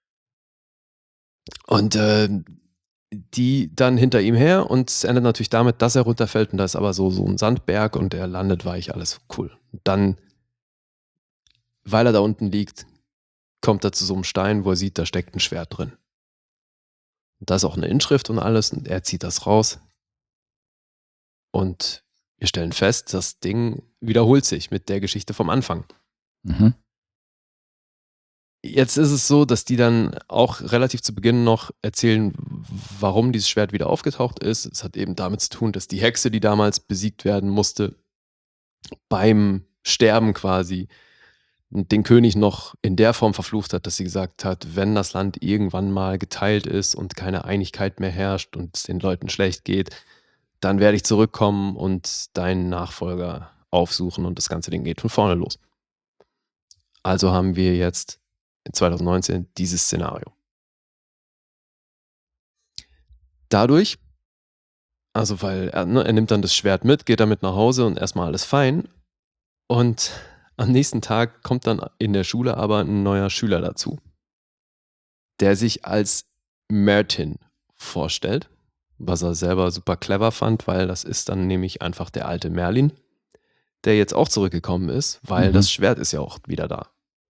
Speaker 4: Und äh, die dann hinter ihm her und es endet natürlich damit, dass er runterfällt und da ist aber so, so ein Sandberg und er landet weich, alles cool. Und dann, weil er da unten liegt, kommt er zu so einem Stein, wo er sieht, da steckt ein Schwert drin. Und da ist auch eine Inschrift und alles und er zieht das raus. Und wir stellen fest, das Ding wiederholt sich mit der Geschichte vom Anfang.
Speaker 3: Mhm.
Speaker 4: Jetzt ist es so, dass die dann auch relativ zu Beginn noch erzählen, warum dieses Schwert wieder aufgetaucht ist. Es hat eben damit zu tun, dass die Hexe, die damals besiegt werden musste, beim Sterben quasi den König noch in der Form verflucht hat, dass sie gesagt hat, wenn das Land irgendwann mal geteilt ist und keine Einigkeit mehr herrscht und es den Leuten schlecht geht, dann werde ich zurückkommen und deinen Nachfolger aufsuchen und das ganze Ding geht von vorne los. Also haben wir jetzt in zwanzig neunzehn dieses Szenario. Dadurch, also weil er, ne, er nimmt dann das Schwert mit, geht damit nach Hause und erstmal alles fein und am nächsten Tag kommt dann in der Schule aber ein neuer Schüler dazu, der sich als Martin vorstellt, was er selber super clever fand, weil das ist dann nämlich einfach der alte Merlin, der jetzt auch zurückgekommen ist, weil
Speaker 3: Mhm.
Speaker 4: das Schwert ist ja auch wieder da.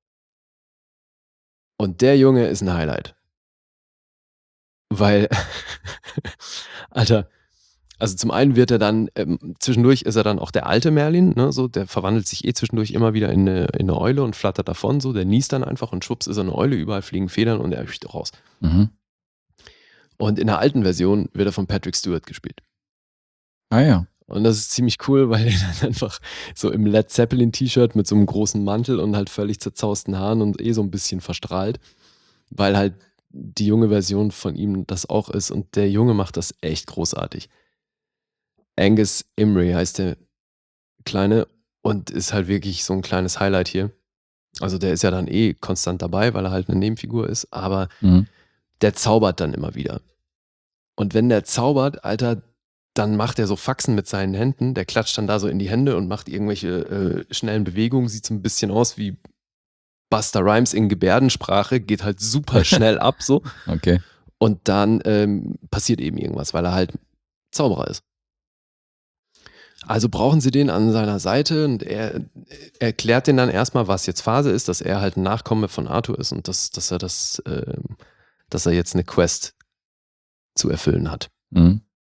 Speaker 4: Und der Junge ist ein Highlight. Weil, Alter, also zum einen wird er dann, ähm, zwischendurch ist er dann auch der alte Merlin, ne, so, der verwandelt sich eh zwischendurch immer wieder in eine, in eine Eule und flattert davon, so, der niest dann einfach und schwupps ist er eine Eule, überall fliegen Federn und er hüpft raus.
Speaker 3: Mhm.
Speaker 4: Und in der alten Version wird er von Patrick Stewart gespielt.
Speaker 3: Ah ja.
Speaker 4: Und das ist ziemlich cool, weil er dann einfach so im Led Zeppelin T-Shirt mit so einem großen Mantel und halt völlig zerzausten Haaren und eh so ein bisschen verstrahlt, weil halt die junge Version von ihm das auch ist und der Junge macht das echt großartig. Angus Imrie heißt der Kleine und ist halt wirklich so ein kleines Highlight hier. Also der ist ja dann eh konstant dabei, weil er halt eine Nebenfigur ist, aber
Speaker 3: Mhm.
Speaker 4: der zaubert dann immer wieder. Und wenn der zaubert, Alter, dann macht er so Faxen mit seinen Händen, der klatscht dann da so in die Hände und macht irgendwelche äh, schnellen Bewegungen, sieht so ein bisschen aus wie Busta Rhymes in Gebärdensprache, geht halt super schnell ab so
Speaker 3: Okay.
Speaker 4: und dann ähm, passiert eben irgendwas, weil er halt Zauberer ist. Also brauchen sie den an seiner Seite und er erklärt denen dann erstmal, was jetzt Phase ist, dass er halt ein Nachkomme von Arthur ist und dass, dass er das, äh, dass er jetzt eine Quest zu erfüllen hat.
Speaker 3: Mhm.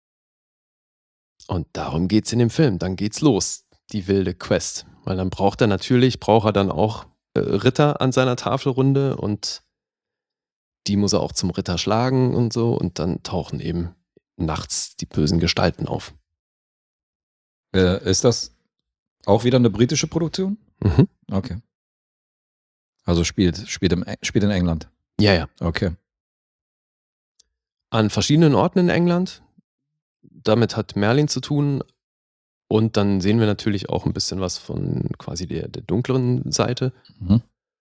Speaker 4: Und darum geht's in dem Film. Dann geht's los, die wilde Quest. Weil dann braucht er natürlich, braucht er dann auch äh, Ritter an seiner Tafelrunde und die muss er auch zum Ritter schlagen und so. Und dann tauchen eben nachts die bösen Gestalten auf.
Speaker 3: Äh, ist das auch wieder eine britische Produktion?
Speaker 4: Mhm.
Speaker 3: Okay. Also spielt, spielt, im, spielt in England.
Speaker 4: Ja, ja.
Speaker 3: Okay.
Speaker 4: An verschiedenen Orten in England. Damit hat Merlin zu tun. Und dann sehen wir natürlich auch ein bisschen was von quasi der, der dunkleren Seite.
Speaker 3: Mhm.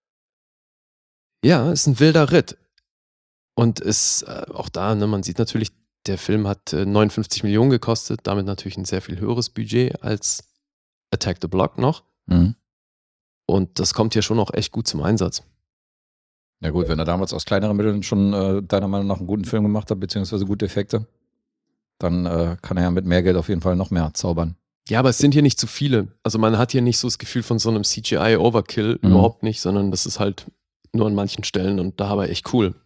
Speaker 4: Ja, ist ein wilder Ritt. Und ist äh, auch da, ne, man sieht natürlich, der Film hat äh, neunundfünfzig Millionen gekostet, damit natürlich ein sehr viel höheres Budget als Attack the Block noch.
Speaker 3: Mhm.
Speaker 4: Und das kommt hier schon auch echt gut zum Einsatz.
Speaker 3: Ja gut, wenn er damals aus kleineren Mitteln schon äh, deiner Meinung nach einen guten Film gemacht hat, beziehungsweise gute Effekte, dann äh, kann er ja mit mehr Geld auf jeden Fall noch mehr zaubern.
Speaker 4: Ja, aber es sind hier nicht zu viele. Also man hat hier nicht so das Gefühl von so einem C G I-Overkill,
Speaker 3: Mhm.
Speaker 4: überhaupt nicht, sondern das ist halt nur an manchen Stellen und da aber echt cool.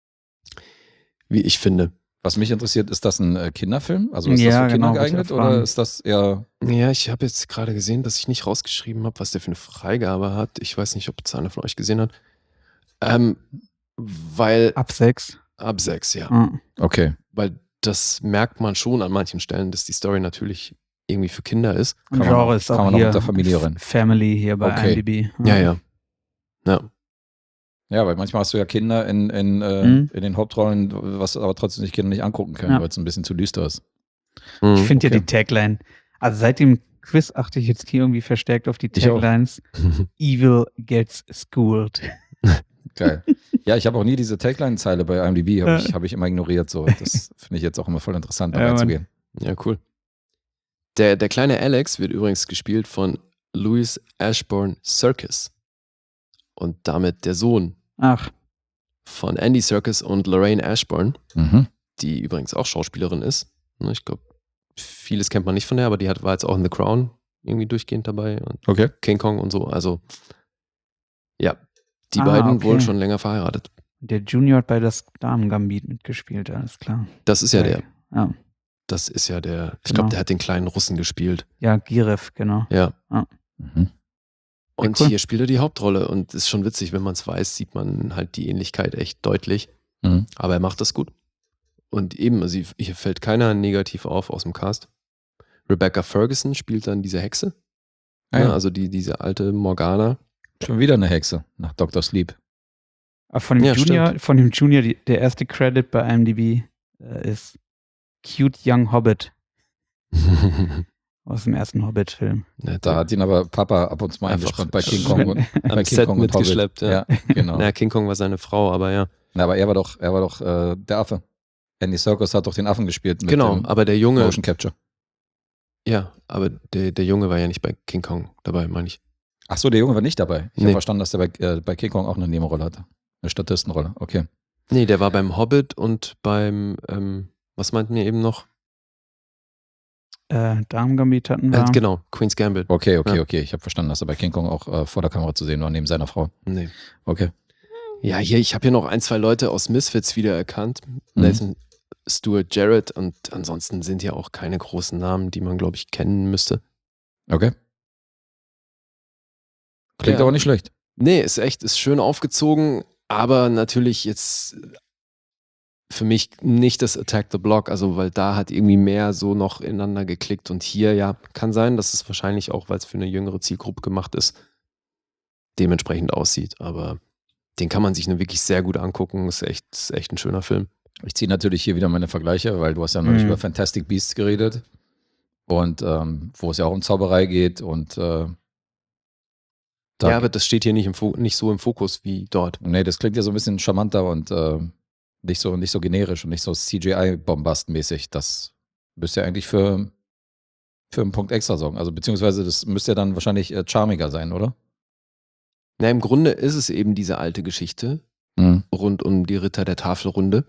Speaker 4: Wie ich finde.
Speaker 3: Was mich interessiert, ist das ein äh, Kinderfilm? Also ist
Speaker 5: Ja,
Speaker 3: das für Kinder
Speaker 5: genau, wollte ich
Speaker 3: geeignet
Speaker 5: auch
Speaker 3: oder
Speaker 5: fragen.
Speaker 3: ist das eher.
Speaker 4: Ja, ich habe jetzt gerade gesehen, dass ich nicht rausgeschrieben habe, was der für eine Freigabe hat. Ich weiß nicht, ob es einer von euch gesehen hat. Ähm, weil
Speaker 5: Ab sechs.
Speaker 4: ab sechs, ja.
Speaker 5: Ah.
Speaker 3: Okay.
Speaker 4: Weil das merkt man schon an manchen Stellen, dass die Story natürlich irgendwie für Kinder ist.
Speaker 5: Und
Speaker 3: Kann man
Speaker 5: Genre
Speaker 3: auch-
Speaker 5: ist
Speaker 3: kann
Speaker 5: auch
Speaker 3: man auch
Speaker 5: hier
Speaker 3: unter Familie rein.
Speaker 5: F- Family hier bei
Speaker 3: Okay.
Speaker 5: IMDb.
Speaker 4: Ja, ja. Ja,
Speaker 3: Ja, weil manchmal hast du ja Kinder in, in, äh,
Speaker 5: Mhm.
Speaker 3: in den Hauptrollen, was aber trotzdem die Kinder nicht angucken können,
Speaker 5: Ja.
Speaker 3: weil es ein bisschen zu düster ist.
Speaker 4: Mhm.
Speaker 5: Ich finde
Speaker 3: okay.
Speaker 5: ja die Tagline, also seit dem Quiz achte ich jetzt hier irgendwie verstärkt auf die
Speaker 3: Ich auch.
Speaker 5: Taglines. Evil gets schooled.
Speaker 3: Geil. Ja, ich habe auch nie diese Tagline-Zeile bei IMDb, habe
Speaker 5: Ja.
Speaker 3: ich, hab ich immer ignoriert. So. Das finde ich jetzt auch immer voll interessant, da
Speaker 5: Ja, Mann.
Speaker 3: reinzugehen.
Speaker 4: Ja, cool. Der, der kleine Alex wird übrigens gespielt von Louis Ashbourne Serkis. Und damit der Sohn
Speaker 5: Ach,
Speaker 4: von Andy Serkis und Lorraine Ashbourne,
Speaker 3: Mhm.
Speaker 4: die übrigens auch Schauspielerin ist. Ne, Ich glaube, vieles kennt man nicht von der, aber die hat, war jetzt auch in The Crown irgendwie durchgehend dabei und
Speaker 3: Okay.
Speaker 4: King Kong und so. Also, ja, die
Speaker 5: Ah,
Speaker 4: beiden
Speaker 5: okay.
Speaker 4: wohl schon länger verheiratet.
Speaker 5: der Junior hat bei das Damen-Gambit mitgespielt, alles klar.
Speaker 4: Das ist ja der.
Speaker 5: Ja,
Speaker 4: Das ist ja der. Ich
Speaker 5: Genau.
Speaker 4: glaube, der hat den kleinen Russen gespielt.
Speaker 5: ja Girev, genau.
Speaker 4: Ja.
Speaker 3: Mhm.
Speaker 4: Und
Speaker 5: cool.
Speaker 4: hier spielt er die Hauptrolle und ist schon witzig, wenn man es weiß, sieht man halt die Ähnlichkeit echt deutlich.
Speaker 3: Mhm.
Speaker 4: Aber er macht das gut. Und eben, also hier fällt keiner negativ auf aus dem Cast. Rebecca Ferguson spielt dann diese Hexe.
Speaker 3: Ah,
Speaker 4: ne,
Speaker 3: ja.
Speaker 4: Also die, diese alte Morgana.
Speaker 3: Schon wieder eine Hexe nach Doktor Sleep.
Speaker 5: Aber von dem
Speaker 4: Ja,
Speaker 5: Junior,
Speaker 4: stimmt.
Speaker 5: von dem Junior, die, der erste Credit bei IMDb äh, ist Cute Young Hobbit aus dem ersten Hobbit-Film.
Speaker 4: Ja,
Speaker 3: Da hat ihn aber Papa ab und zu mal
Speaker 4: Einfach
Speaker 3: eingespannt bei King Kong und
Speaker 4: am
Speaker 3: bei King
Speaker 4: Set
Speaker 3: Kong und Hobbit.
Speaker 4: mitgeschleppt. Ja.
Speaker 3: Ja, genau.
Speaker 4: Na, King Kong war seine Frau, aber ja.
Speaker 3: Na, aber er war doch, er war doch äh, der Affe. Andy Serkis hat doch den Affen gespielt mit
Speaker 4: Genau,
Speaker 3: dem
Speaker 4: aber der Junge,
Speaker 3: Motion Capture.
Speaker 4: ja, aber der, der Junge war ja nicht bei King Kong dabei, meine ich.
Speaker 3: Ach so, der Junge war nicht dabei. Ich
Speaker 4: Nee.
Speaker 3: habe verstanden, dass der bei, äh, bei King Kong auch eine Nebenrolle hatte. Eine Statistenrolle. Okay.
Speaker 4: Nee, der war beim Hobbit und beim, ähm, was meinten wir eben noch?
Speaker 5: Äh, Damen-Gambit hatten wir.
Speaker 4: Äh, genau, Queen's Gambit.
Speaker 3: Okay, okay,
Speaker 4: Ja.
Speaker 3: okay. Ich habe verstanden, dass er bei King Kong auch äh, vor der Kamera zu sehen war, neben seiner Frau.
Speaker 4: Nee.
Speaker 3: Okay.
Speaker 4: Ja, hier, ich habe hier noch ein, zwei Leute aus Misfits wiedererkannt.
Speaker 3: Mhm.
Speaker 4: Nathan Stewart Jarrett und ansonsten sind ja auch keine großen Namen, die man, glaube ich, kennen müsste.
Speaker 3: Okay. Klingt
Speaker 4: Ja.
Speaker 3: aber nicht schlecht.
Speaker 4: Nee, ist echt, ist schön aufgezogen, aber natürlich jetzt für mich nicht das Attack the Block, also weil da hat irgendwie mehr so noch ineinander geklickt und hier, ja, kann sein, dass es wahrscheinlich auch, weil es für eine jüngere Zielgruppe gemacht ist, dementsprechend aussieht, aber den kann man sich nur wirklich sehr gut angucken, ist echt, ist echt ein schöner Film.
Speaker 3: Ich ziehe natürlich hier wieder meine Vergleiche, weil du hast ja neulich
Speaker 5: Mhm.
Speaker 3: über Fantastic Beasts geredet und ähm, wo es ja auch um Zauberei geht und äh, da
Speaker 4: Ja, aber das steht hier nicht, im Fo- nicht so im Fokus wie dort.
Speaker 3: nee, das klingt ja so ein bisschen charmanter und äh, nicht so, nicht so generisch und nicht so C G I-Bombast-mäßig. Das müsste ja eigentlich für, für einen Punkt extra sorgen. Also beziehungsweise das müsste ja dann wahrscheinlich äh, charmiger sein, oder?
Speaker 4: Na, im Grunde ist es eben diese alte Geschichte
Speaker 3: Mhm.
Speaker 4: rund um die Ritter der Tafelrunde.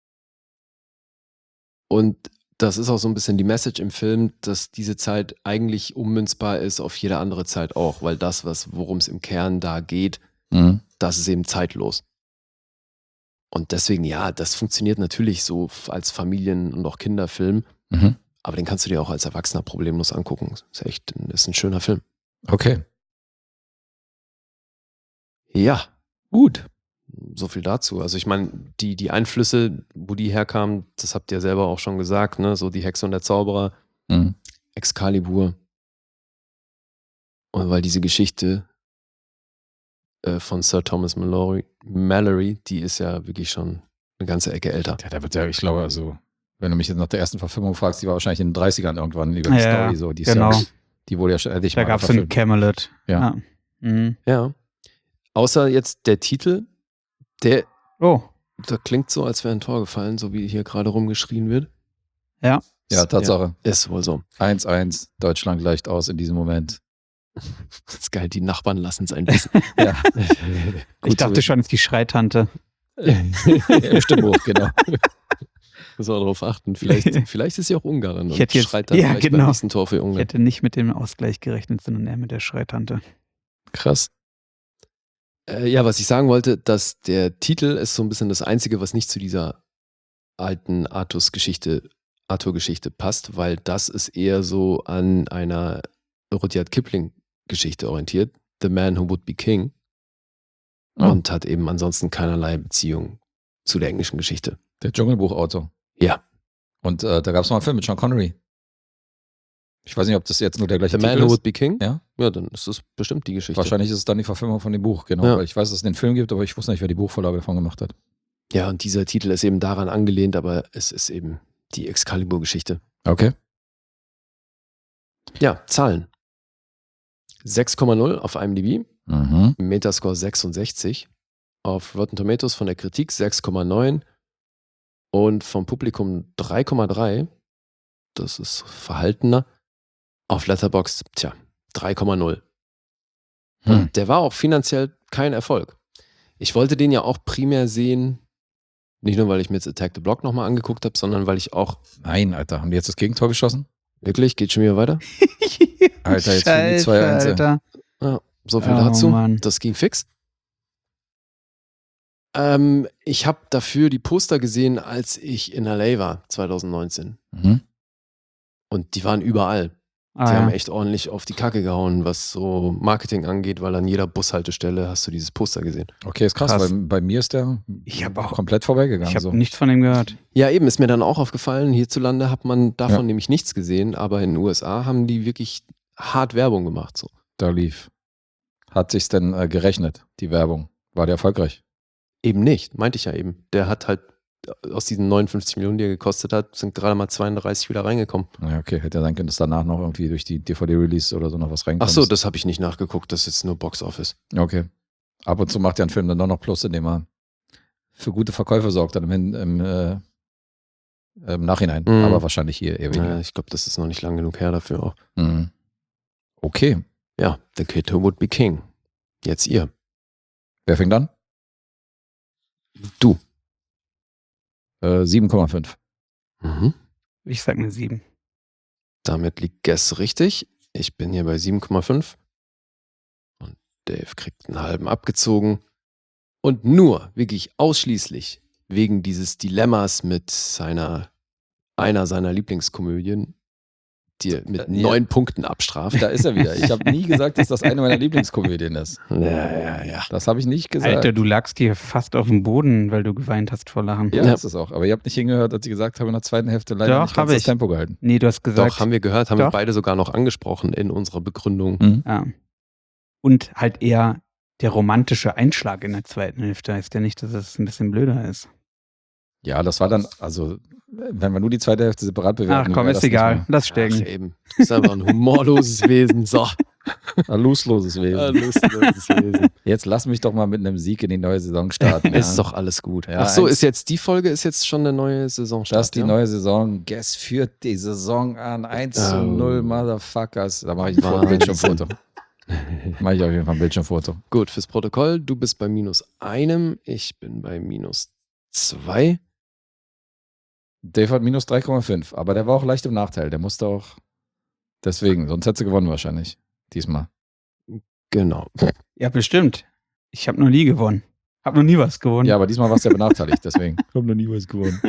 Speaker 4: Und das ist auch so ein bisschen die Message im Film, dass diese Zeit eigentlich ummünzbar ist auf jede andere Zeit auch, weil das, was worum es im Kern da geht,
Speaker 3: Mhm.
Speaker 4: das ist eben zeitlos. Und deswegen, ja, das funktioniert natürlich so f- als Familien- und auch Kinderfilm,
Speaker 3: Mhm.
Speaker 4: aber den kannst du dir auch als Erwachsener problemlos angucken. Ist echt ein- ist ein schöner Film.
Speaker 3: Okay,
Speaker 4: Ja,
Speaker 3: gut.
Speaker 4: so viel dazu. Also ich meine, die, die Einflüsse, wo die herkamen, das habt ihr selber auch schon gesagt, ne? So die Hexe und der Zauberer,
Speaker 3: Mhm.
Speaker 4: Excalibur. Und weil diese Geschichte äh, von Sir Thomas Mallory, Mallory, die ist ja wirklich schon eine ganze Ecke älter.
Speaker 3: Ja, der wird ja, ich glaube, also, wenn du mich jetzt nach der ersten Verfilmung fragst, die war wahrscheinlich in den dreißigern irgendwann über die
Speaker 5: Ja,
Speaker 3: Story so. Die, ist
Speaker 5: genau.
Speaker 3: ja, die wurde ja schon endlich
Speaker 5: Da
Speaker 3: mal
Speaker 5: gab es einen
Speaker 3: verfilmt.
Speaker 5: Camelot.
Speaker 3: Ja.
Speaker 5: Mhm.
Speaker 4: Ja. Außer jetzt der Titel, der,
Speaker 5: Oh,
Speaker 4: der klingt so, als wäre ein Tor gefallen, so wie hier gerade rumgeschrien wird.
Speaker 5: ja.
Speaker 3: Ja, Tatsache.
Speaker 4: Ja, ist wohl so.
Speaker 3: eins eins, Deutschland gleicht aus in diesem Moment.
Speaker 4: Das ist geil, die Nachbarn lassen es ein bisschen.
Speaker 3: Ja.
Speaker 5: Ich dachte schon, es ist die Schreitante.
Speaker 3: Im Stimmbuch, genau.
Speaker 4: Muss man darauf achten. Vielleicht, vielleicht ist sie auch Ungarin
Speaker 5: Ich
Speaker 4: und
Speaker 5: hätte jetzt-
Speaker 4: schreit dann
Speaker 5: ja,
Speaker 4: vielleicht
Speaker 5: genau.
Speaker 4: beim nächsten Tor für
Speaker 5: Ich
Speaker 4: Ungarn.
Speaker 5: hätte nicht mit dem Ausgleich gerechnet, sondern eher mit der Schreitante.
Speaker 4: Krass. Äh, ja, was ich sagen wollte, dass der Titel ist so ein bisschen das Einzige, was nicht zu dieser alten Artus-Geschichte, Arthur-Geschichte passt, weil das ist eher so an einer Rudyard Kipling-Geschichte orientiert. The Man Who Would Be King.
Speaker 3: Oh.
Speaker 4: Und hat eben ansonsten keinerlei Beziehung zu der englischen Geschichte.
Speaker 3: Der Dschungelbuchautor.
Speaker 4: Ja.
Speaker 3: Und äh, da gab es mal einen Film mit Sean Connery. Ich weiß nicht, ob das jetzt nur der gleiche
Speaker 4: The Man
Speaker 3: Titel
Speaker 4: Who
Speaker 3: ist.
Speaker 4: Would Be King?
Speaker 3: Ja.
Speaker 4: Ja, dann ist das bestimmt die Geschichte.
Speaker 3: Wahrscheinlich ist es dann die Verfilmung von dem Buch, genau.
Speaker 4: Ja.
Speaker 3: Weil ich weiß, dass es den Film gibt, aber ich wusste nicht, wer die Buchvorlage davon gemacht hat.
Speaker 4: Ja, und dieser Titel ist eben daran angelehnt, aber es ist eben die Excalibur-Geschichte.
Speaker 3: Okay.
Speaker 4: Ja, Zahlen. sechs Komma null auf IMDb,
Speaker 3: Mhm.
Speaker 4: Metascore sechsundsechzig, auf Rotten Tomatoes von der Kritik sechs Komma neun und vom Publikum drei Komma drei. Das ist verhaltener. Auf Letterboxd, tja, drei Komma null.
Speaker 3: Hm.
Speaker 4: Und der war auch finanziell kein Erfolg. Ich wollte den ja auch primär sehen, nicht nur, weil ich mir jetzt Attack the Block nochmal angeguckt habe, sondern weil ich auch,
Speaker 3: Nein, Alter, haben die jetzt das Gegentor geschossen?
Speaker 4: wirklich, geht schon wieder weiter?
Speaker 3: Alter, jetzt führen die zwei eins.
Speaker 5: Alter.
Speaker 4: Ja, so viel
Speaker 5: Oh,
Speaker 4: dazu.
Speaker 5: Mann.
Speaker 4: Das ging fix. Ähm, ich habe dafür die Poster gesehen, als ich in L A war, zwanzig neunzehn.
Speaker 3: Mhm.
Speaker 4: Und die waren überall.
Speaker 5: Ah,
Speaker 4: Die
Speaker 5: ja.
Speaker 4: haben echt ordentlich auf die Kacke gehauen, was so Marketing angeht, weil an jeder Bushaltestelle hast du dieses Poster gesehen.
Speaker 3: Okay, ist krass,
Speaker 5: Krass.
Speaker 3: weil bei mir ist der
Speaker 5: Ich hab auch-
Speaker 3: komplett vorbeigegangen.
Speaker 5: Ich habe
Speaker 3: so.
Speaker 5: nichts von dem gehört.
Speaker 4: Ja, eben, ist mir dann auch aufgefallen, hierzulande hat man davon
Speaker 3: Ja.
Speaker 4: nämlich nichts gesehen, aber in den U S A haben die wirklich hart Werbung gemacht. So.
Speaker 3: Da lief. Hat sich's denn äh, gerechnet, die Werbung? War der erfolgreich?
Speaker 4: Eben nicht, meinte ich ja eben. Der hat halt aus diesen neunundfünfzig Millionen, die er gekostet hat, sind gerade mal zweiunddreißig wieder reingekommen.
Speaker 3: Ja, okay, hätte ja sein können, dass danach noch irgendwie durch die D V D-Release oder so noch was
Speaker 4: Ach
Speaker 3: reinkommt.
Speaker 4: so, das habe ich nicht nachgeguckt, das ist jetzt nur Box Office.
Speaker 3: Okay. Ab und zu macht ja ein Film dann doch noch Plus, indem er für gute Verkäufe sorgt, dann im, im, äh, im Nachhinein.
Speaker 4: Mhm.
Speaker 3: Aber wahrscheinlich hier eher weniger.
Speaker 4: Naja, ich glaube, das ist noch nicht lang genug her dafür auch.
Speaker 3: Mhm. Okay.
Speaker 4: Ja, The Kid Who Would Be King. Jetzt ihr.
Speaker 3: Wer fängt an?
Speaker 4: Du.
Speaker 3: Äh, sieben Komma fünf.
Speaker 4: Mhm.
Speaker 5: Ich sag eine sieben.
Speaker 4: Damit liegt Guess richtig. Ich bin hier bei sieben Komma fünf. Und Dave kriegt einen halben abgezogen. Und nur, wirklich ausschließlich, wegen dieses Dilemmas mit seiner, einer seiner Lieblingskomödien, die er mit
Speaker 3: Ja.
Speaker 4: neun Punkten abstraft.
Speaker 3: Da ist er wieder. Ich habe nie gesagt, dass das eine meiner Lieblingskomödien ist.
Speaker 4: Ja, ja, ja.
Speaker 3: Das habe ich nicht gesagt.
Speaker 5: Alter, du lagst hier fast auf dem Boden, weil du geweint hast vor Lachen.
Speaker 3: Ja,
Speaker 4: Ja.
Speaker 3: das ist auch. Aber ihr habt nicht hingehört, als ich gesagt habe, in der zweiten Hälfte leider
Speaker 5: Doch,
Speaker 3: nicht
Speaker 5: hab
Speaker 3: ganz das
Speaker 5: ich.
Speaker 3: Tempo gehalten.
Speaker 5: Nee, du hast gesagt.
Speaker 4: Doch, haben wir gehört, haben wir
Speaker 5: Doch.
Speaker 4: beide sogar noch angesprochen in unserer Begründung.
Speaker 3: Mhm.
Speaker 5: Ja. Und halt eher der romantische Einschlag in der zweiten Hälfte. Heißt ja nicht, dass es ein bisschen blöder ist.
Speaker 3: Ja, das war dann, also, wenn wir nur die zweite Hälfte separat bewerten.
Speaker 5: Ach komm,
Speaker 3: wäre
Speaker 5: ist
Speaker 3: das nicht
Speaker 5: egal.
Speaker 3: mehr-
Speaker 5: Lass
Speaker 4: Ach,
Speaker 5: stecken.
Speaker 4: eben. Du bist einfach ein humorloses Wesen. So.
Speaker 3: Ein losloses Wesen.
Speaker 4: Ein lustloses Wesen.
Speaker 3: Jetzt lass mich doch mal mit einem Sieg in die neue Saison starten.
Speaker 4: Ist
Speaker 3: ja.
Speaker 4: doch alles gut.
Speaker 3: Ja,
Speaker 4: Ach so,
Speaker 3: eins-
Speaker 4: ist jetzt die Folge, ist jetzt schon eine neue Saison.
Speaker 3: Das ist die neue Saison. Guess führt die Saison an. eins zu
Speaker 4: Oh.
Speaker 3: null, Motherfuckers. Da mache ich ein
Speaker 4: Wahnsinn.
Speaker 3: Bildschirmfoto. Mache ich auf jeden Fall ein Bildschirmfoto.
Speaker 4: Gut, fürs Protokoll, du bist bei minus einem, ich bin bei minus zwei.
Speaker 3: Dave hat minus drei Komma fünf, aber der war auch leicht im Nachteil. Der musste auch deswegen, sonst hätte sie gewonnen wahrscheinlich. Diesmal.
Speaker 4: Genau.
Speaker 5: Ja, bestimmt. Ich habe noch nie gewonnen. Hab noch nie was gewonnen.
Speaker 3: Ja, aber diesmal warst du ja benachteiligt, deswegen. Ich hab noch nie was gewonnen.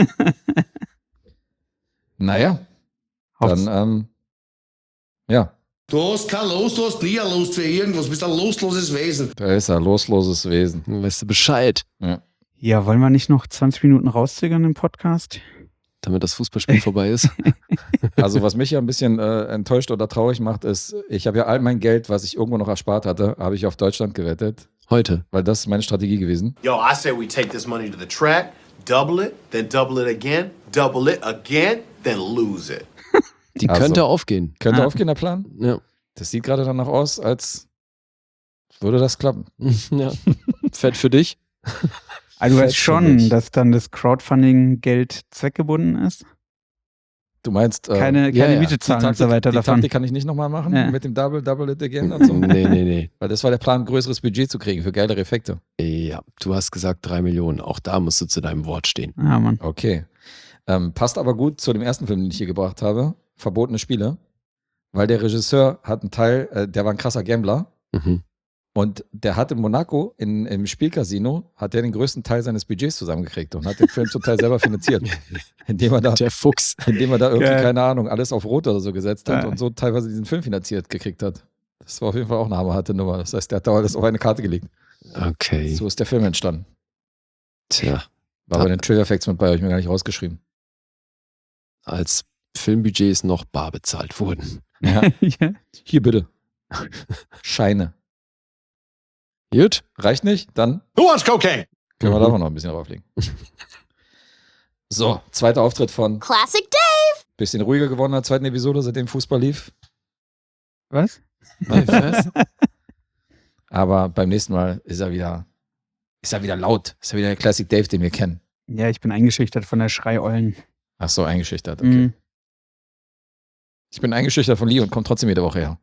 Speaker 3: Naja,
Speaker 5: Hoff's.
Speaker 3: dann, ähm, ja,
Speaker 8: Du hast kein Los, du hast nie ein Lust für irgendwas. Du bist ein lostloses Wesen.
Speaker 3: da ist ein losloses Wesen.
Speaker 4: Weißt du Bescheid,
Speaker 5: Ja, wollen wir nicht noch zwanzig Minuten rauszögern im Podcast?
Speaker 4: damit das Fußballspiel vorbei ist.
Speaker 3: Also was mich ja ein bisschen äh, enttäuscht oder traurig macht, ist, ich habe ja all mein Geld, was ich irgendwo noch erspart hatte, habe ich auf Deutschland gewettet,
Speaker 4: Heute.
Speaker 3: weil das ist meine Strategie gewesen.
Speaker 9: Yo, I say we take this money to the track, double it, then double it again, double it again, then lose it.
Speaker 4: Die
Speaker 3: Also.
Speaker 4: könnte aufgehen.
Speaker 3: Könnte
Speaker 5: Ah.
Speaker 3: aufgehen, der Plan?
Speaker 4: Ja.
Speaker 3: Das sieht gerade danach aus, als würde das klappen.
Speaker 4: ja. Fett für dich.
Speaker 5: Also du
Speaker 3: Fett
Speaker 5: weißt
Speaker 3: für
Speaker 5: schon,
Speaker 3: mich.
Speaker 5: dass dann das Crowdfunding-Geld zweckgebunden ist?
Speaker 3: Du meinst, äh,
Speaker 5: Keine,
Speaker 4: ja,
Speaker 5: keine
Speaker 4: ja.
Speaker 5: Miete
Speaker 3: die
Speaker 5: zahlen und so
Speaker 3: Taktik,
Speaker 5: weiter
Speaker 3: die
Speaker 5: davon.
Speaker 3: Taktik kann ich nicht nochmal machen
Speaker 5: Ja.
Speaker 3: mit dem Double, Double It Again und so.
Speaker 4: nee, nee, nee.
Speaker 3: Weil das war der Plan, ein größeres Budget zu kriegen für geilere Effekte.
Speaker 4: Ja, du hast gesagt drei Millionen. Auch da musst du zu deinem Wort stehen.
Speaker 5: Ja, Mann.
Speaker 3: Okay. Ähm, passt aber gut zu dem ersten Film, den ich hier gebracht habe, Verbotene Spiele, weil der Regisseur hat einen Teil, äh, der war ein krasser Gambler
Speaker 4: Mhm.
Speaker 3: und der hat in Monaco, in, im Spielcasino, hat der den größten Teil seines Budgets zusammengekriegt und hat den Film zum Teil selber finanziert, indem er da,
Speaker 4: Der Fuchs.
Speaker 3: indem er da irgendwie,
Speaker 5: Geil.
Speaker 3: keine Ahnung, alles auf Rot oder so gesetzt hat
Speaker 5: Ja.
Speaker 3: und so teilweise diesen Film finanziert gekriegt hat. Das war auf jeden Fall auch eine hammerharte Nummer. Das heißt, der hat da alles auf eine Karte gelegt.
Speaker 4: Okay.
Speaker 3: So ist der Film entstanden.
Speaker 4: Tja,
Speaker 3: War bei den Trailer Facts mit bei, habe ich mir gar nicht rausgeschrieben.
Speaker 4: als Filmbudgets noch bar bezahlt wurden.
Speaker 3: Ja.
Speaker 5: Ja.
Speaker 3: Hier bitte. Scheine.
Speaker 4: Gut.
Speaker 3: Reicht nicht? Dann
Speaker 8: Who wants cocaine?
Speaker 3: können wir
Speaker 4: Mhm.
Speaker 3: da noch ein bisschen drauflegen. So, zweiter Auftritt von
Speaker 10: Classic Dave.
Speaker 3: bisschen ruhiger geworden in der zweiten Episode, seitdem Fußball lief.
Speaker 5: Was?
Speaker 4: Was?
Speaker 3: Aber beim nächsten Mal ist er wieder, ist er wieder laut. Ist er wieder der Classic Dave, den wir kennen.
Speaker 5: Ja, ich bin eingeschüchtert von der Schreieulen.
Speaker 3: Ach so, eingeschüchtert. Okay.
Speaker 5: Mhm.
Speaker 3: Ich bin eingeschüchtert von Lee und komme trotzdem jede Woche her.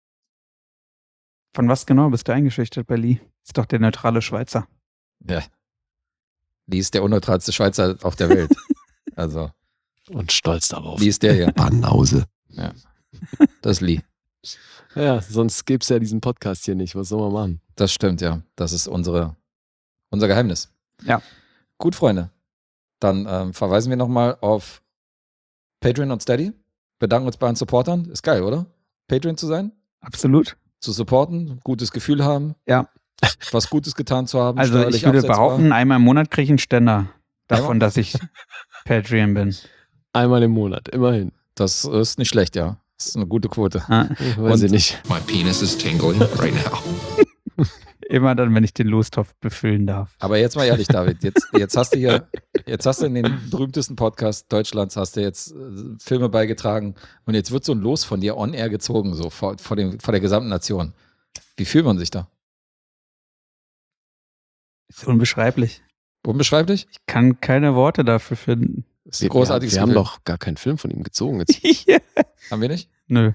Speaker 5: Von was genau bist du eingeschüchtert bei Lee? Ist doch der neutrale Schweizer.
Speaker 3: Ja. Lee ist der unneutralste Schweizer auf der Welt. Also,
Speaker 4: Und stolz darauf.
Speaker 3: Lee ist der hier.
Speaker 4: Banause.
Speaker 3: Das ist Lee.
Speaker 4: Ja, sonst gäbe es ja diesen Podcast hier nicht. Was soll man machen?
Speaker 3: Das stimmt, ja. Das ist unsere, unser Geheimnis.
Speaker 5: Ja.
Speaker 3: Gut, Freunde. Dann ähm, verweisen wir nochmal auf Patreon und Steady. Bedanken uns bei den Supportern. Ist geil, oder? Patreon zu sein,
Speaker 5: Absolut.
Speaker 3: zu supporten, gutes Gefühl haben.
Speaker 5: Ja.
Speaker 3: Was Gutes getan zu haben.
Speaker 5: Also
Speaker 3: steuerlich
Speaker 5: ich würde
Speaker 3: absetzbar.
Speaker 5: behaupten, einmal im Monat kriege ich einen Ständer davon,
Speaker 3: Einmal?
Speaker 5: dass ich Patreon bin.
Speaker 4: Einmal im Monat, immerhin.
Speaker 3: Das ist nicht schlecht, ja. Das ist eine gute Quote.
Speaker 5: Ah,
Speaker 4: Weiß
Speaker 3: Und-
Speaker 4: ich nicht.
Speaker 2: My penis is tingling right now.
Speaker 5: immer dann, wenn ich den Lostopf befüllen darf.
Speaker 3: Aber jetzt mal ehrlich, David, jetzt, jetzt hast du hier, jetzt hast du in den berühmtesten Podcast Deutschlands, hast du jetzt äh, Filme beigetragen und jetzt wird so ein Los von dir on air gezogen, so vor, vor, dem, vor der gesamten Nation. Wie fühlt man sich da?
Speaker 5: Ist unbeschreiblich.
Speaker 3: Unbeschreiblich?
Speaker 5: Ich kann keine Worte dafür finden.
Speaker 3: Das ist ein großartiges
Speaker 4: Wir haben
Speaker 3: Gefühl.
Speaker 4: doch gar keinen Film von ihm gezogen jetzt.
Speaker 3: Haben wir nicht?
Speaker 5: Nö.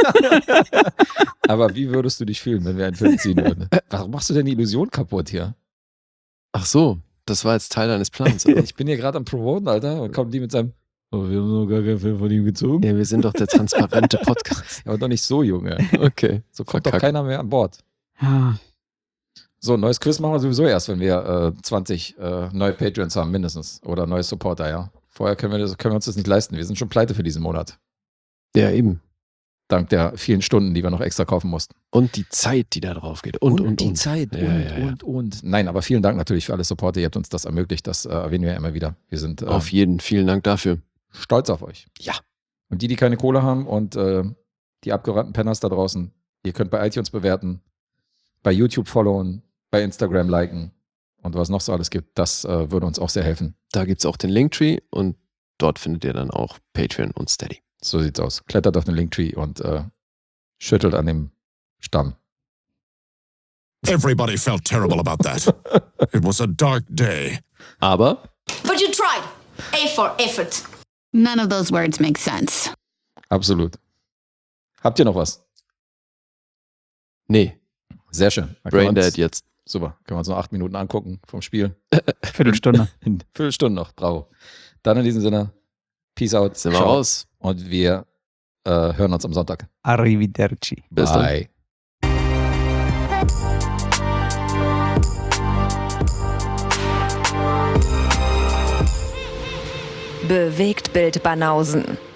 Speaker 3: Aber wie würdest du dich fühlen, wenn wir einen Film ziehen würden? Warum machst du denn die Illusion kaputt hier?
Speaker 4: Ach so, das war jetzt Teil deines Plans, oder?
Speaker 3: Ich bin hier gerade am Promoten, Alter, und kommt die mit seinem, oh, wir haben noch gar keinen Film von ihm gezogen.
Speaker 4: Ja, wir sind doch der transparente Podcast.
Speaker 3: Aber doch nicht so, Junge.
Speaker 4: Okay.
Speaker 3: So kommt doch
Speaker 4: Verkackt.
Speaker 3: keiner mehr an Bord.
Speaker 5: Ah,
Speaker 3: So, ein neues Quiz machen wir sowieso erst, wenn wir äh, zwanzig äh, neue Patreons haben, mindestens. Oder neue Supporter, ja. Vorher können wir, das, können wir uns das nicht leisten. Wir sind schon pleite für diesen Monat.
Speaker 4: Ja, eben.
Speaker 3: Dank der vielen Stunden, die wir noch extra kaufen mussten.
Speaker 4: Und die Zeit, die da drauf geht. Und, und, und.
Speaker 3: die Zeit.
Speaker 4: Ja,
Speaker 3: und,
Speaker 4: ja, ja.
Speaker 3: und, und. Nein, aber vielen Dank natürlich für alle Supporter. Ihr habt uns das ermöglicht. Das äh, erwähnen wir ja immer wieder. Wir sind äh,
Speaker 4: Auf jeden, vielen Dank dafür.
Speaker 3: stolz auf euch.
Speaker 4: Ja.
Speaker 3: Und die, die keine Kohle haben und äh, die abgerannten Penners da draußen, ihr könnt bei iTunes bewerten, bei YouTube followen, bei Instagram liken und was noch so alles gibt. Das äh, würde uns auch sehr helfen.
Speaker 4: Da gibt es auch den Linktree und dort findet ihr dann auch Patreon und Steady.
Speaker 3: So sieht's aus. Klettert auf den Linktree und äh, schüttelt an dem Stamm.
Speaker 8: Everybody felt terrible about that. It was a dark day.
Speaker 4: Aber
Speaker 10: But you tried. A for effort. None of those words make sense.
Speaker 3: Absolut. Habt ihr noch was?
Speaker 4: nee,
Speaker 3: Sehr schön. Dann können wir uns-
Speaker 4: Braindead jetzt.
Speaker 3: Super. Können wir uns noch acht Minuten angucken vom Spiel.
Speaker 5: Viertelstunde.
Speaker 3: In Viertelstunde noch. Bravo. Dann in diesem Sinne, Peace out.
Speaker 4: Sind wir
Speaker 3: Ciao.
Speaker 4: raus.
Speaker 3: Und wir äh, hören uns am Sonntag.
Speaker 5: Arrivederci.
Speaker 4: Bis dann.
Speaker 3: Bye.
Speaker 1: Bewegt Bild Banausen.